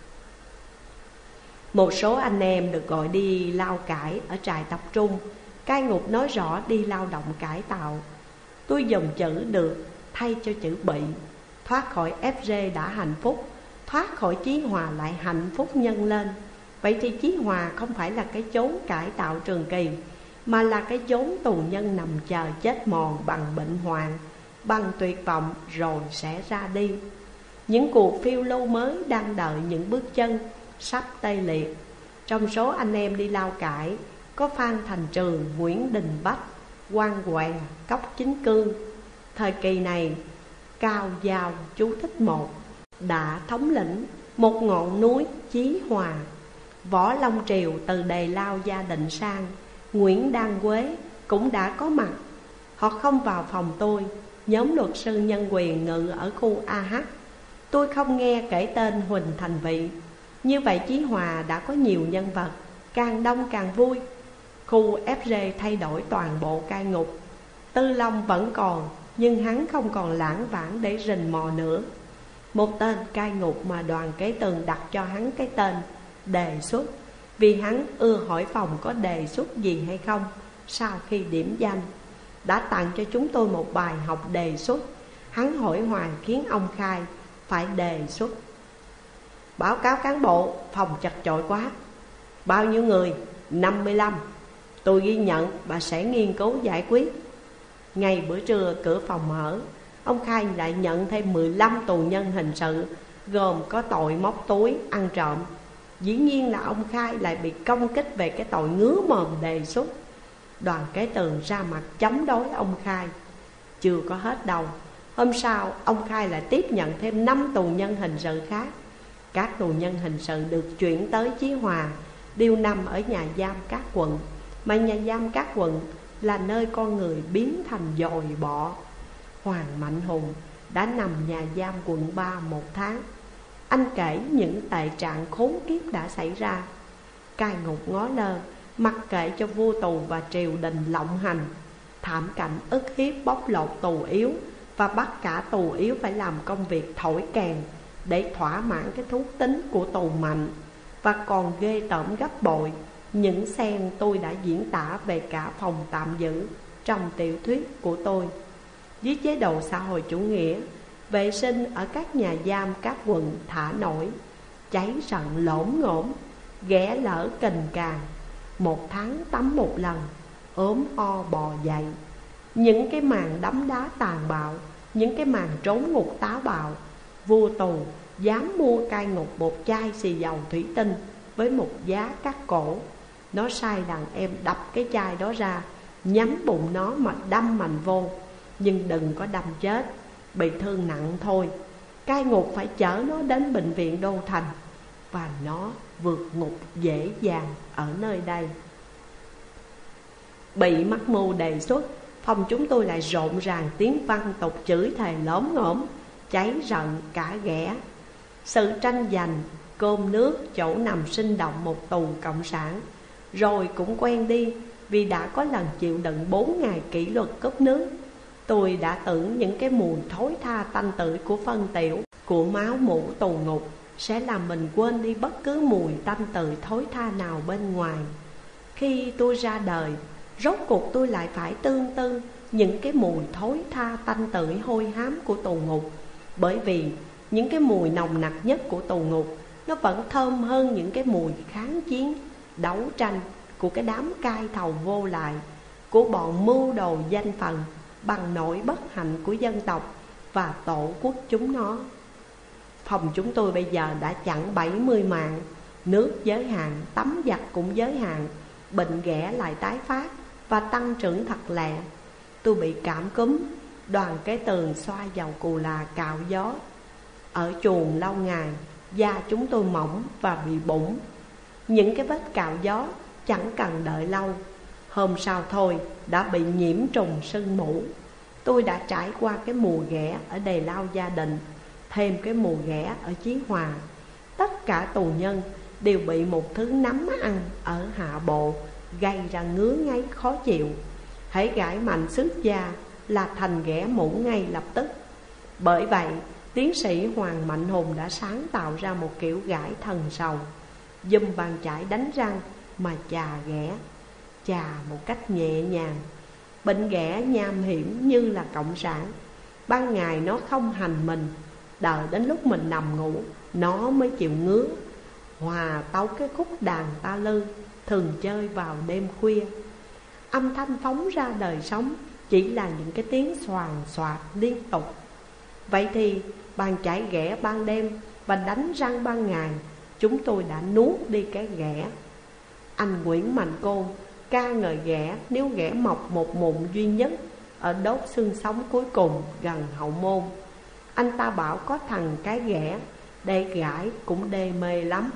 Một số anh em được gọi đi lao cải ở trại tập trung. Cai ngục nói rõ đi lao động cải tạo. Tôi dùng chữ được thay cho chữ bị. Thoát khỏi FG đã hạnh phúc, thoát khỏi Chí Hòa lại hạnh phúc nhân lên. Vậy thì Chí Hòa không phải là cái chốn cải tạo trường kỳ, mà là cái chốn tù nhân nằm chờ chết mòn bằng bệnh hoạn, bằng tuyệt vọng rồi sẽ ra đi. Những cuộc phiêu lưu mới đang đợi những bước chân sắp tê liệt. Trong số anh em đi lao cải có Phan Thành Trường, Nguyễn Đình Bách, Quang Què, Cốc Chính Cương. Thời kỳ này Cao Giao chú thích 1 đã thống lĩnh một ngọn núi Chí Hòa. Võ Long Triều từ Đề Lao Gia Định sang, Nguyễn Đan Quế cũng đã có mặt. Họ không vào phòng tôi. Nhóm luật sư nhân quyền ngự ở khu AH. Tôi không nghe kể tên Huỳnh Thành Vị. Như vậy Chí Hòa đã có nhiều nhân vật, càng đông càng vui. Khu FG thay đổi toàn bộ cai ngục. Tư Long vẫn còn, nhưng hắn không còn lãng vãng để rình mò nữa. Một tên cai ngục mà Đoàn Kế Tường đặt cho hắn cái tên đề xuất, vì hắn ưa hỏi phòng có đề xuất gì hay không sau khi điểm danh. Đã tặng cho chúng tôi một bài học đề xuất. Hắn hỏi hoài khiến ông Khai phải đề xuất. Báo cáo cán bộ, phòng chật chội quá. Bao nhiêu người? 55. Tôi ghi nhận và sẽ nghiên cứu giải quyết. Ngay bữa trưa cửa phòng mở, ông Khai lại nhận thêm 15 tù nhân hình sự, gồm có tội móc túi, ăn trộm. Dĩ nhiên là ông Khai lại bị công kích về cái tội ngứa mồm đề xuất. Đoàn Kế Tường ra mặt chống đối ông Khai. Chưa có hết đâu. Hôm sau ông Khai lại tiếp nhận thêm 5 tù nhân hình sự khác. Các tù nhân hình sự được chuyển tới Chí Hòa, điều nằm ở nhà giam các quận. Mà nhà giam các quận là nơi con người biến thành dồi bọ. Hoàng Mạnh Hùng đã nằm nhà giam quận 3 1 tháng. Anh kể những tệ trạng khốn kiếp đã xảy ra. Cai ngục ngó lơ, mặc kệ cho vua tù và triều đình lộng hành. Thảm cảnh ức hiếp bóc lột tù yếu và bắt cả tù yếu phải làm công việc thổi kèn để thỏa mãn cái thú tính của tù mạnh. Và còn ghê tởm gấp bội những scene tôi đã diễn tả về cả phòng tạm giữ trong tiểu thuyết của tôi. Dưới chế độ xã hội chủ nghĩa, vệ sinh ở các nhà giam các quận thả nổi. cháy rận lổn ngổn, ghẻ lở cành càng. 1 tháng tắm 1 lần, ốm o bò dậy. Những cái màn đấm đá tàn bạo, những cái màn trốn ngục táo bạo. Vua tù dám mua cai ngục một chai xì dầu thủy tinh với một giá cắt cổ. Nó sai đàn em đập cái chai đó ra, nhắm bụng nó mà đâm mạnh vô. Nhưng đừng có đâm chết, bị thương nặng thôi. Cai ngục phải chở nó đến bệnh viện Đô Thành, và nó vượt ngục dễ dàng ở nơi đây. Bị mắc mưu đề xuất, phòng chúng tôi lại rộn ràng tiếng văn tục chửi thề lốm ngổm, cháy rận cả ghẻ. Sự tranh giành cơm nước chỗ nằm sinh động một tù cộng sản. Rồi cũng quen đi, vì đã có lần chịu đựng 4 ngày kỷ luật cúp nước. Tôi đã tưởng những cái mùi thối tha tanh tưởi của phân tiểu, của máu mủ tù ngục sẽ làm mình quên đi bất cứ mùi tanh tưởi thối tha nào bên ngoài. Khi tôi ra đời, rốt cuộc tôi lại phải tương tư những cái mùi thối tha tanh tưởi hôi hám của tù ngục. Bởi vì những cái mùi nồng nặc nhất của tù ngục nó vẫn thơm hơn những cái mùi kháng chiến, đấu tranh của cái đám cai thầu vô lại, của bọn mưu đồ danh phận bằng nỗi bất hạnh của dân tộc và tổ quốc chúng nó. Phòng chúng tôi bây giờ đã chặn 70 mạng. Nước giới hạn, tắm giặt cũng giới hạn. Bệnh ghẻ lại tái phát và tăng trưởng thật lẹ. Tôi bị cảm cúm, đoàn cái tường xoa dầu cù là cạo gió. Ở chuồng lâu ngày, da chúng tôi mỏng và bị bụng. Những cái vết cạo gió chẳng cần đợi lâu, hôm sau thôi đã bị nhiễm trùng sưng mủ. Tôi đã trải qua cái mùa ghẻ ở Đề Lao Gia Định, thêm cái mùa ghẻ ở Chí Hòa. Tất cả tù nhân đều bị một thứ nấm ăn ở hạ bộ gây ra ngứa ngáy khó chịu. Hễ gãi mạnh xước da là thành ghẻ mũ ngay lập tức. Bởi vậy tiến sĩ Hoàng Mạnh Hùng đã sáng tạo ra một kiểu gãi thần sầu, dùng bàn chải đánh răng mà chà ghẻ, chà một cách nhẹ nhàng. Bệnh ghẻ nham hiểm như là cộng sản. Ban ngày nó không hành mình, đợi đến lúc mình nằm ngủ nó mới chịu ngứa. Hòa tấu cái khúc đàn ta lư thường chơi vào đêm khuya. Âm thanh phóng ra đời sống chỉ là những cái tiếng xoàn xoạt liên tục. Vậy thì bàn chải ghẻ ban đêm và đánh răng ban ngày, chúng tôi đã nuốt đi cái ghẻ. Anh Nguyễn Mạnh Côn ca ngợi ghẻ nếu ghẻ mọc một mụn duy nhất ở đốt xương sống cuối cùng gần hậu môn. Anh ta bảo có thằng cái ghẻ để gãi cũng đê mê lắm.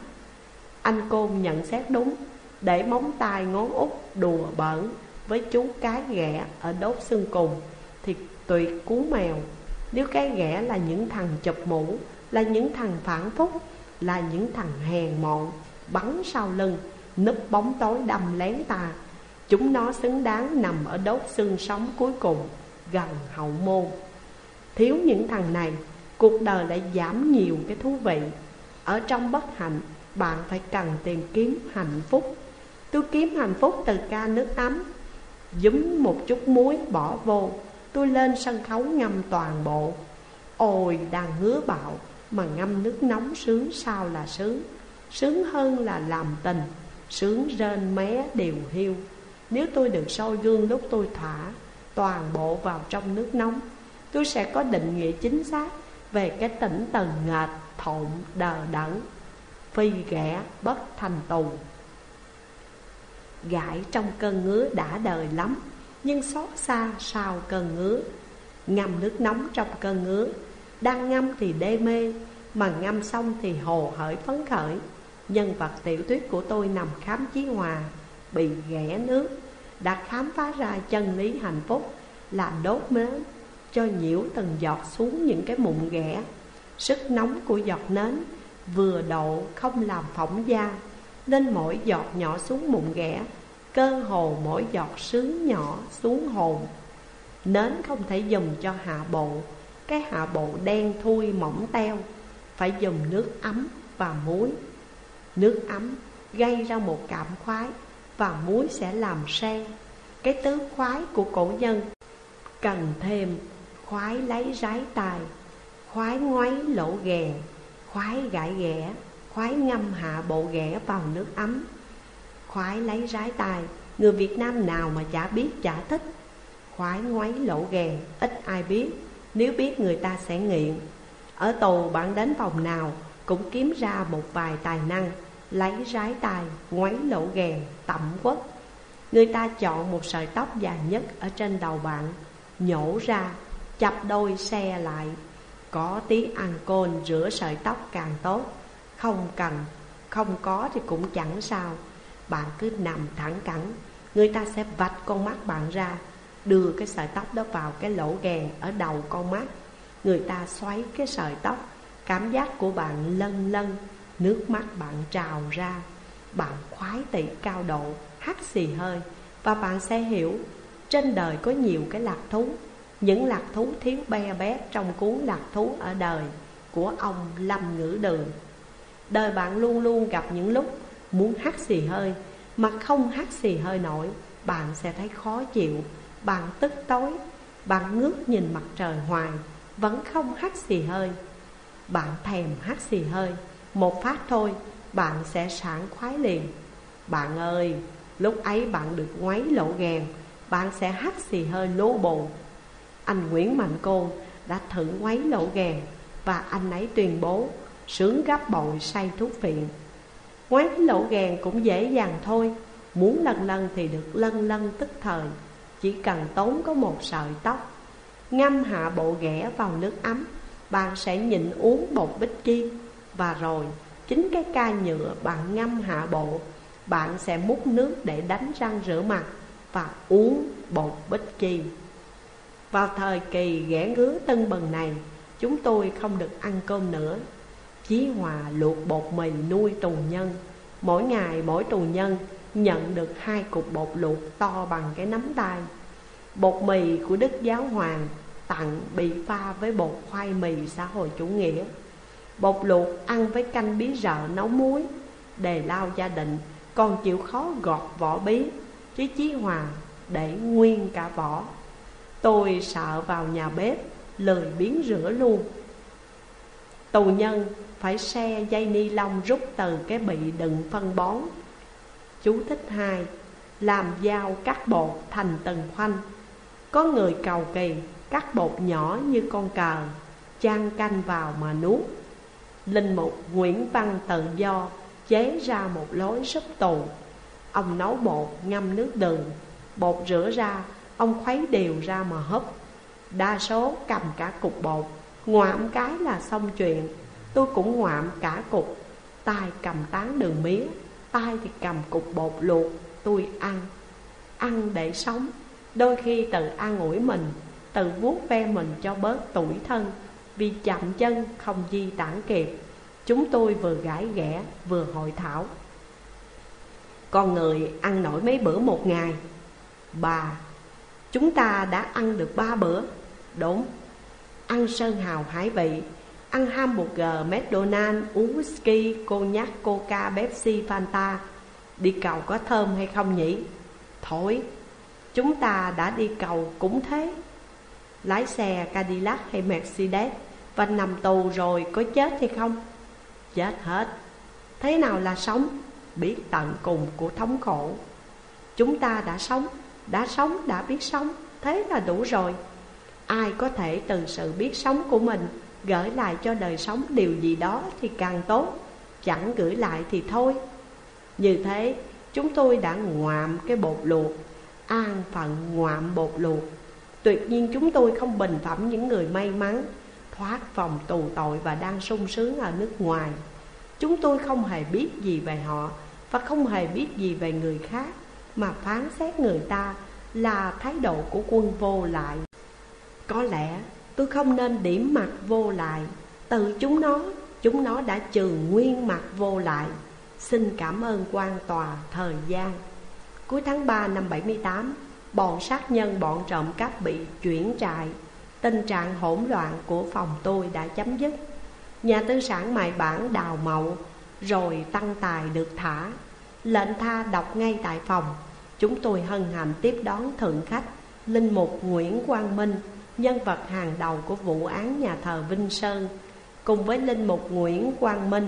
Anh Côn nhận xét đúng, để móng tay ngón út đùa bỡn với chú cái ghẻ ở đốt xương cùng thì tuyệt cú mèo. Nếu cái ghẻ là những thằng chụp mũ, là những thằng phản phúc, là những thằng hèn mọn bắn sau lưng, núp bóng tối đâm lén ta, chúng nó xứng đáng nằm ở đốt xương sống cuối cùng gần hậu môn. Thiếu những thằng này, cuộc đời lại giảm nhiều cái thú vị. Ở trong bất hạnh, bạn phải cần tìm kiếm hạnh phúc. Tôi kiếm hạnh phúc từ ca nước ấm. Dúm một chút muối bỏ vô, tôi lên sân khấu ngâm toàn bộ. Ôi đang hứa bạo mà ngâm nước nóng sướng sao là sướng. Sướng hơn là làm tình, sướng rên mé điều hiu. Nếu tôi được soi gương lúc tôi thả toàn bộ vào trong nước nóng, tôi sẽ có định nghĩa chính xác về cái tỉnh tần nghệt thộn đờ đẫn. Phi ghẻ bất thành tù. Gãi trong cơn ngứa đã đời lắm, nhưng xót xa sau cơn ngứa. Ngâm nước nóng trong cơn ngứa, đang ngâm thì đê mê, mà ngâm xong thì hồ hởi phấn khởi. Nhân vật tiểu thuyết của tôi nằm khám Chí Hòa, bị ghẻ nước, đã khám phá ra chân lý hạnh phúc là đốt nến cho nhiễu từng giọt xuống những cái mụn ghẻ. Sức nóng của giọt nến vừa độ không làm phỏng da, nên mỗi giọt nhỏ xuống mụn ghẻ, cơ hồ mỗi giọt sướng nhỏ xuống hồn. Nến không thể dùng cho hạ bộ, cái hạ bộ đen thui mỏng teo, phải dùng nước ấm và muối. Nước ấm gây ra một cảm khoái, và muối sẽ làm sen. Cái tứ khoái của cổ nhân cần thêm khoái lấy rái tài, khoái ngoáy lỗ ghè, khoái gãi ghẻ, khoái ngâm hạ bộ ghẻ vào nước ấm. Khoái lấy rái tai, người Việt Nam nào mà chả biết chả thích. Khoái ngoáy lỗ ghè, ít ai biết, nếu biết người ta sẽ nghiện. Ở tù bạn đến phòng nào cũng kiếm ra một vài tài năng lấy rái tai, ngoáy lỗ ghè, tẩm quất. Người ta chọn một sợi tóc dài nhất ở trên đầu bạn, nhổ ra, chập đôi xe lại. Có tí ancol rửa sợi tóc càng tốt. Không có thì cũng chẳng sao. Bạn cứ nằm thẳng cẳng, người ta sẽ vạch con mắt bạn ra, đưa cái sợi tóc đó vào cái lỗ ghè ở đầu con mắt. Người ta xoáy cái sợi tóc, cảm giác của bạn lân lân, nước mắt bạn trào ra. Bạn khoái tị cao độ, hắt xì hơi. Và bạn sẽ hiểu trên đời có nhiều cái lạc thú. Những lạc thú thiếu be bét trong cuốn Lạc Thú ở đời của ông Lâm Ngữ Đường. Đời bạn luôn luôn gặp những lúc muốn hắt xì hơi mà không hắt xì hơi nổi. Bạn sẽ thấy khó chịu, bạn tức tối, bạn ngước nhìn mặt trời hoài, vẫn không hắt xì hơi. Bạn thèm hắt xì hơi, một phát thôi, bạn sẽ sảng khoái liền. Bạn ơi, lúc ấy bạn được ngoáy lỗ ghèn, bạn sẽ hắt xì hơi lố bồ. Anh Nguyễn Mạnh Côn đã thử ngoáy lỗ ghèn, và anh ấy tuyên bố sướng gấp bội say thuốc phiện. Ngoáy lỗ ghèn cũng dễ dàng thôi. Muốn lân lân thì được lân lân tức thời, chỉ cần tốn có một sợi tóc. Ngâm hạ bộ ghẻ vào nước ấm, bạn sẽ nhịn uống bột bích chi. Và rồi chính cái ca nhựa bạn ngâm hạ bộ, bạn sẽ múc nước để đánh răng rửa mặt và uống bột bích chi. Vào thời kỳ ghẻ ngứa tưng bừng này, chúng tôi không được ăn cơm nữa. Chí Hòa luộc bột mì nuôi tù nhân. Mỗi ngày mỗi tù nhân nhận được 2 cục bột luộc to bằng cái nắm tay. Bột mì của Đức Giáo Hoàng tặng bị pha với bột khoai mì xã hội chủ nghĩa. Bột luộc ăn với canh bí rợ nấu muối. Đề lao gia đình còn chịu khó gọt vỏ bí, chứ Chí Hòa để nguyên cả vỏ. Tôi sợ vào nhà bếp, lười biếng rửa luôn. Tù nhân phải xe dây ni lông rút từ cái bị đựng phân bón. Chú thích 2. Làm dao cắt bột thành từng khoanh. Có người cầu kỳ cắt bột nhỏ như con cờ, chan canh vào mà nuốt. Linh mục Nguyễn Văn Tự Do chế ra một lối súp tù. Ông nấu bột ngâm nước đường. Bột rửa ra, ông khuấy đều ra mà húp. Đa số cầm cả cục bột, ngoạm cái là xong chuyện. Tôi cũng ngoạm cả cục. Tai cầm tán đường mía, tai thì cầm cục bột luộc. Tôi ăn để sống. Đôi khi tự an ủi mình, tự vuốt ve mình cho bớt tủi thân. Vì chậm chân không di tản kịp. Chúng tôi vừa gãi ghẻ vừa hội thảo. Con người ăn nổi mấy bữa một ngày? Bà, chúng ta đã ăn được 3 bữa. Đúng. Ăn sơn hào hải vị, ăn hamburger, McDonald's, uống whisky, cognac, coca, Pepsi, Fanta. Đi cầu có thơm hay không nhỉ? Thôi, chúng ta đã đi cầu cũng thế. Lái xe Cadillac hay Mercedes và nằm tù rồi có chết hay không? Chết hết. Thế nào là sống? Biết tận cùng của thống khổ. Chúng ta đã biết sống, thế là đủ rồi. Ai có thể từ sự biết sống của mình gửi lại cho đời sống điều gì đó thì càng tốt. Chẳng gửi lại thì thôi. Như thế chúng tôi đã ngoạm cái bột luộc, an phận ngoạm bột luộc. Tuyệt nhiên chúng tôi không bình phẩm những người may mắn thoát vòng tù tội và đang sung sướng ở nước ngoài. Chúng tôi không hề biết gì về họ và không hề biết gì về người khác, mà phán xét người ta là thái độ của quân vô lại. Có lẽ tôi không nên điểm mặt vô lại. Từ chúng nó đã trừ nguyên mặt vô lại. Xin cảm ơn quan tòa thời gian. Cuối tháng 3 năm 78, bọn sát nhân, bọn trộm cắp bị chuyển trại. Tình trạng hỗn loạn của phòng tôi đã chấm dứt. Nhà tư sản mại bản đào mậu, rồi Tăng Tài được thả. Lệnh tha đọc ngay tại phòng. Chúng tôi hân hạnh tiếp đón thượng khách linh mục Nguyễn Quang Minh, nhân vật hàng đầu của vụ án nhà thờ Vinh Sơn. Cùng với linh mục Nguyễn Quang Minh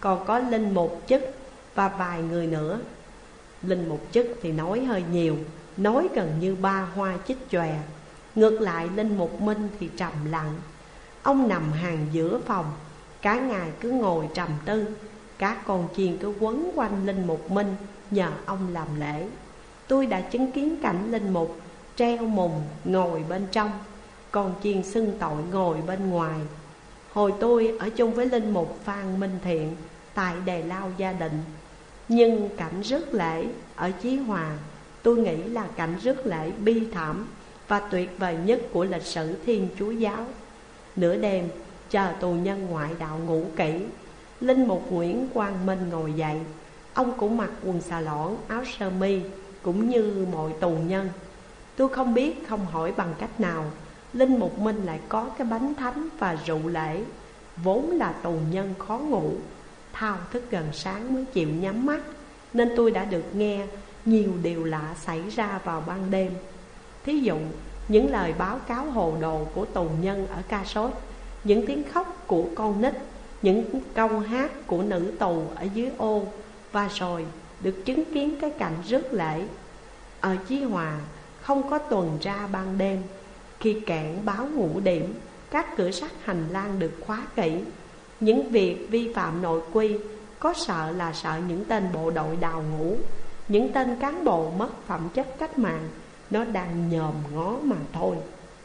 còn có linh mục chức và vài người nữa. Linh mục chức thì nói hơi nhiều, nói gần như ba hoa chích chòe. Ngược lại linh mục Minh thì trầm lặng. Ông nằm hàng giữa phòng, cả ngày cứ ngồi trầm tư. Các con chiên cứ quấn quanh linh mục Minh nhờ ông làm lễ. Tôi đã chứng kiến cảnh linh mục treo mùng ngồi bên trong, con chiên xưng tội ngồi bên ngoài. Hồi tôi ở chung với linh mục Phan Minh Thiện tại Đề Lao Gia Định. Nhưng cảnh rước lễ ở Chí Hòa tôi nghĩ là cảnh rước lễ bi thảm và tuyệt vời nhất của lịch sử Thiên Chúa giáo. Nửa đêm chờ tù nhân ngoại đạo ngủ kỹ, linh mục Nguyễn Quang Minh ngồi dậy. Ông cũng mặc quần xà lõn, áo sơ mi cũng như mọi tù nhân. Tôi không biết, không hỏi bằng cách nào linh mục Minh lại có cái bánh thánh và rượu lễ. Vốn là tù nhân khó ngủ, thao thức gần sáng mới chịu nhắm mắt, nên tôi đã được nghe nhiều điều lạ xảy ra vào ban đêm. Thí dụ những lời báo cáo hồ đồ của tù nhân ở Ca Sốt, những tiếng khóc của con nít, những câu hát của nữ tù ở dưới ô. Và rồi được chứng kiến cái cảnh rước lễ. Ở Chí Hòa không có tuần tra ban đêm. Khi kẻn báo ngũ điểm, các cửa sắt hành lang được khóa kỹ. Những việc vi phạm nội quy có sợ là sợ những tên bộ đội đào ngũ, những tên cán bộ mất phẩm chất cách mạng, nó đang nhòm ngó mà thôi.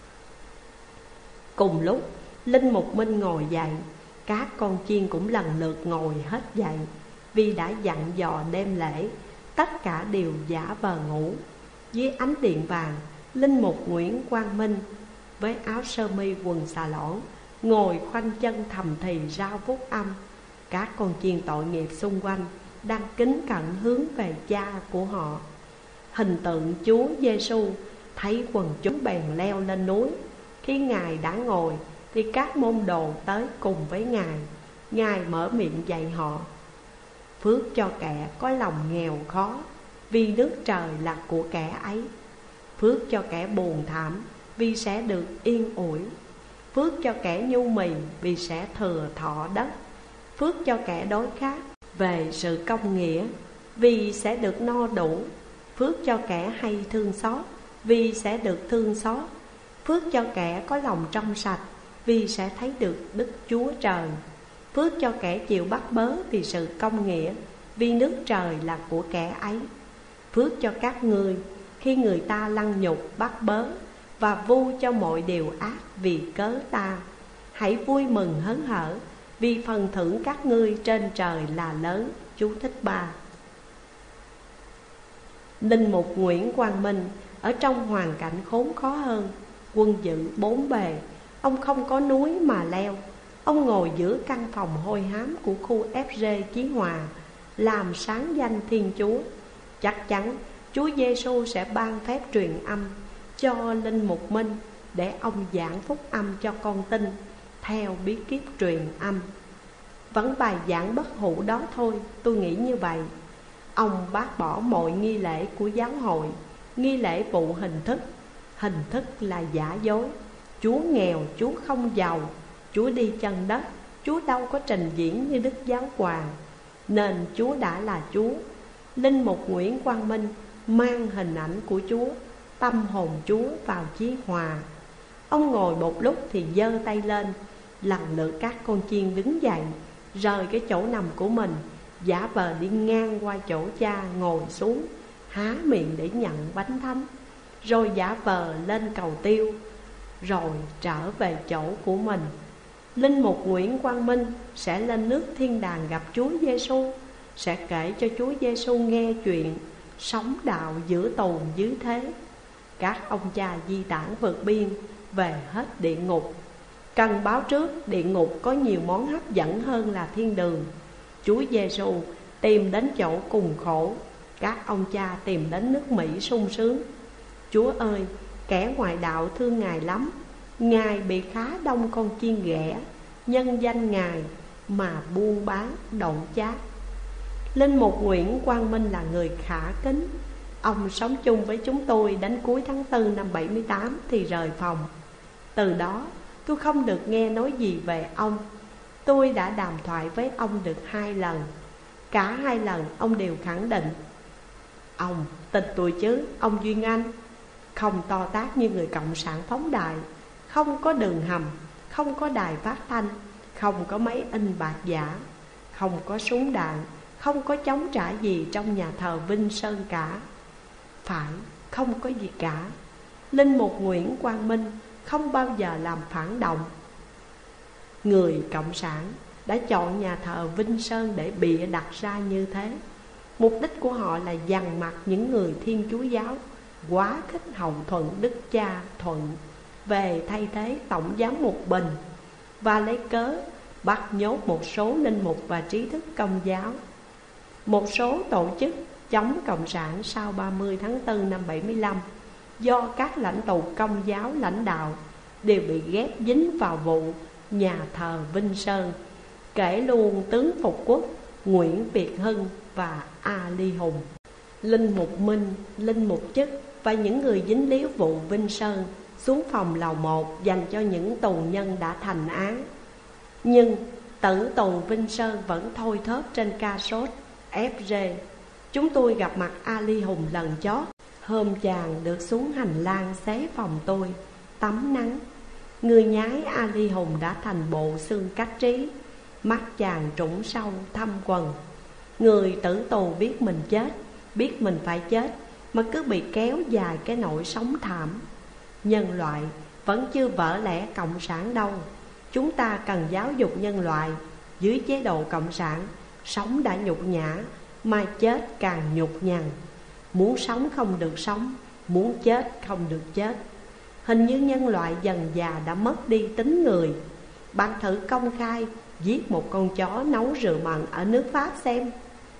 Cùng lúc linh mục Minh ngồi dậy, các con chiên cũng lần lượt ngồi hết dậy. Vì đã dặn dò đêm lễ, tất cả đều giả vờ ngủ. Dưới ánh điện vàng, linh mục Nguyễn Quang Minh với áo sơ mi quần xà lõn ngồi khoanh chân thầm thì rao phúc âm. Các con chiên tội nghiệp xung quanh đang kính cẩn hướng về cha của họ. Hình tượng Chúa Giêsu thấy quần chúng bèn leo lên núi. Khi Ngài đã ngồi thì các môn đồ tới cùng với Ngài. Ngài mở miệng dạy họ: phước cho kẻ có lòng nghèo khó, vì nước trời là của kẻ ấy. Phước cho kẻ buồn thảm, vì sẽ được yên ủi. Phước cho kẻ nhu mì, vì sẽ thừa thọ đất. Phước cho kẻ đói khát về sự công nghĩa, vì sẽ được no đủ. Phước cho kẻ hay thương xót, vì sẽ được thương xót. Phước cho kẻ có lòng trong sạch, vì sẽ thấy được Đức Chúa Trời. Phước cho kẻ chịu bắt bớ vì sự công nghĩa, vì nước trời là của kẻ ấy. Phước cho các ngươi khi người ta lăng nhục bắt bớ và vu cho mọi điều ác vì cớ ta. Hãy vui mừng hớn hở, vì phần thưởng các ngươi trên trời là lớn. Chú thích 3. Linh mục Nguyễn Quang Minh ở trong hoàn cảnh khốn khó hơn. Quân dự bốn bề, ông không có núi mà leo. Ông ngồi giữa căn phòng hôi hám của khu FG Chí Hòa, làm sáng danh Thiên Chúa. Chắc chắn Chúa Giêsu sẽ ban phép truyền âm cho linh mục Minh để ông giảng phúc âm cho con tin theo bí kíp truyền âm. Vẫn bài giảng bất hủ đó thôi, tôi nghĩ như vậy. Ông bác bỏ mọi nghi lễ của giáo hội, nghi lễ vụ hình thức. Hình thức là giả dối. Chúa nghèo, Chúa không giàu, Chúa đi chân đất, Chúa đâu có trình diễn như Đức Giáo Hoàng. Nên Chúa đã là Chúa. Linh mục Nguyễn Quang Minh mang hình ảnh của Chúa, tâm hồn Chúa vào Chí Hòa. Ông ngồi một lúc thì giơ tay lên. Lần lượt các con chiên đứng dậy, rời cái chỗ nằm của mình, giả vờ đi ngang qua chỗ cha ngồi xuống, há miệng để nhận bánh thánh, rồi giả vờ lên cầu tiêu, rồi trở về chỗ của mình. Linh mục Nguyễn Quang Minh sẽ lên nước thiên đàng gặp Chúa Giêsu, sẽ kể cho Chúa Giêsu nghe chuyện sống đạo giữa tù dưới thế. Các ông cha di tản vượt biên về hết địa ngục. Cần báo trước, địa ngục có nhiều món hấp dẫn hơn là thiên đường. Chúa Giêsu tìm đến chỗ cùng khổ, các ông cha tìm đến nước Mỹ sung sướng. Chúa ơi, kẻ ngoại đạo thương Ngài lắm. Ngài bị khá đông con chiên ghẻ, nhân danh Ngài mà buôn bán độn chát. Linh mục Nguyễn Quang Minh là người khả kính. Ông sống chung với chúng tôi đến cuối tháng 4 năm 78 thì rời phòng. Từ đó tôi không được nghe nói gì về ông. Tôi đã đàm thoại với ông được 2 lần. Cả 2 lần ông đều khẳng định: ông tin tôi chứ, ông Duyên Anh. Không to tát như người cộng sản phóng đại, không có đường hầm, không có đài phát thanh, không có máy in bạc giả, không có súng đạn, không có chống trả gì trong nhà thờ Vinh Sơn cả. Phải, không có gì cả. Linh mục Nguyễn Quang Minh không bao giờ làm phản động. Người cộng sản đã chọn nhà thờ Vinh Sơn để bịa đặt ra như thế. Mục đích của họ là dằn mặt những người Thiên Chúa giáo quá khích hậu thuẫn Đức Cha Thuận về thay thế Tổng giám mục Bình, và lấy cớ bắt nhốt một số linh mục và trí thức Công giáo. Một số tổ chức chống cộng sản sau 30 tháng 4 năm 75 do các lãnh tụ Công giáo lãnh đạo đều bị ghép dính vào vụ nhà thờ Vinh Sơn, kể luôn tướng Phục Quốc, Nguyễn Việt Hưng và A Ly Hùng. Linh mục Minh, linh mục Chức và những người dính líu vụ Vinh Sơn xuống phòng lầu 1 dành cho những tù nhân đã thành án. Nhưng tử tù Vinh Sơn vẫn thôi thóp trên ca sốt FG. Chúng tôi gặp mặt A Ly Hùng lần chót hôm chàng được xuống hành lang xế phòng tôi tắm nắng. Người nhái A Ly Hùng đã thành bộ xương cách trí, mắt chàng trũng sâu thâm quần. Người tử tù biết mình chết, biết mình phải chết, mà cứ bị kéo dài cái nỗi sống thảm. Nhân loại vẫn chưa vỡ lẽ cộng sản đâu. Chúng ta cần giáo dục nhân loại. Dưới chế độ cộng sản, sống đã nhục nhã, mà chết càng nhục nhằn. Muốn sống không được sống, muốn chết không được chết. Hình như nhân loại dần dà đã mất đi tính người. Bạn thử công khai giết một con chó nấu rượu mặn ở nước Pháp xem.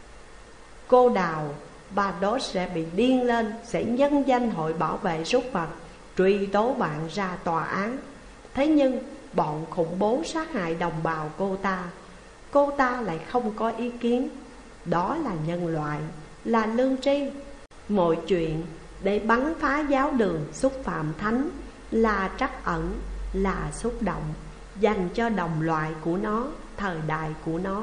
Cô Đào bà đó sẽ bị điên lên, sẽ nhân danh Hội Bảo vệ súc vật, truy tố bạn ra tòa án. Thế nhưng bọn khủng bố sát hại đồng bào cô ta lại không có ý kiến. Đó là nhân loại, là lương tri. Mọi chuyện để bắn phá giáo đường, xúc phạm thánh, là trắc ẩn, là xúc động, dành cho đồng loại của nó, thời đại của nó.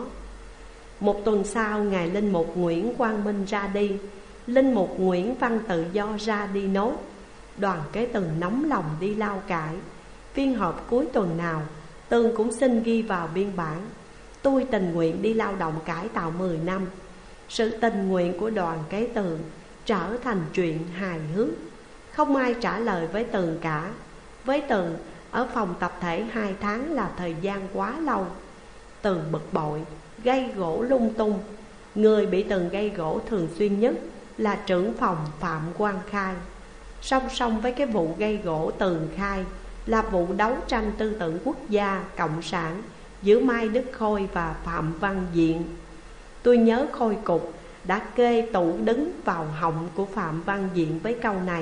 Một tuần sau, ngài linh mục Nguyễn Quang Minh ra đi, linh mục Nguyễn Văn Tự Do ra đi nốt. Đoàn Kế Tường nóng lòng đi lao cải. Phiên họp cuối tuần nào, Tường cũng xin ghi vào biên bản: tôi tình nguyện đi lao động cải tạo 10 năm. Sự tình nguyện của đoàn Kế Tường trở thành chuyện hài hước. Không ai trả lời với Tường cả. Với Tường, ở phòng tập thể 2 tháng là thời gian quá lâu. Tường bực bội, gây gỗ lung tung. Người bị Tường gây gỗ thường xuyên nhất là trưởng phòng Phạm Quang Khai. Song song với cái vụ gây gỗ Tường khai là vụ đấu tranh tư tưởng quốc gia cộng sản giữa Mai Đức Khôi và Phạm Văn Diện. Tôi nhớ Khôi Cục đã kê tủ đứng vào họng của Phạm Văn Diện với câu này: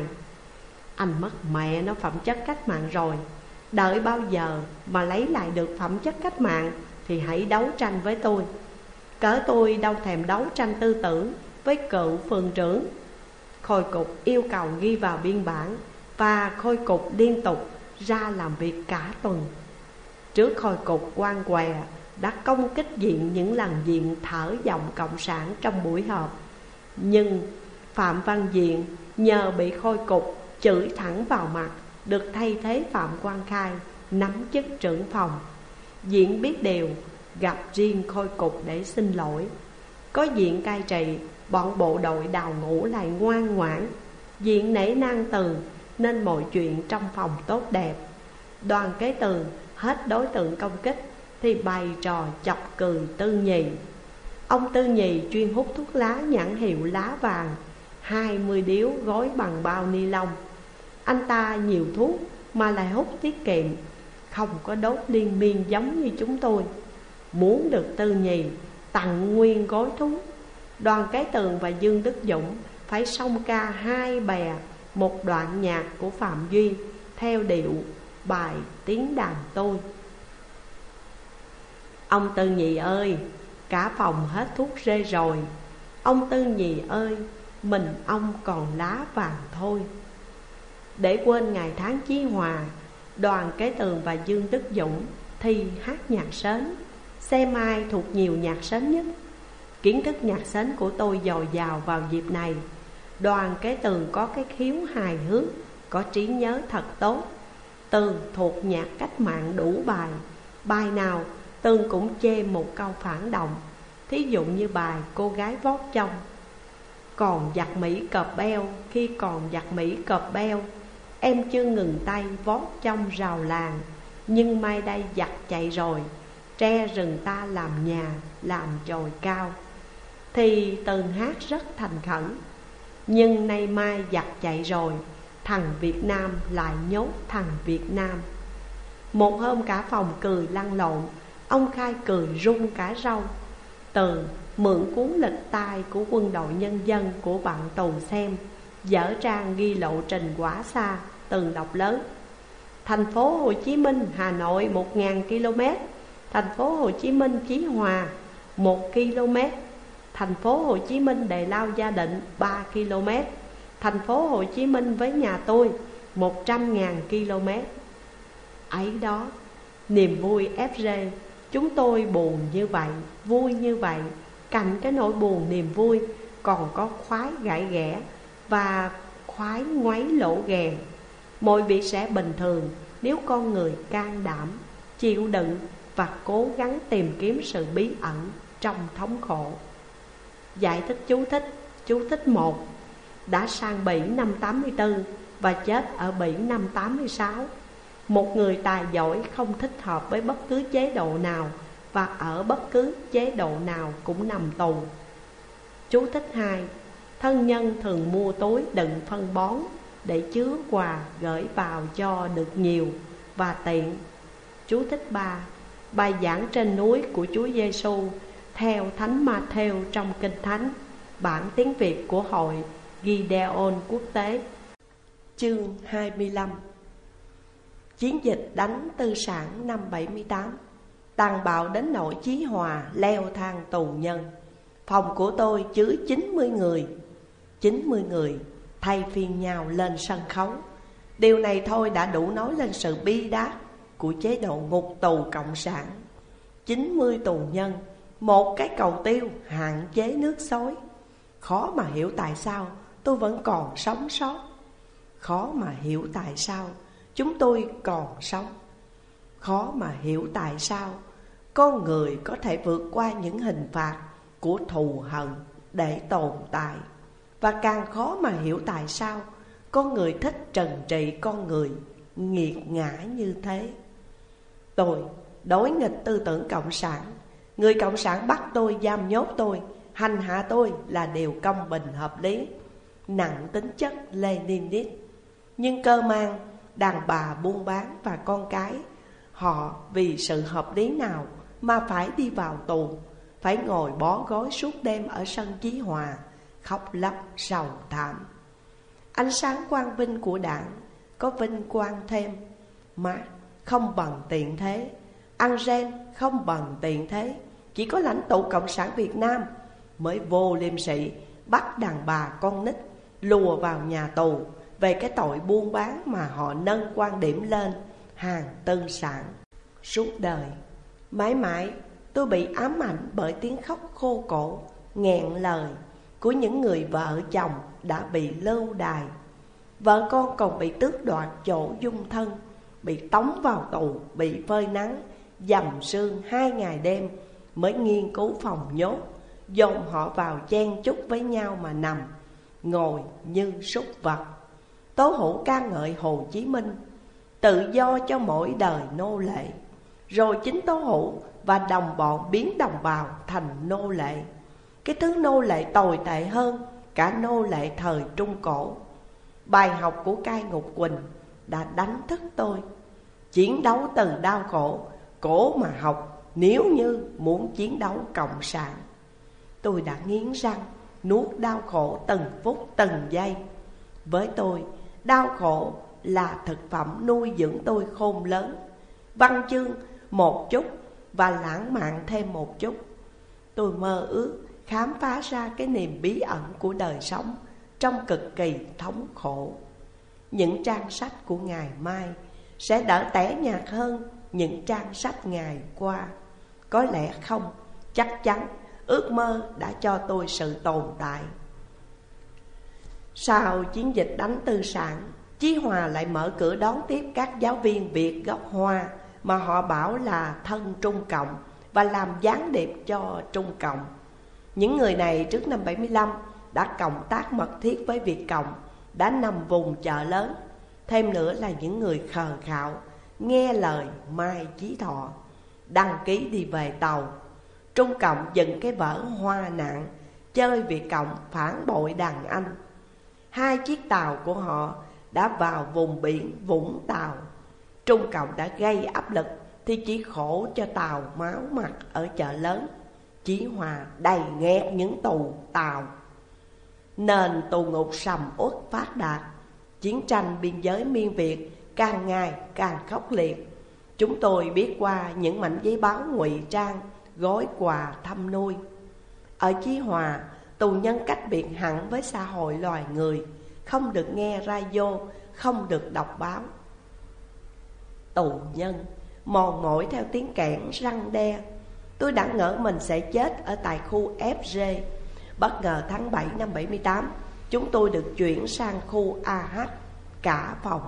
anh mất mẹ nó phẩm chất cách mạng rồi, đợi bao giờ mà lấy lại được phẩm chất cách mạng thì hãy đấu tranh với tôi. Cỡ tôi đâu thèm đấu tranh tư tưởng với cựu phường trưởng. Khôi Cục yêu cầu ghi vào biên bản, và Khôi Cục liên tục ra làm việc cả tuần. Trước Khôi Cục, Quan Què đã công kích Diện những lần Diện thở giọng cộng sản trong buổi họp. Nhưng Phạm Văn Diện nhờ bị Khôi Cục chửi thẳng vào mặt, được thay thế Phạm Quang Khai nắm chức trưởng phòng. Diện biết điều, gặp riêng Khôi Cục để xin lỗi. Có Diện cai trị, bọn bộ đội đào ngũ lại ngoan ngoãn. Diện nể nang Tường nên mọi chuyện trong phòng tốt đẹp. Đoàn Kế Tường hết đối tượng công kích thì bày trò chọc cười Tư Nhì. Ông Tư Nhì chuyên hút thuốc lá nhãn hiệu lá vàng, 20 điếu gói bằng bao ni lông. Anh ta nhiều thuốc mà lại hút tiết kiệm, không có đốt liên miên giống như chúng tôi. Muốn được Tư Nhì tặng nguyên gói thuốc, Đoàn Kế Tường và Dương Đức Dũng phải song ca 2 bè một đoạn nhạc của Phạm Duy theo điệu bài Tiếng Đàn Tôi. Ông Tư Nhì ơi, cả phòng hết thuốc rê rồi. Ông Tư Nhì ơi, mình ông còn lá vàng thôi. Để quên ngày tháng chí hòa, Đoàn Kế Tường và Dương Đức Dũng thi hát nhạc sến. Xe Mai thuộc nhiều nhạc sến nhất. Kiến thức nhạc sến của tôi dồi dào vào dịp này. Đoàn Kế Tường có cái khiếu hài hước, có trí nhớ thật tốt. Tường thuộc nhạc cách mạng đủ bài. Bài nào Tường cũng chê một câu phản động. Thí dụ như bài Cô Gái Vót Chông. Còn giặc Mỹ cọp beo, khi còn giặc Mỹ cọp beo, em chưa ngừng tay vót trong rào làng. Nhưng mai đây giặc chạy rồi, tre rừng ta làm nhà, làm chòi cao. Thì Tường hát rất thành khẩn. Nhưng nay mai giặc chạy rồi, thằng Việt Nam lại nhốt thằng Việt Nam. Một hôm cả phòng cười lăn lộn, ông Khai cười rung cả râu. Tường mượn cuốn lịch tai của Quân đội Nhân dân của bạn tù xem, dở trang ghi lộ trình quả xa. Tường đọc lớn: thành phố Hồ Chí Minh Hà Nội 1000 km, thành phố Hồ Chí Minh Chí Hòa 1 km, thành phố Hồ Chí Minh Đề Lao Gia Định 3 km, thành phố Hồ Chí Minh với nhà tôi 100.000 km. Ấy đó, niềm vui FG. Chúng tôi buồn như vậy, vui như vậy. Cạnh cái nỗi buồn niềm vui còn có khoái gãi ghẻ và khoái ngoáy lỗ ghè. Mọi việc sẽ bình thường nếu con người can đảm, chịu đựng và cố gắng tìm kiếm sự bí ẩn trong thống khổ. Giải thích chú thích. Chú thích 1. Đã sang Bỉ năm 84 và chết ở Bỉ năm 86. Một người tài giỏi không thích hợp với bất cứ chế độ nào, và ở bất cứ chế độ nào cũng nằm tù. Chú thích 2. Thân nhân thường mua túi đựng phân bón để chứa quà gửi vào cho được nhiều và tiện. Chú thích 3. Bài giảng trên núi của Chúa Giêsu theo Thánh Ma-thêu trong Kinh Thánh, bản tiếng Việt của Hội Gideon Quốc tế. Chương 25. Chiến dịch đánh Tư Sản năm 78 tàn bạo đến nỗi Chí Hòa leo thang tù nhân. Phòng của tôi chứa 90 người. 90 người thay phiên nhau lên sân khấu. Điều này thôi đã đủ nói lên sự bi đát của chế độ ngục tù cộng sản. 90 tù nhân, một cái cầu tiêu hạn chế nước sôi. Khó mà hiểu tại sao tôi vẫn còn sống sót. Khó mà hiểu tại sao chúng tôi còn sống. Khó mà hiểu tại sao con người có thể vượt qua những hình phạt của thù hận để tồn tại. Và càng khó mà hiểu tại sao con người thích trừng trị con người nghiệt ngã như thế. Tôi đối nghịch tư tưởng cộng sản. Người cộng sản bắt tôi, giam nhốt tôi, hành hạ tôi là điều công bình hợp lý, nặng tính chất Leninist. Nhưng cơ man, đàn bà buôn bán và con cái, họ vì sự hợp lý nào mà phải đi vào tù, phải ngồi bó gối suốt đêm ở sân Chí Hòa, khóc lóc sầu thảm. Ánh sáng quang vinh của đảng có vinh quang thêm. Marx không bằng tiện thế, Engels không bằng tiện thế. Chỉ có lãnh tụ Cộng sản Việt Nam mới vô liêm sỉ bắt đàn bà con nít lùa vào nhà tù về cái tội buôn bán mà họ nâng quan điểm lên hàng tư sản. Suốt đời, mãi mãi tôi bị ám ảnh bởi tiếng khóc khô cổ, nghẹn lời của những người vợ chồng đã bị lưu đày. Vợ con còn bị tước đoạt chỗ dung thân, bị tống vào tù, bị phơi nắng, dầm sương 2 ngày đêm mới nghiên cứu phòng nhốt, dồn họ vào chen chúc với nhau mà nằm, ngồi như súc vật. Tố Hữu ca ngợi Hồ Chí Minh, tự do cho mỗi đời nô lệ. Rồi chính Tố Hữu và đồng bọn biến đồng bào thành nô lệ. Cái thứ nô lệ tồi tệ hơn cả nô lệ thời Trung Cổ. Bài học của cai ngục Quỳnh đã đánh thức tôi. Chiến đấu từ đau khổ, cổ mà học nếu như muốn chiến đấu cộng sản. Tôi đã nghiến răng nuốt đau khổ từng phút từng giây. Với tôi, đau khổ là thực phẩm nuôi dưỡng tôi khôn lớn. Văn chương một chút và lãng mạn thêm một chút. Tôi mơ ước khám phá ra cái niềm bí ẩn của đời sống trong cực kỳ thống khổ. Những trang sách của ngày mai sẽ đỡ tẻ nhạt hơn những trang sách ngày qua. Có lẽ không, chắc chắn ước mơ đã cho tôi sự tồn tại. Sau chiến dịch đánh Tư Sản, Chí Hòa lại mở cửa đón tiếp các giáo viên Việt gốc Hoa mà họ bảo là thân Trung Cộng và làm gián điệp cho Trung Cộng. Những người này trước năm 75 đã cộng tác mật thiết với Việt Cộng, đã nằm vùng chợ lớn. Thêm nữa là những người khờ khạo, nghe lời Mai Chí Thọ, đăng ký đi về tàu. Trung Cộng dựng cái vở Hoa nạn, chơi Việt Cộng phản bội đàn Anh. 2 chiếc tàu của họ đã vào vùng biển Vũng Tàu. Trung Cộng đã gây áp lực thì chỉ khổ cho tàu máu mặt ở chợ lớn. Chí Hòa đầy nghẹt những tù tàu, nền tù ngục sầm uất phát đạt. Chiến tranh biên giới miên Việt càng ngày càng khốc liệt. Chúng tôi biết qua những mảnh giấy báo ngụy trang, gói quà thăm nuôi. Ở Chí Hòa, tù nhân cách biệt hẳn với xã hội loài người, không được nghe radio, không được đọc báo. Tù nhân mòn mỏi theo tiếng kẽn răng đe. Tôi đã ngỡ mình sẽ chết ở tại khu FG. Bất ngờ tháng 7 năm 78, chúng tôi được chuyển sang khu AH cả phòng.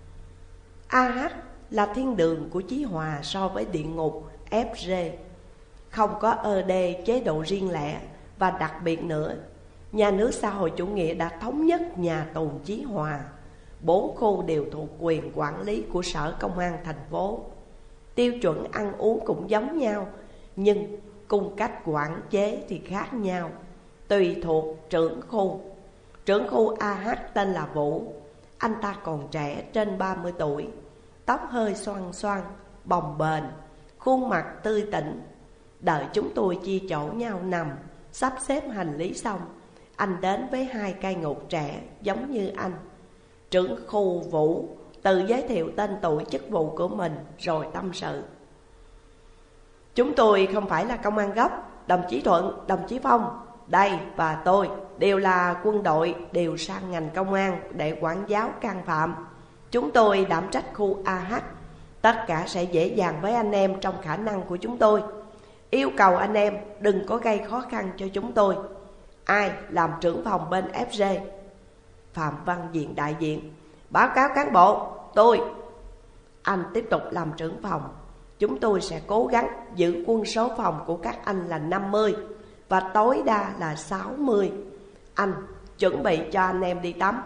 AH là thiên đường của Chí Hòa so với địa ngục FG. Không có ÖD chế độ riêng lẻ. Và đặc biệt nữa, nhà nước xã hội chủ nghĩa đã thống nhất nhà tù Chí Hòa. 4 khu đều thuộc quyền quản lý của Sở Công an thành phố. Tiêu chuẩn ăn uống cũng giống nhau, nhưng cung cách quản chế thì khác nhau, tùy thuộc trưởng khu. Trưởng khu AH tên là Vũ. Anh ta còn trẻ, trên 30 tuổi, tóc hơi xoăn xoăn, bồng bềnh, khuôn mặt tươi tỉnh. Đợi chúng tôi chia chỗ nhau nằm, sắp xếp hành lý xong, anh đến với 2 cai ngục trẻ giống như anh. Trưởng khu Vũ tự giới thiệu tên tuổi chức vụ của mình rồi tâm sự. Chúng tôi không phải là công an gốc. Đồng chí Thuận, đồng chí Phong, đây và tôi đều là quân đội, đều sang ngành công an để quản giáo can phạm. Chúng tôi đảm trách khu AH. Tất cả sẽ dễ dàng với anh em trong khả năng của chúng tôi. Yêu cầu anh em đừng có gây khó khăn cho chúng tôi. Ai làm trưởng phòng bên FG? Phạm Văn Diện đại diện. Báo cáo cán bộ, tôi. Anh tiếp tục làm trưởng phòng. Chúng tôi sẽ cố gắng giữ quân số phòng của các anh là 50 và tối đa là 60. Anh chuẩn bị cho anh em đi tắm.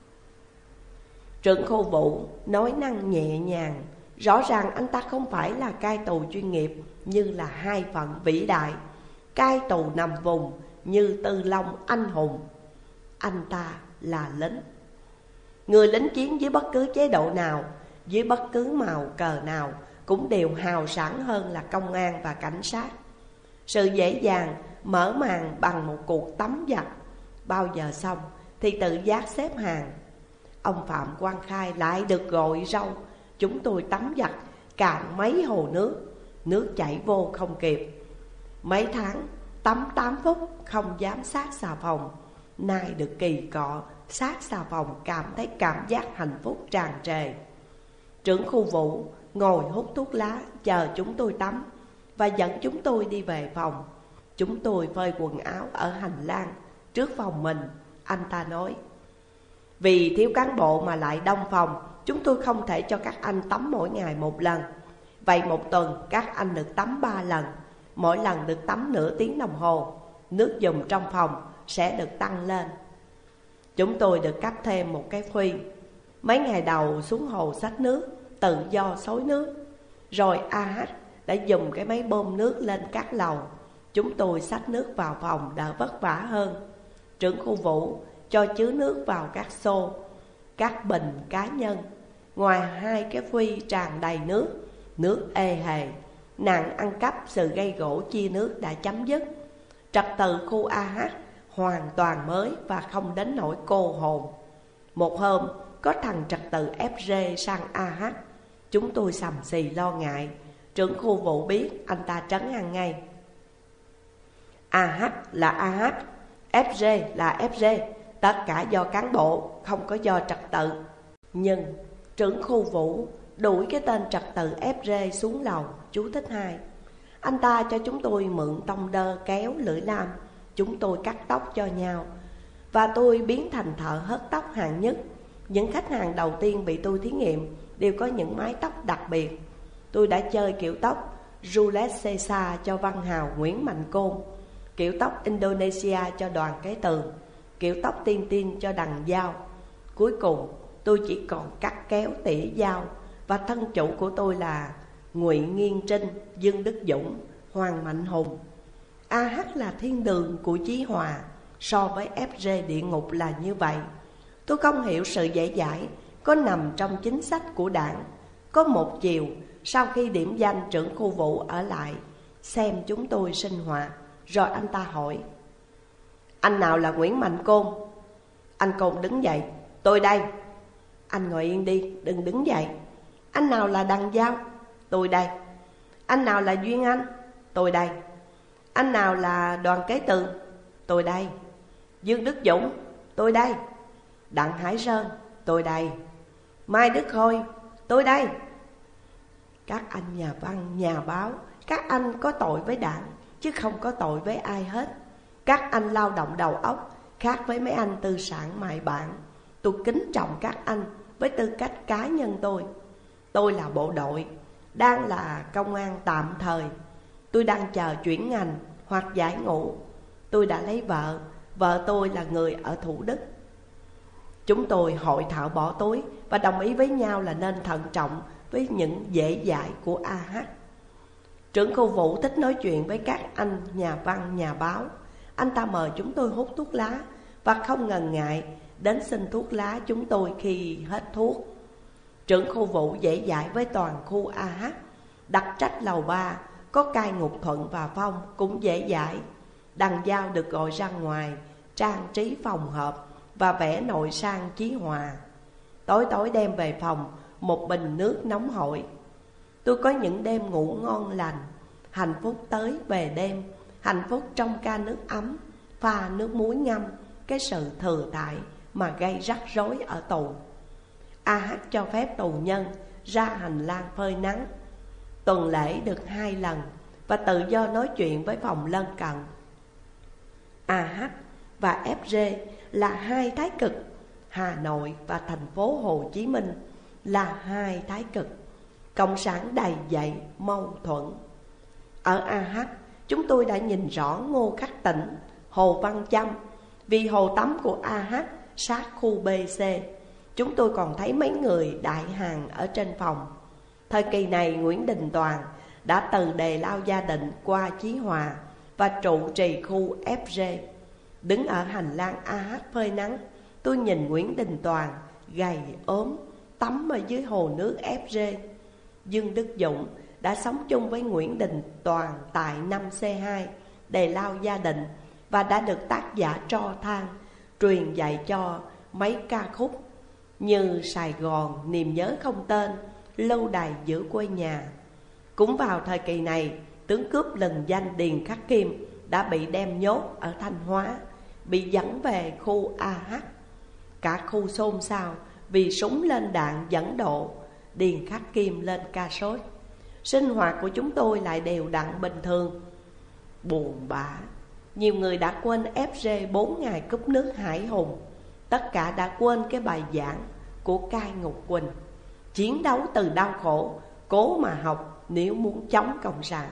Trưởng khu Vũ nói năng nhẹ nhàng. Rõ ràng anh ta không phải là cai tù chuyên nghiệp như là 2 phận vĩ đại, cai tù nằm vùng như Tư Long anh hùng. Anh ta là lính. Người lính chiến dưới bất cứ chế độ nào, dưới bất cứ màu cờ nào cũng đều hào sảng hơn là công an và cảnh sát. Sự dễ dàng mở màn bằng một cuộc tắm giặt. Bao giờ xong thì tự giác xếp hàng. Ông Phạm Quang Khai lại được gội râu. Chúng tôi tắm giặt cạn mấy hồ nước, nước chảy vô không kịp. Mấy tháng tắm 8 phút không dám sát xà phòng. Nay được kỳ cọ sát xà phòng, cảm thấy cảm giác hạnh phúc tràn trề. Trưởng khu Vũ ngồi hút thuốc lá chờ chúng tôi tắm và dẫn chúng tôi đi về phòng. Chúng tôi phơi quần áo ở hành lang trước phòng mình. Anh ta nói: vì thiếu cán bộ mà lại đông phòng, chúng tôi không thể cho các anh tắm mỗi ngày 1 lần. Vậy 1 tuần các anh được tắm 3 lần, mỗi lần được tắm nửa tiếng đồng hồ. Nước dùng trong phòng sẽ được tăng lên. Chúng tôi được cấp thêm một cái phuy. Mấy ngày đầu xuống hồ xách nước, tự do xối nước. Rồi AH đã dùng cái máy bơm nước lên các lầu. Chúng tôi xách nước vào phòng đỡ vất vả hơn. Trưởng khu Vũ cho chứa nước vào các xô, các bình cá nhân. Ngoài 2 cái phuy tràn đầy nước, nước ê hề. Nạn ăn cắp, sự gây gổ chia nước đã chấm dứt. Trật tự khu AH hoàn toàn mới và không đến nỗi cô hồn. Một hôm có thằng trật tự FG sang AH. Chúng tôi sầm xì lo ngại. Trưởng khu Vũ biết, anh ta trấn an ngay. AH là AH, FG là FG, tất cả do cán bộ, không có do trật tự. Nhưng trưởng khu Vũ đuổi cái tên trật tự FG xuống lầu. Chú thích 2. Anh ta cho chúng tôi mượn tông đơ, kéo, lưỡi lam. Chúng tôi cắt tóc cho nhau và tôi biến thành thợ hớt tóc hạng nhất. Những khách hàng đầu tiên bị tôi thí nghiệm đều có những mái tóc đặc biệt. Tôi đã chơi kiểu tóc Julius Caesar cho văn hào Nguyễn Mạnh Côn, kiểu tóc Indonesia cho Đoàn Kế Tường, kiểu tóc Tiên Tiên cho Đằng Giao. Cuối cùng tôi chỉ còn cắt kéo, tỉa dao, và thân chủ của tôi là Ngụy Nghiên Trinh, Dương Đức Dũng, Hoàng Mạnh Hùng. AH là thiên đường của Chí Hòa, so với FG địa ngục là như vậy. Tôi không hiểu sự dễ dãi có nằm trong chính sách của đảng. Có một chiều, sau khi điểm danh, trưởng khu vụ ở lại xem chúng tôi sinh hoạt. Rồi anh ta hỏi: anh nào là Nguyễn Mạnh Côn? Anh Côn đứng dậy: tôi đây. Anh ngồi yên đi, đừng đứng dậy. Anh nào là Đằng Giao? Tôi đây. Anh nào là Duyên Anh? Tôi đây. Anh nào là Đoàn Kế Tường? Tôi đây. Dương Đức Dũng? Tôi đây. Đặng Hải Sơn? Tôi đây. Mai Đức Khôi? Tôi đây. Các anh nhà văn, nhà báo, các anh có tội với đảng chứ không có tội với ai hết. Các anh lao động đầu óc khác với mấy anh tư sản mại bản. Tôi kính trọng các anh với tư cách cá nhân tôi. Tôi là bộ đội, đang là công an tạm thời. Tôi đang chờ chuyển ngành hoặc giải ngũ. Tôi đã lấy vợ, vợ tôi là người ở Thủ Đức. Chúng tôi hội thảo bỏ túi và đồng ý với nhau là nên thận trọng với những dễ dãi của AH. Trưởng khu vụ thích nói chuyện với các anh nhà văn, nhà báo. Anh ta mời chúng tôi hút thuốc lá và không ngần ngại đến xin thuốc lá chúng tôi khi hết thuốc. Trưởng khu vụ dễ dãi với toàn khu AH. Đặc trách lầu 3 có cai Ngục Thuận và Phong cũng dễ dãi. Đằng Giao được gọi ra ngoài trang trí phòng họp và vẽ nội sang Chí Hòa. Tối tối đem về phòng một bình nước nóng hổi. Tôi có những đêm ngủ ngon lành. Hạnh phúc tới về đêm. Hạnh phúc trong ca nước ấm, pha nước muối ngâm cái sự thừa thãi mà gây rắc rối ở tù. AH cho phép tù nhân ra hành lang phơi nắng. Tuần lễ được 2 lần và tự do nói chuyện với phòng lân cận. AH và FG là hai thái cực. Hà Nội và thành phố Hồ Chí Minh là hai thái cực. Cộng sản đầy dậy mâu thuẫn. Ở AH, chúng tôi đã nhìn rõ Ngô Khắc Tĩnh, Hồ Văn Châm. Vì hồ tắm của AH sát khu BC, chúng tôi còn thấy mấy người đại hàng ở trên phòng. Thời kỳ này Nguyễn Đình Toàn đã từ Đề Lao Gia Định qua Chí Hòa và trụ trì khu FG. Đứng ở hành lang AH phơi nắng, tôi nhìn Nguyễn Đình Toàn gầy ốm tắm ở dưới hồ nước FG. Dương Đức Dũng đã sống chung với Nguyễn Đình Toàn tại 5C2 Đề Lao Gia Định và đã được tác giả Tro Thang truyền dạy cho mấy ca khúc như Sài Gòn, Niềm Nhớ Không Tên, Lâu Đài Giữa Quê Nhà. Cũng vào thời kỳ này, tướng cướp lừng danh Điền Khắc Kim đã bị đem nhốt ở Thanh Hóa, bị dẫn về khu AH. Cả khu xôn xao vì súng lên đạn dẫn độ, Điền Khắc Kim lên ca sốt. Sinh hoạt của chúng tôi lại đều đặn bình thường. Buồn bã, nhiều người đã quên FG 4 ngày cúp nước Hải Hùng. Tất cả đã quên cái bài giảng của cai Ngục Quỳnh: chiến đấu từ đau khổ, cố mà học nếu muốn chống cộng sản.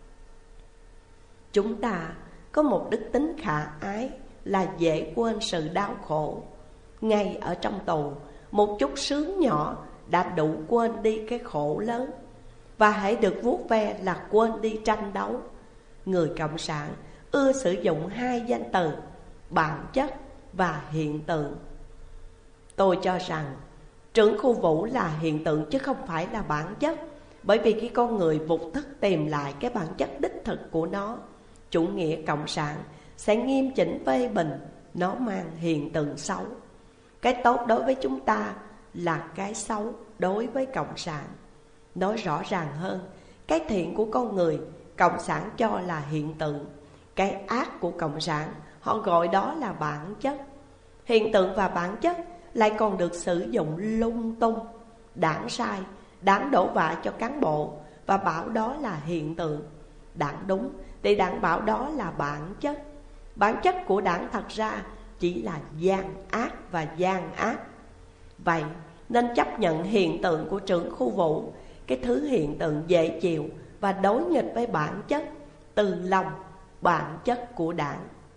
Chúng ta có một đức tính khả ái là dễ quên sự đau khổ. Ngay ở trong tù, một chút sướng nhỏ đã đủ quên đi cái khổ lớn. Và hãy được vuốt ve là quên đi tranh đấu. Người cộng sản ưa sử dụng hai danh từ bản chất và hiện tượng. Tôi cho rằng trưởng khu vụ là hiện tượng chứ không phải là bản chất. Bởi vì khi con người vụt thức tìm lại cái bản chất đích thực của nó, chủ nghĩa cộng sản sẽ nghiêm chỉnh phê bình nó mang hiện tượng xấu. Cái tốt đối với chúng ta là cái xấu đối với cộng sản. Nói rõ ràng hơn, cái thiện của con người cộng sản cho là hiện tượng, cái ác của cộng sản họ gọi đó là bản chất. Hiện tượng và bản chất lại còn được sử dụng lung tung. Đảng sai, đảng đổ vạ cho cán bộ và bảo đó là hiện tượng. Đảng đúng thì đảng bảo đó là bản chất. Bản chất của đảng thật ra chỉ là gian ác và gian ác. Vậy nên chấp nhận hiện tượng của trưởng khu vụ, cái thứ hiện tượng dễ chịu và đối nghịch với bản chất, từ lòng bản chất của đảng.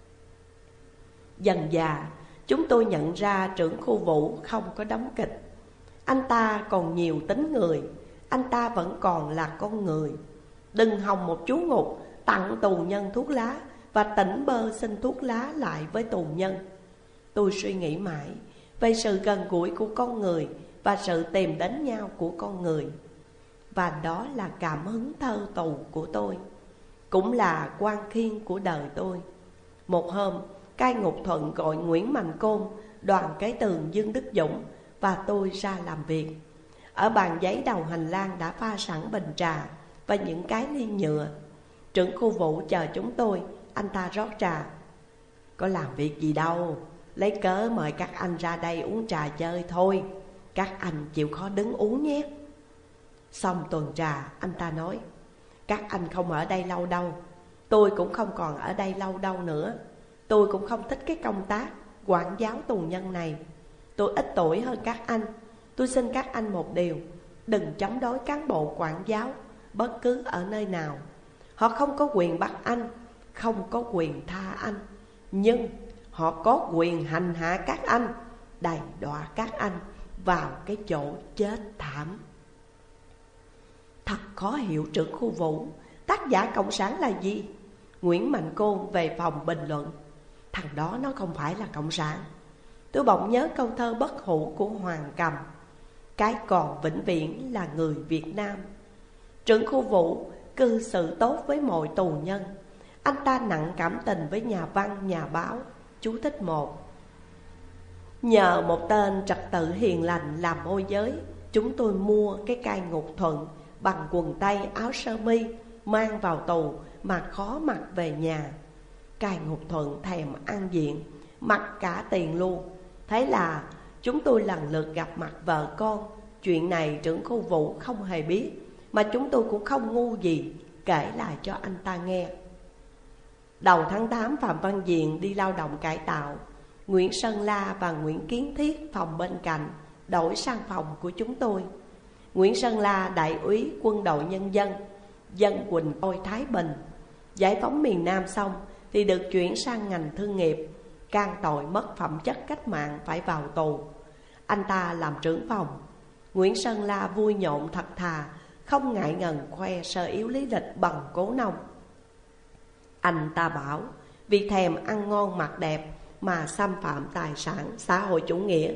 Dần dà chúng tôi nhận ra trưởng khu vụ không có đóng kịch. Anh ta còn nhiều tính người, anh ta vẫn còn là con người. Đừng hòng một chú ngục tặng tù nhân thuốc lá và tỉnh bơ xin thuốc lá lại với tù nhân. Tôi suy nghĩ mãi về sự gần gũi của con người và sự tìm đến nhau của con người. Và đó là cảm hứng thơ tù của tôi, cũng là quan khiên của đời tôi. Một hôm, cai ngục Thuận gọi Nguyễn Mạnh Côn, Đoàn Cái Tường, Dương Đức Dũng và tôi ra làm việc. Ở bàn giấy đầu hành lang đã pha sẵn bình trà và những cái ly nhựa. Trưởng khu vụ chờ chúng tôi, anh ta rót trà. Có làm việc gì đâu, lấy cớ mời các anh ra đây uống trà chơi thôi. Các anh chịu khó đứng uống nhé. Xong tuần trà, anh ta nói: các anh không ở đây lâu đâu, tôi cũng không còn ở đây lâu đâu nữa. Tôi cũng không thích cái công tác quản giáo tù nhân này. Tôi ít tuổi hơn các anh. Tôi xin các anh một điều: đừng chống đối cán bộ quản giáo bất cứ ở nơi nào. Họ không có quyền bắt anh, không có quyền tha anh, nhưng họ có quyền hành hạ các anh, đày đọa các anh vào cái chỗ chết thảm. Thật khó hiểu trưởng khu vụ, tác giả cộng sản là gì? Nguyễn Mạnh Côn về phòng bình luận: thằng đó nó không phải là cộng sản. Tôi bỗng nhớ câu thơ bất hủ của Hoàng Cầm: cái còn vĩnh viễn là người Việt Nam. Trưởng khu vụ cư xử tốt với mọi tù nhân. Anh ta nặng cảm tình với nhà văn, nhà báo. Chú thích 1: nhờ một tên trật tự hiền lành làm môi giới, chúng tôi mua cái cai ngục Thuận bằng quần tây áo sơ mi, mang vào tù mà khó mặc về nhà. Cai ngục Thuận thèm ăn diện, mặc cả tiền luôn. Thế là chúng tôi lần lượt gặp mặt vợ con. Chuyện này trưởng khu vụ không hề biết, mà chúng tôi cũng không ngu gì kể lại cho anh ta nghe. Đầu tháng 8, Phạm Văn Diền đi lao động cải tạo. Nguyễn Sơn La và Nguyễn Kiến Thiết, phòng bên cạnh, đổi sang phòng của chúng tôi. Nguyễn Sơn La đại úy quân đội nhân dân, dân Quỳnh Côi, Thái Bình. Giải phóng miền Nam xong thì được chuyển sang ngành thương nghiệp. Can tội mất phẩm chất cách mạng phải vào tù. Anh ta làm trưởng phòng. Nguyễn Sơn La vui nhộn thật thà, không ngại ngần khoe sơ yếu lý lịch bằng cố nông. Anh ta bảo vì thèm ăn ngon mặc đẹp mà xâm phạm tài sản xã hội chủ nghĩa.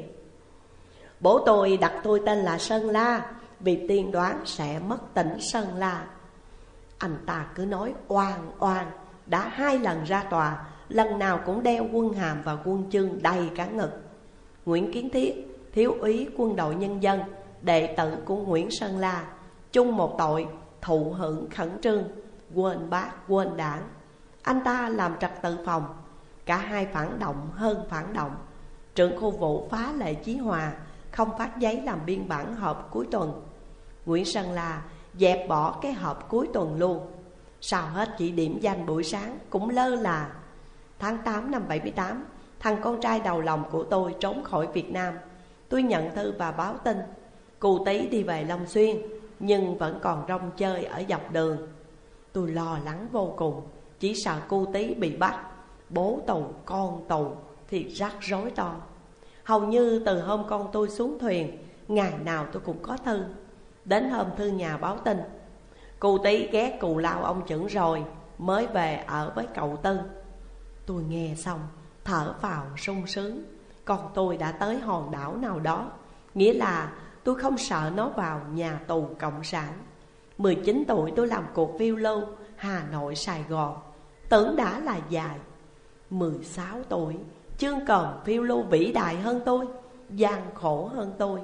Bố tôi đặt tôi tên là Sơn La vì tiên đoán sẽ mất tỉnh Sơn La. Anh ta cứ nói oan oan, đã 2 lần ra tòa, lần nào cũng đeo quân hàm và quân chương đầy cả ngực. Nguyễn Kiến Thiết, thiếu úy quân đội nhân dân, đệ tử của Nguyễn Sơn La, chung một tội thụ hưởng khẩn trương, quên bác quên đảng. Anh ta làm trật tự phòng. Cả hai phản động hơn phản động. Trưởng khu vụ phá lệ Chí Hòa, không phát giấy làm biên bản họp cuối tuần. Nguyễn Sơn La dẹp bỏ cái họp cuối tuần luôn. Sau hết chỉ điểm danh buổi sáng cũng lơ là. Tháng 8 năm 78, thằng con trai đầu lòng của tôi trốn khỏi Việt Nam. Tôi nhận thư và báo tin Cù Tý đi về Long Xuyên, nhưng vẫn còn rong chơi ở dọc đường. Tôi lo lắng vô cùng, chỉ sợ Cù Tý bị bắt, bố tù con tù thì rắc rối to. Hầu như từ hôm con tôi xuống thuyền, ngày nào tôi cũng có thư. Đến hôm thư nhà báo tin Cù Tý ghé Cù Lao ông Chưởng rồi, mới về ở với cậu Tư. Tôi nghe xong thở phào sung sướng. Con tôi đã tới hòn đảo nào đó, nghĩa là tôi không sợ nó vào nhà tù cộng sản. 19 tuổi tôi làm cuộc phiêu lưu Hà Nội Sài Gòn, tưởng đã là dài. 16 tuổi chương còn phiêu lưu vĩ đại hơn tôi, gian khổ hơn tôi.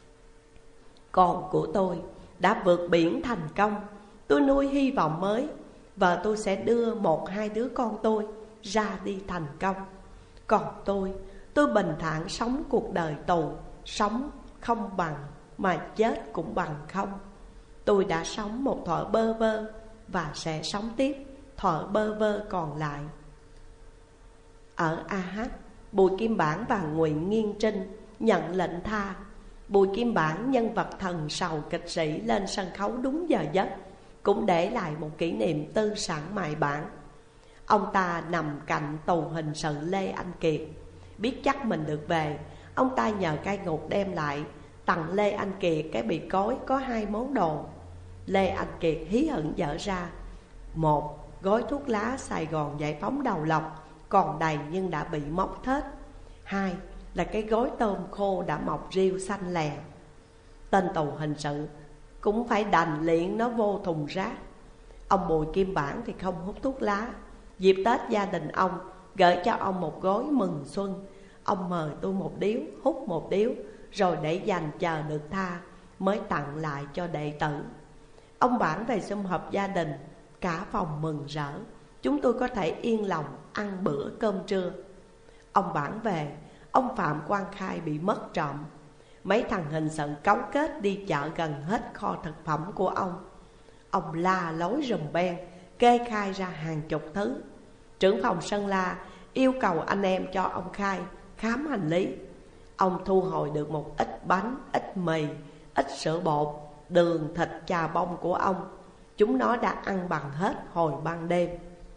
Con của tôi đã vượt biển thành công. Tôi nuôi hy vọng mới, và tôi sẽ đưa 1-2 đứa con tôi ra đi thành công. Còn tôi bình thản sống cuộc đời tù, sống không bằng mà chết cũng bằng không. Tôi đã sống một thuở bơ vơ, và sẽ sống tiếp, thở bơ vơ còn lại. Ở AH, Bùi Kim Bản và Nguyễn Nghiên Trinh nhận lệnh tha. Bùi Kim Bản, nhân vật thần sầu kịch sĩ, lên sân khấu đúng giờ giấc, cũng để lại một kỷ niệm tư sản mài bản. Ông ta nằm cạnh tù hình sự Lê Anh Kiệt. Biết chắc mình được về, ông ta nhờ cai ngục đem lại, tặng Lê Anh Kiệt cái bì cối có 2 món đồ. Lê Anh Kiệt hí hửng dở ra. 1. Gói thuốc lá Sài Gòn Giải Phóng Đầu Lọc còn đầy nhưng đã bị móc hết. 2. Là cái gói tôm khô đã mọc riêu xanh lè. Tên tù hình sự cũng phải đành liệng nó vô thùng rác. Ông Bùi Kim Bản thì không hút thuốc lá. Dịp Tết gia đình ông gửi cho ông một gói mừng xuân. Ông mời tôi một điếu, hút một điếu, rồi để dành chờ được tha mới tặng lại cho đệ tử. Ông Bản về sum họp gia đình, cả phòng mừng rỡ. Chúng tôi có thể yên lòng ăn bữa cơm trưa. Ông Bản về, ông Phạm Quang Khai bị mất trộm. Mấy thằng hình sự cấu kết đi chợ gần hết kho thực phẩm của ông. Ông la lối rùm beng, kê khai ra hàng chục thứ. Trưởng phòng Sơn La yêu cầu anh em cho ông Khai khám hành lý. Ông thu hồi được một ít bánh, ít mì, ít sữa bột, đường, thịt, chà bông của ông. Chúng nó đã ăn bằng hết hồi ban đêm.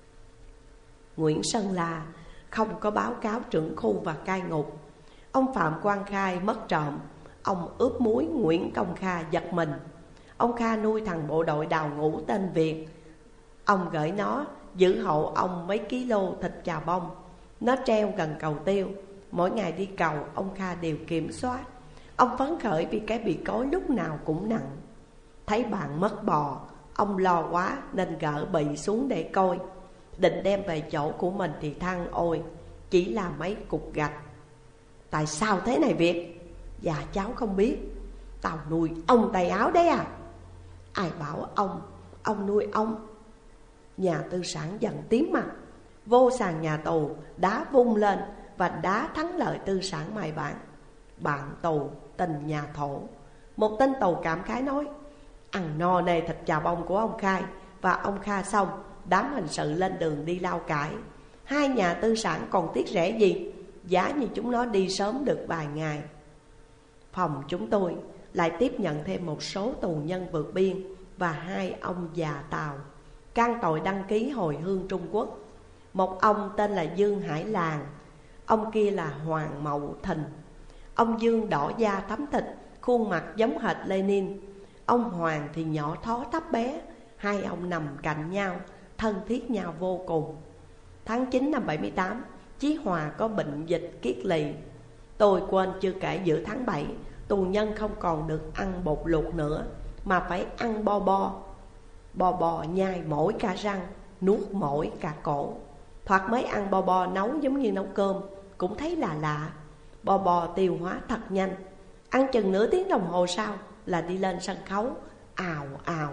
Nguyễn Sơn La không có báo cáo trưởng khu và cai ngục. Ông Phạm Quang Khai mất trộm. Ông ướp muối Nguyễn Công Kha giật mình. Ông Kha nuôi thằng bộ đội đào ngũ tên Việt. Ông gửi nó giữ hộ ông mấy kilo thịt chà bông. Nó treo gần cầu Tiêu. Mỗi ngày đi cầu ông Kha đều kiểm soát. Ông phấn khởi vì cái bì cối lúc nào cũng nặng. Thấy bạn mất bò, ông lo quá nên gỡ bì xuống để coi. Định đem về chỗ của mình thì than ôi, chỉ là mấy cục gạch. Tại sao thế này Việt? Dạ cháu không biết. Tao nuôi ông tay áo đấy à? Ai bảo ông nuôi ông? Nhà tư sản dần tím mặt. Vô sàn nhà tù, đá vung lên và đá thắng lợi tư sản mài bản. Bạn tù tình nhà thổ. Một tên tù cảm khái nói: ăn no nê thịt chà bông của ông Khai và ông Kha xong, đám hình sự lên đường đi lao cải. Hai nhà tư sản còn tiếc rẻ gì, giá như chúng nó đi sớm được vài ngày. Phòng chúng tôi lại tiếp nhận thêm một số tù nhân vượt biên và 2 ông già Tàu can tội đăng ký hồi hương Trung Quốc. Một ông tên là Dương Hải Làng, ông kia là Hoàng Mậu Thìn. Ông Dương đỏ da thắm thịt, khuôn mặt giống hệt Lenin. Ông Hoàng thì nhỏ thó thấp bé. Hai ông nằm cạnh nhau, thân thiết nhau vô cùng. Tháng 9 năm 78, Chí Hòa có bệnh dịch kiết lỵ. Tôi quên chưa kể giữa tháng 7, tù nhân không còn được ăn bột luộc nữa, mà phải ăn bo bo. Bo bo nhai mỗi cả răng, nuốt mỗi cả cổ. Thoạt mới ăn bo bo nấu giống như nấu cơm, cũng thấy là lạ. Bo bo tiêu hóa thật nhanh. Ăn chừng nửa tiếng đồng hồ sau là đi lên sân khấu, ào ào.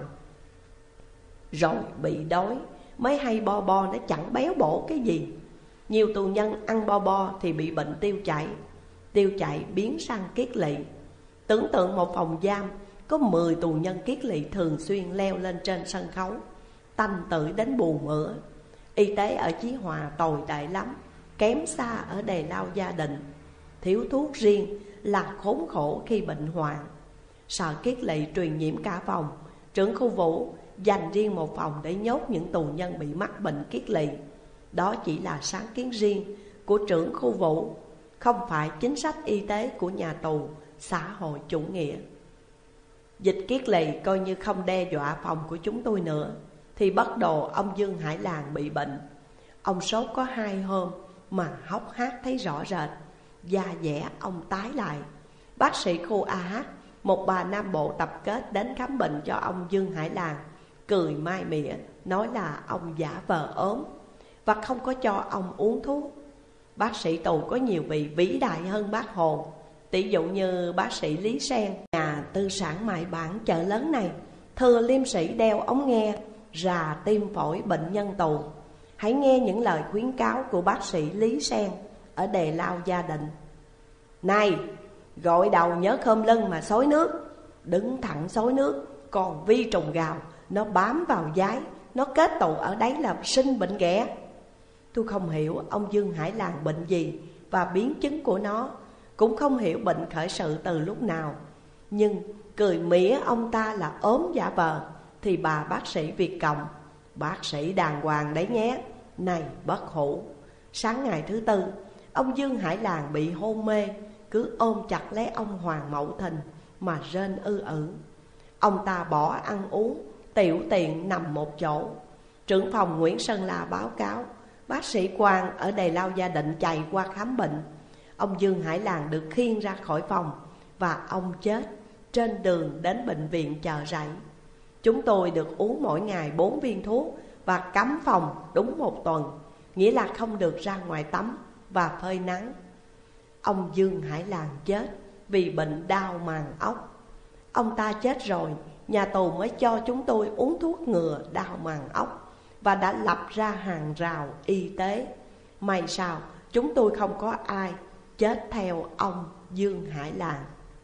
Rồi bị đói, mới hay bo bo nó chẳng béo bổ cái gì. Nhiều tù nhân ăn bo bo thì bị bệnh tiêu chảy. Tiêu chảy biến sang kiết lỵ. Tưởng tượng một phòng giam có 10 tù nhân kiết lỵ thường xuyên leo lên trên sân khấu, tanh tưởi đến bù mửa. Y tế ở Chí Hòa tồi tệ lắm, kém xa ở Đề Lao Gia Đình. Thiếu thuốc riêng là khốn khổ khi bệnh hoạn. Sợ kiết lỵ truyền nhiễm cả phòng, trưởng khu Vũ dành riêng một phòng để nhốt những tù nhân bị mắc bệnh kiết lỵ. Đó chỉ là sáng kiến riêng của trưởng khu Vũ, không phải chính sách y tế của nhà tù xã hội chủ nghĩa. Dịch kiết lỵ coi như không đe dọa phòng của chúng tôi nữa, thì bất đồ ông Dương Hải Làng bị bệnh. Ông sốt có 2 hôm mà hốc hác thấy rõ rệt. Da dẻ ông tái lại. Bác sĩ khu AH, một bà Nam Bộ tập kết đến khám bệnh cho ông Dương Hải Làng, cười mai mỉa nói là ông giả vờ ốm và không có cho ông uống thuốc. Bác sĩ tù có nhiều vị vĩ đại hơn Bác Hồ. Tỷ dụ như bác sĩ Lý Sen, nhà tư sản mại bản chợ lớn này, thừa liêm sĩ đeo ống nghe, rà tim phổi bệnh nhân tù. Hãy nghe những lời khuyến cáo của bác sĩ Lý Sen ở Đề Lao Gia Đình. Này, gội đầu nhớ khom lưng mà xối nước. Đứng thẳng xối nước, còn vi trùng gào nó bám vào giái, nó kết tụ ở đấy là sinh bệnh ghẻ. Tôi không hiểu ông Dương Hải Làng bệnh gì và biến chứng của nó, cũng không hiểu bệnh khởi sự từ lúc nào. Nhưng cười mỉa ông ta là ốm giả vờ thì bà bác sĩ Việt Cộng, bác sĩ đàng hoàng đấy nhé, này bất hủ. Sáng ngày thứ tư, ông Dương Hải Làng bị hôn mê, cứ ôm chặt lấy ông Hoàng Mậu Thìn mà rên ư ử. Ông ta bỏ ăn uống, tiểu tiện nằm một chỗ. Trưởng phòng Nguyễn Sơn La báo cáo bác sĩ Quang ở Đài Lao Gia Định chạy qua khám bệnh. Ông Dương Hải Làng được khiêng ra khỏi phòng và ông chết trên đường đến bệnh viện Chợ Rẫy. Chúng tôi được uống mỗi ngày 4 viên thuốc và cấm phòng đúng 1 tuần, nghĩa là không được ra ngoài tắm và phơi nắng. Ông Dương Hải Làng chết vì bệnh đau màng ốc. Ông ta chết rồi, nhà tù mới cho chúng tôi uống thuốc ngừa đau màng ốc và đã lập ra hàng rào y tế. May sao chúng tôi không có ai chết theo ông Dương Hải Làng.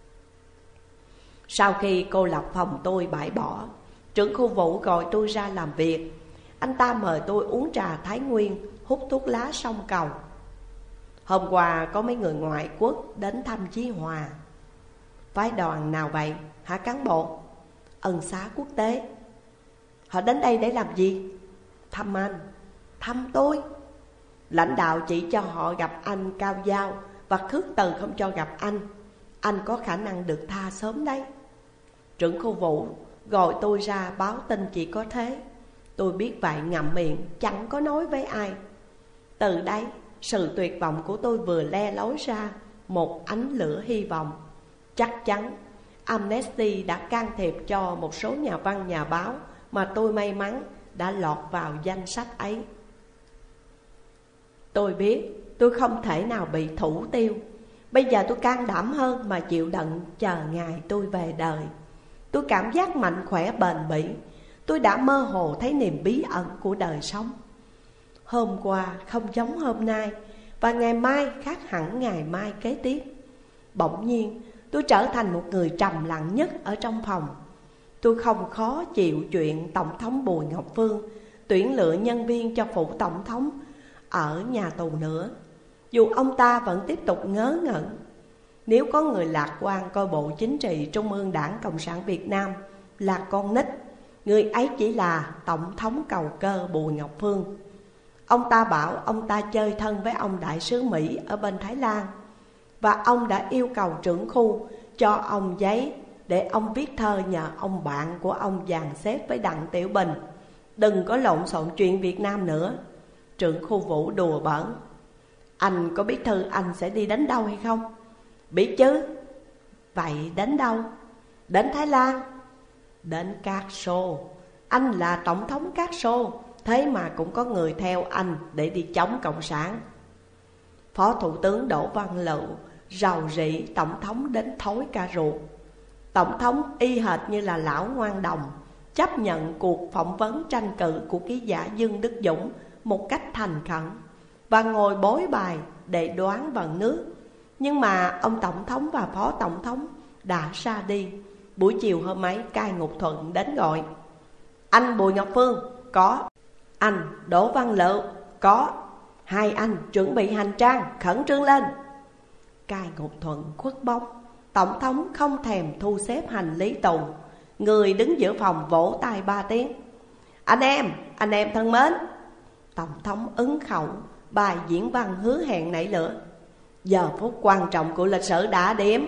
Sau khi cô lập phòng tôi bãi bỏ, trưởng khu vụ gọi tôi ra làm việc. Anh ta mời tôi uống trà Thái Nguyên, hút thuốc lá sông Cầu. Hôm qua có mấy người ngoại quốc đến thăm Chí Hòa. Phái đoàn nào vậy hả cán bộ? Ân xá quốc tế. Họ đến đây để làm gì? Thăm anh. Thăm tôi? Lãnh đạo chỉ cho họ gặp anh Cao Giao và khước từ không cho gặp anh. Anh có khả năng được tha sớm đấy. Trưởng khu vụ gọi tôi ra báo tin chỉ có thế. Tôi biết vậy ngậm miệng, chẳng có nói với ai. Từ đây sự tuyệt vọng của tôi vừa le lói ra một ánh lửa hy vọng. Chắc chắn Amnesty đã can thiệp cho một số nhà văn nhà báo mà tôi may mắn đã lọt vào danh sách ấy. Tôi biết tôi không thể nào bị thủ tiêu. Bây giờ tôi can đảm hơn mà chịu đựng chờ ngày tôi về đời. Tôi cảm giác mạnh khỏe bền bỉ. Tôi đã mơ hồ thấy niềm bí ẩn của đời sống. Hôm qua không giống hôm nay, và ngày mai khác hẳn ngày mai kế tiếp. Bỗng nhiên tôi trở thành một người trầm lặng nhất ở trong phòng. Tôi không khó chịu chuyện Tổng thống Bùi Ngọc Phương tuyển lựa nhân viên cho phủ tổng thống ở nhà tù nữa, dù ông ta vẫn tiếp tục ngớ ngẩn. Nếu có người lạc quan coi Bộ Chính trị Trung ương Đảng Cộng sản Việt Nam là con nít, người ấy chỉ là Tổng thống cầu cơ Bùi Ngọc Phương. Ông ta bảo ông ta chơi thân với ông đại sứ Mỹ ở bên Thái Lan, và ông đã yêu cầu trưởng khu cho ông giấy để ông viết thơ nhờ ông bạn của ông dàn xếp với Đặng Tiểu Bình. Đừng có lộn xộn chuyện Việt Nam nữa. Trưởng khu vụ đùa bỡn. Anh có biết thư anh sẽ đi đến đâu hay không? Biết chứ. Vậy đến đâu? Đến Thái Lan. Đến Cát Sô. Anh là tổng thống Cát Sô, thế mà cũng có người theo anh để đi chống cộng sản. Phó Thủ tướng Đỗ Văn Lựu rầu rĩ tổng thống đến thối cả ruột. Tổng thống y hệt như là lão ngoan đồng, chấp nhận cuộc phỏng vấn tranh cử của ký giả Dương Đức Dũng một cách thành khẩn và ngồi bối bài để đoán vận nước. Nhưng mà ông tổng thống và phó tổng thống đã ra đi. Buổi chiều hôm ấy, cai ngục Thuận đến gọi. Anh Bùi Ngọc Phương có. Anh Đỗ Văn Lựu có. Hai anh chuẩn bị hành trang, khẩn trương lên. Cai ngục Thuận khuất bóng. Tổng thống không thèm thu xếp hành lý tù. Người đứng giữa phòng vỗ tay 3 tiếng. Anh em thân mến. Tổng thống ứng khẩu, bài diễn văn hứa hẹn nảy lửa. Giờ phút quan trọng của lịch sử đã điểm.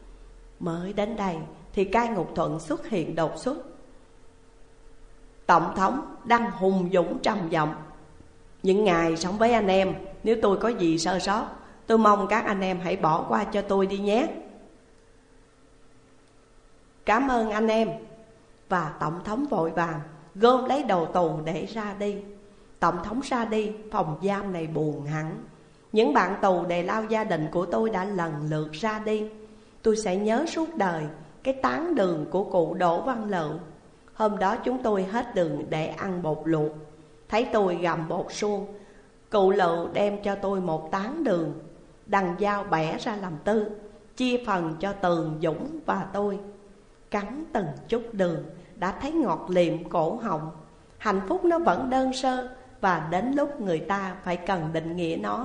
Mới đến đây thì cai ngục Thuận xuất hiện đột xuất. Tổng thống đang hùng dũng trầm giọng. Những ngày sống với anh em, nếu tôi có gì sơ sót, tôi mong các anh em hãy bỏ qua cho tôi đi nhé. Cảm ơn anh em. Và tổng thống vội vàng gom lấy đồ tù để ra đi. Tổng thống ra đi, phòng giam này buồn hẳn. Những bạn tù Đề Lao gia đình của tôi đã lần lượt ra đi. Tôi sẽ nhớ suốt đời cái tán đường của cụ Đỗ Văn Lựu. Hôm đó chúng tôi hết đường để ăn bột luộc. Thấy tôi gặm bột suông, cụ Lựu đem cho tôi một tán đường. Đằng dao bẻ ra làm tư, chia phần cho Tường, Dũng và tôi. Cắn từng chút đường đã thấy ngọt liệm cổ họng. Hạnh phúc nó vẫn đơn sơ, và đến lúc người ta phải cần định nghĩa nó.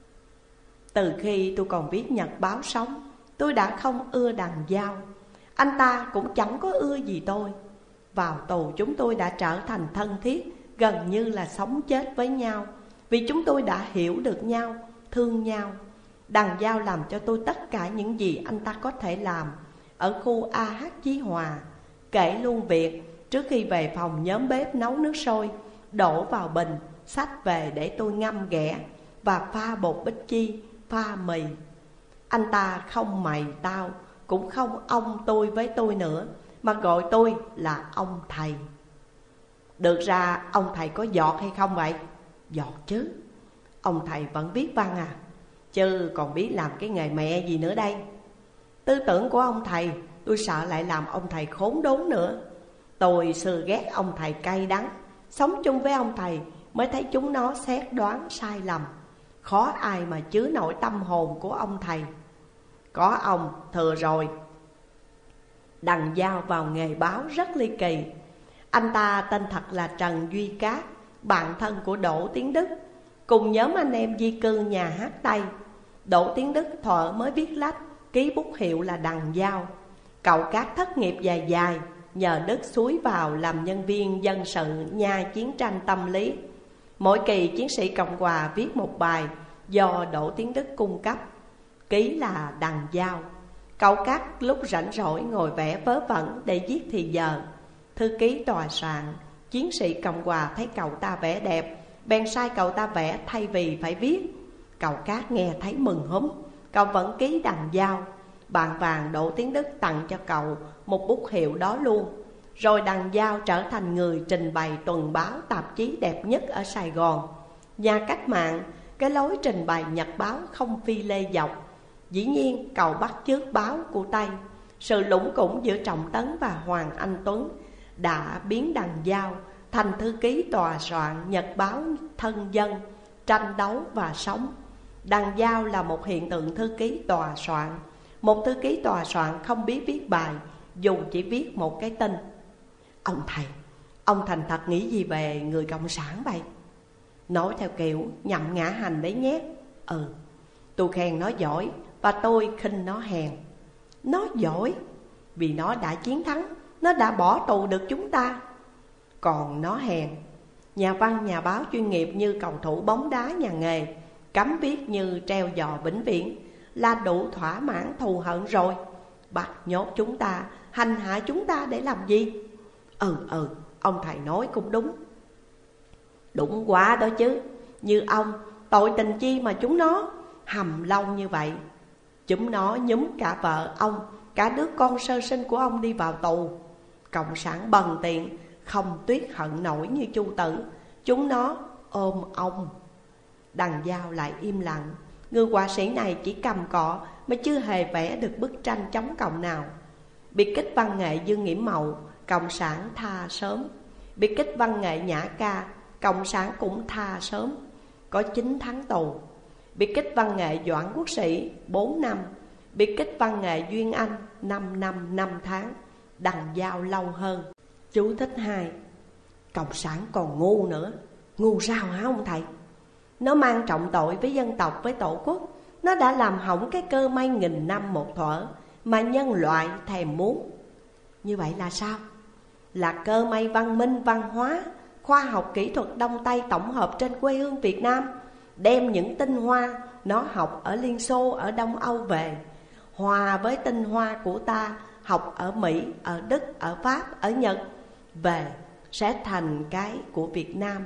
Từ khi tôi còn viết nhật báo sống, tôi đã không ưa Đằng Giao. Anh ta cũng chẳng có ưa gì tôi. Vào tù chúng tôi đã trở thành thân thiết, gần như là sống chết với nhau, vì chúng tôi đã hiểu được nhau, thương nhau. Đằng Giao làm cho tôi tất cả những gì anh ta có thể làm ở khu AH Chí Hòa. Kể luôn việc trước khi về phòng nhóm bếp nấu nước sôi, đổ vào bình, xách về để tôi ngâm ghẹ và pha bột bích chi, pha mì. Anh ta không mày tao, cũng không ông tôi với tôi nữa, mà gọi tôi là ông thầy. Được ra ông thầy có giọt hay không vậy? Giọt chứ. Ông thầy vẫn viết văn à? Chứ còn biết làm cái nghề mẹ gì nữa đây. Tư tưởng của ông thầy tôi sợ lại làm ông thầy khốn đốn nữa. Tôi xưa ghét ông thầy cay đắng. Sống chung với ông thầy mới thấy chúng nó xét đoán sai lầm. Khó ai mà chứa nổi tâm hồn của ông thầy. Có ông thừa rồi. Đằng Giao vào nghề báo rất ly kỳ. Anh ta tên thật là Trần Duy Cát, bạn thân của Đỗ Tiến Đức, cùng nhóm anh em di cư nhà hát Tây. Đỗ Tiến Đức thuở mới viết lách, ký bút hiệu là Đằng Giao. Cậu Cát thất nghiệp dài dài, nhờ Đức xúi vào làm nhân viên dân sự nha chiến tranh tâm lý. Mỗi kỳ chiến sĩ Cộng Hòa viết một bài do Đỗ Tiến Đức cung cấp, ký là Đằng Giao. Cậu Cát lúc rảnh rỗi ngồi vẽ vớ vẩn để giết thì giờ. Thư ký tòa soạn chiến sĩ Cộng Hòa thấy cậu ta vẽ đẹp, bèn sai cậu ta vẽ thay vì phải viết. Cậu Cát nghe thấy mừng húm, cậu vẫn ký Đằng Giao. Bạn vàng Đỗ Tiến Đức tặng cho cậu một bút hiệu đó luôn. Rồi Đằng Giao trở thành người trình bày tuần báo tạp chí đẹp nhất ở Sài Gòn. Nhà cách mạng, cái lối trình bày nhật báo không phi lê dọc. Dĩ nhiên cậu bắt chước báo của Tây. Sự lủng củng giữa Trọng Tấn và Hoàng Anh Tuấn đã biến Đằng Giao thành thư ký tòa soạn nhật báo Thân Dân, Tranh Đấu và Sống. Đằng Giao là một hiện tượng thư ký tòa soạn. Một thư ký tòa soạn không biết viết bài, dù chỉ viết một cái tên. Ông thầy, ông thành thật nghĩ gì về người cộng sản vậy? Nói theo kiểu nhậm ngã hành đấy nhé. Tôi khen nó giỏi và tôi khinh nó hèn. Nó giỏi vì nó đã chiến thắng, nó đã bỏ tù được chúng ta. Còn nó hèn, nhà văn nhà báo chuyên nghiệp như cầu thủ bóng đá nhà nghề, cấm viết như treo giò vĩnh viễn, là đủ thỏa mãn thù hận rồi. Bắt nhốt chúng ta, hành hạ chúng ta để làm gì? Ông thầy nói cũng đúng. Đúng quá đó chứ. Như ông, tội tình chi mà chúng nó hầm lâu như vậy. Chúng nó nhúm cả vợ ông, cả đứa con sơ sinh của ông đi vào tù. Cộng sản bần tiện, không tuyết hận nổi như Chu Tử. Chúng nó ôm ông. Đằng Giao lại im lặng. Người họa sĩ này chỉ cầm cọ mà chưa hề vẽ được bức tranh chống cộng nào. Biệt kích văn nghệ Dương Nghiễm Mậu, cộng sản tha sớm. Biệt kích văn nghệ Nhã Ca, cộng sản cũng tha sớm, có 9 tháng tù. Biệt kích văn nghệ Doãn Quốc Sĩ 4 năm. Biệt kích văn nghệ Duyên Anh 5 năm 5 tháng. Đằng Giao lâu hơn. Chú thích 2. Cộng sản còn ngu nữa. Ngu sao hả ông thầy? Nó mang trọng tội với dân tộc, với tổ quốc. Nó đã làm hỏng cái cơ may nghìn năm một thuở mà nhân loại thèm muốn. Như vậy là sao? Là cơ may văn minh, văn hóa, khoa học kỹ thuật Đông Tây tổng hợp trên quê hương Việt Nam, đem những tinh hoa nó học ở Liên Xô, ở Đông Âu về, hòa với tinh hoa của ta học ở Mỹ, ở Đức, ở Pháp, ở Nhật về, sẽ thành cái của Việt Nam.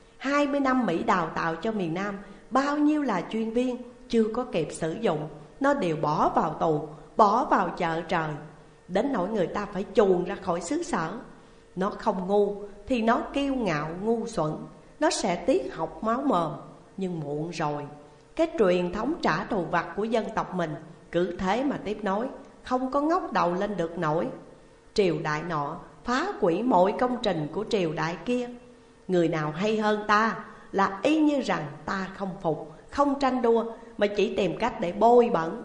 20 năm Mỹ đào tạo cho miền Nam bao nhiêu là chuyên viên chưa có kịp sử dụng, nó đều bỏ vào tù, bỏ vào chợ trời, đến nỗi người ta phải chuồn ra khỏi xứ sở. Nó không ngu thì nó kiêu ngạo ngu xuẩn, nó sẽ tiết học máu mồm. Nhưng muộn rồi, cái truyền thống trả thù vặt của dân tộc mình cứ thế mà tiếp nối, không có ngóc đầu lên được nổi. Triều đại nọ phá hủy mọi công trình của triều đại kia. Người nào hay hơn ta là y như rằng ta không phục, không tranh đua, mà chỉ tìm cách để bôi bẩn.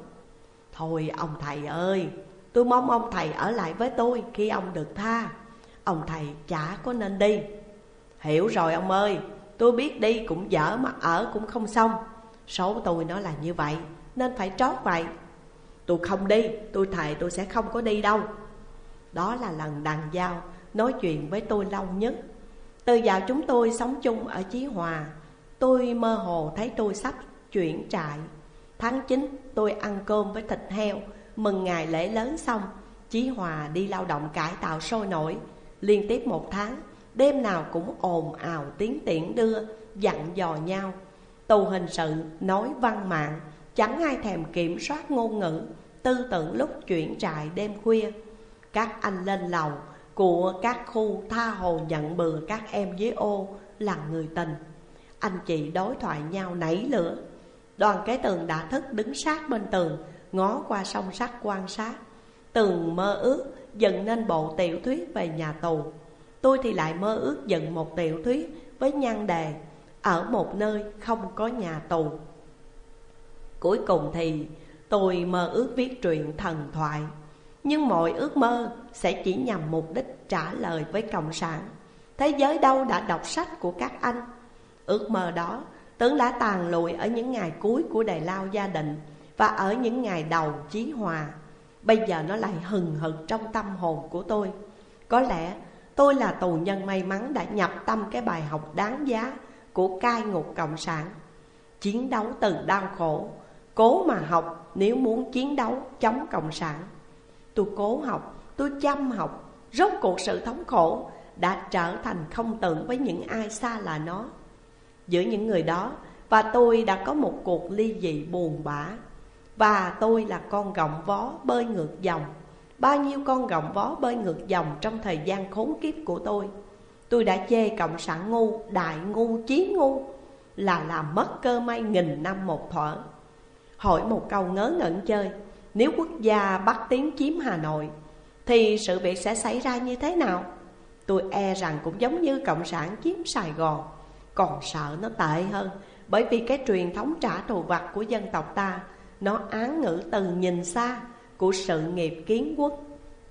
Thôi ông thầy ơi, tôi mong ông thầy ở lại với tôi khi ông được tha. Ông thầy chả có nên đi. Hiểu rồi ông ơi, tôi biết đi cũng dở mà ở cũng không xong. Số tôi nó là như vậy nên phải trót vậy. Tôi không đi, tôi thề tôi sẽ không có đi đâu. Đó là lần đằng Giao nói chuyện với tôi lâu nhất. Từ dạo chúng tôi sống chung ở Chí Hòa, tôi mơ hồ thấy tôi sắp chuyển trại. Tháng 9 tôi ăn cơm với thịt heo, mừng ngày lễ lớn xong, Chí Hòa đi lao động cải tạo sôi nổi. Liên tiếp 1 tháng, đêm nào cũng ồn ào tiếng tiễn đưa, dặn dò nhau. Tù hình sự, nói văn mạng, chẳng ai thèm kiểm soát ngôn ngữ, tư tưởng lúc chuyển trại đêm khuya. Các anh lên lầu của các khu tha hồ nhận bừa các em dưới ô là người tình. Anh chị đối thoại nhau nảy lửa. Đoàn Kế Tường đã thức đứng sát bên tường, ngó qua song sắt quan sát. Tường mơ ước dựng nên bộ tiểu thuyết về nhà tù. Tôi thì lại mơ ước dựng một tiểu thuyết với nhan đề ở một nơi không có nhà tù. Cuối cùng thì tôi mơ ước viết truyện thần thoại. Nhưng mọi ước mơ sẽ chỉ nhằm mục đích trả lời với Cộng sản. Thế giới đâu đã đọc sách của các anh. Ước mơ đó tưởng đã tàn lụi ở những ngày cuối của Đại Lao Gia Định và ở những ngày đầu Chí Hòa. Bây giờ nó lại hừng hực trong tâm hồn của tôi. Có lẽ tôi là tù nhân may mắn đã nhập tâm cái bài học đáng giá của cai ngục Cộng sản. Chiến đấu từ đau khổ, cố mà học nếu muốn chiến đấu chống Cộng sản. Tôi cố học, tôi chăm học. Rốt cuộc sự thống khổ đã trở thành không tưởng với những ai xa lạ nó. Giữa những người đó và tôi đã có một cuộc ly dị buồn bã. Và tôi là con gọng vó bơi ngược dòng. Bao nhiêu con gọng vó bơi ngược dòng trong thời gian khốn kiếp của tôi. Tôi đã chê Cộng sản ngu, đại ngu, chí ngu, là làm mất cơ may nghìn năm một thuở. Hỏi một câu ngớ ngẩn chơi, nếu quốc gia bắt tiến chiếm Hà Nội thì sự việc sẽ xảy ra như thế nào? Tôi e rằng cũng giống như Cộng sản chiếm Sài Gòn. Còn sợ nó tệ hơn, bởi vì cái truyền thống trả thù vặt của dân tộc ta, nó án ngữ từ nhìn xa của sự nghiệp kiến quốc.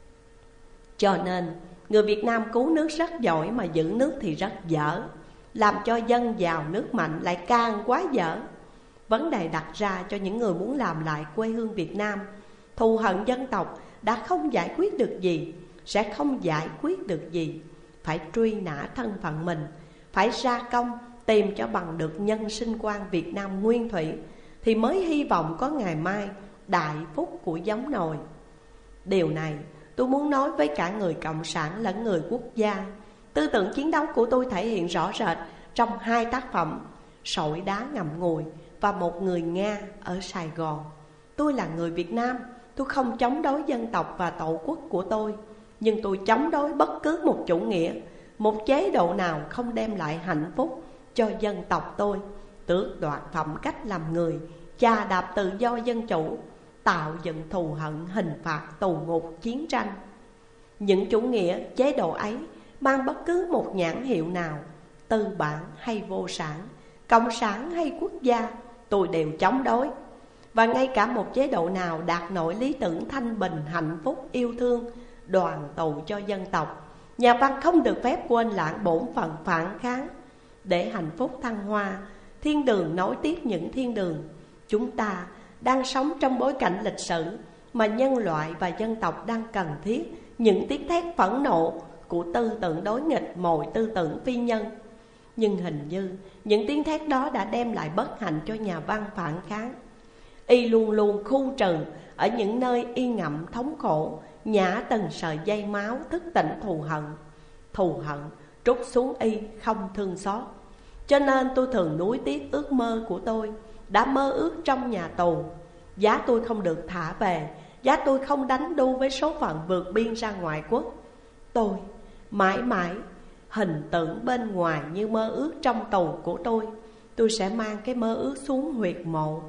Cho nên người Việt Nam cứu nước rất giỏi mà giữ nước thì rất dở. Làm cho dân giàu nước mạnh lại càng quá dở. Vấn đề đặt ra cho những người muốn làm lại quê hương Việt Nam, thù hận dân tộc đã không giải quyết được gì, sẽ không giải quyết được gì. Phải truy nã thân phận mình, phải ra công tìm cho bằng được nhân sinh quan Việt Nam nguyên thủy, thì mới hy vọng có ngày mai đại phúc của giống nồi. Điều này tôi muốn nói với cả người Cộng sản lẫn người quốc gia. Tư tưởng chiến đấu của tôi thể hiện rõ rệt trong 2 tác phẩm Sỏi đá ngậm ngùi và Một người Nga ở Sài Gòn. Tôi là người Việt Nam, tôi không chống đối dân tộc và tổ quốc của tôi, nhưng tôi chống đối bất cứ một chủ nghĩa, một chế độ nào không đem lại hạnh phúc cho dân tộc tôi, tước đoạt phẩm cách làm người, chà đạp tự do dân chủ, tạo dựng thù hận, hình phạt, tù ngục, chiến tranh. Những chủ nghĩa, chế độ ấy mang bất cứ một nhãn hiệu nào, tư bản hay vô sản, cộng sản hay quốc gia, tôi đều chống đối. Và ngay cả một chế độ nào đạt nổi lý tưởng thanh bình, hạnh phúc, yêu thương, đoàn tụ cho dân tộc, nhà văn không được phép quên lãng bổn phận phản kháng. Để hạnh phúc thăng hoa, thiên đường nối tiếp những thiên đường. Chúng ta đang sống trong bối cảnh lịch sử mà nhân loại và dân tộc đang cần thiết những tiếng thét phẫn nộ của tư tưởng đối nghịch, mọi tư tưởng phi nhân. Nhưng hình như những tiếng thét đó đã đem lại bất hạnh cho nhà văn phản kháng. Y luôn luôn khu trừ ở những nơi y ngậm thống khổ, nhả từng sợi dây máu thức tỉnh thù hận. Thù hận trút xuống y không thương xót. Cho nên tôi thường nuối tiếc ước mơ của tôi đã mơ ước trong nhà tù. Giá tôi không được thả về, giá tôi không đánh đu với số phận vượt biên ra ngoại quốc. Tôi mãi mãi hình tượng bên ngoài như mơ ước trong tù của tôi sẽ mang cái mơ ước xuống huyệt mộ.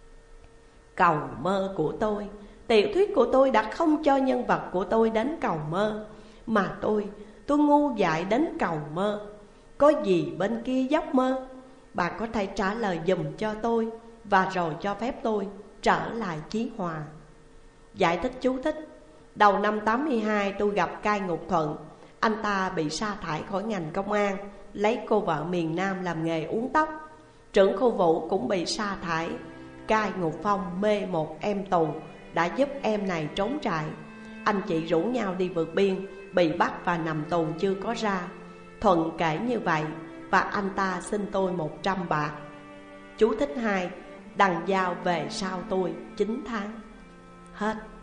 Cầu mơ của tôi, tiểu thuyết của tôi đã không cho nhân vật của tôi đến cầu mơ, mà tôi ngu dại đến cầu mơ. Có gì bên kia giấc mơ? Bạn có thể trả lời dùm cho tôi, và rồi cho phép tôi trở lại Chí Hòa. Giải thích chú thích. Đầu năm 82 tôi gặp cai ngục Thuận. Anh ta bị sa thải khỏi ngành công an lấy cô vợ miền Nam làm nghề uống tóc. Trưởng khu vụ cũng bị sa thải. Cai Ngục Phong mê một em tù đã giúp em này trốn trại. Anh chị rủ nhau đi vượt biên, bị bắt và nằm tù chưa có ra. Thuận kể như vậy và anh ta xin tôi 100 bạc. Chú thích 2. Đằng Giao về sau tôi 9 tháng. Hết.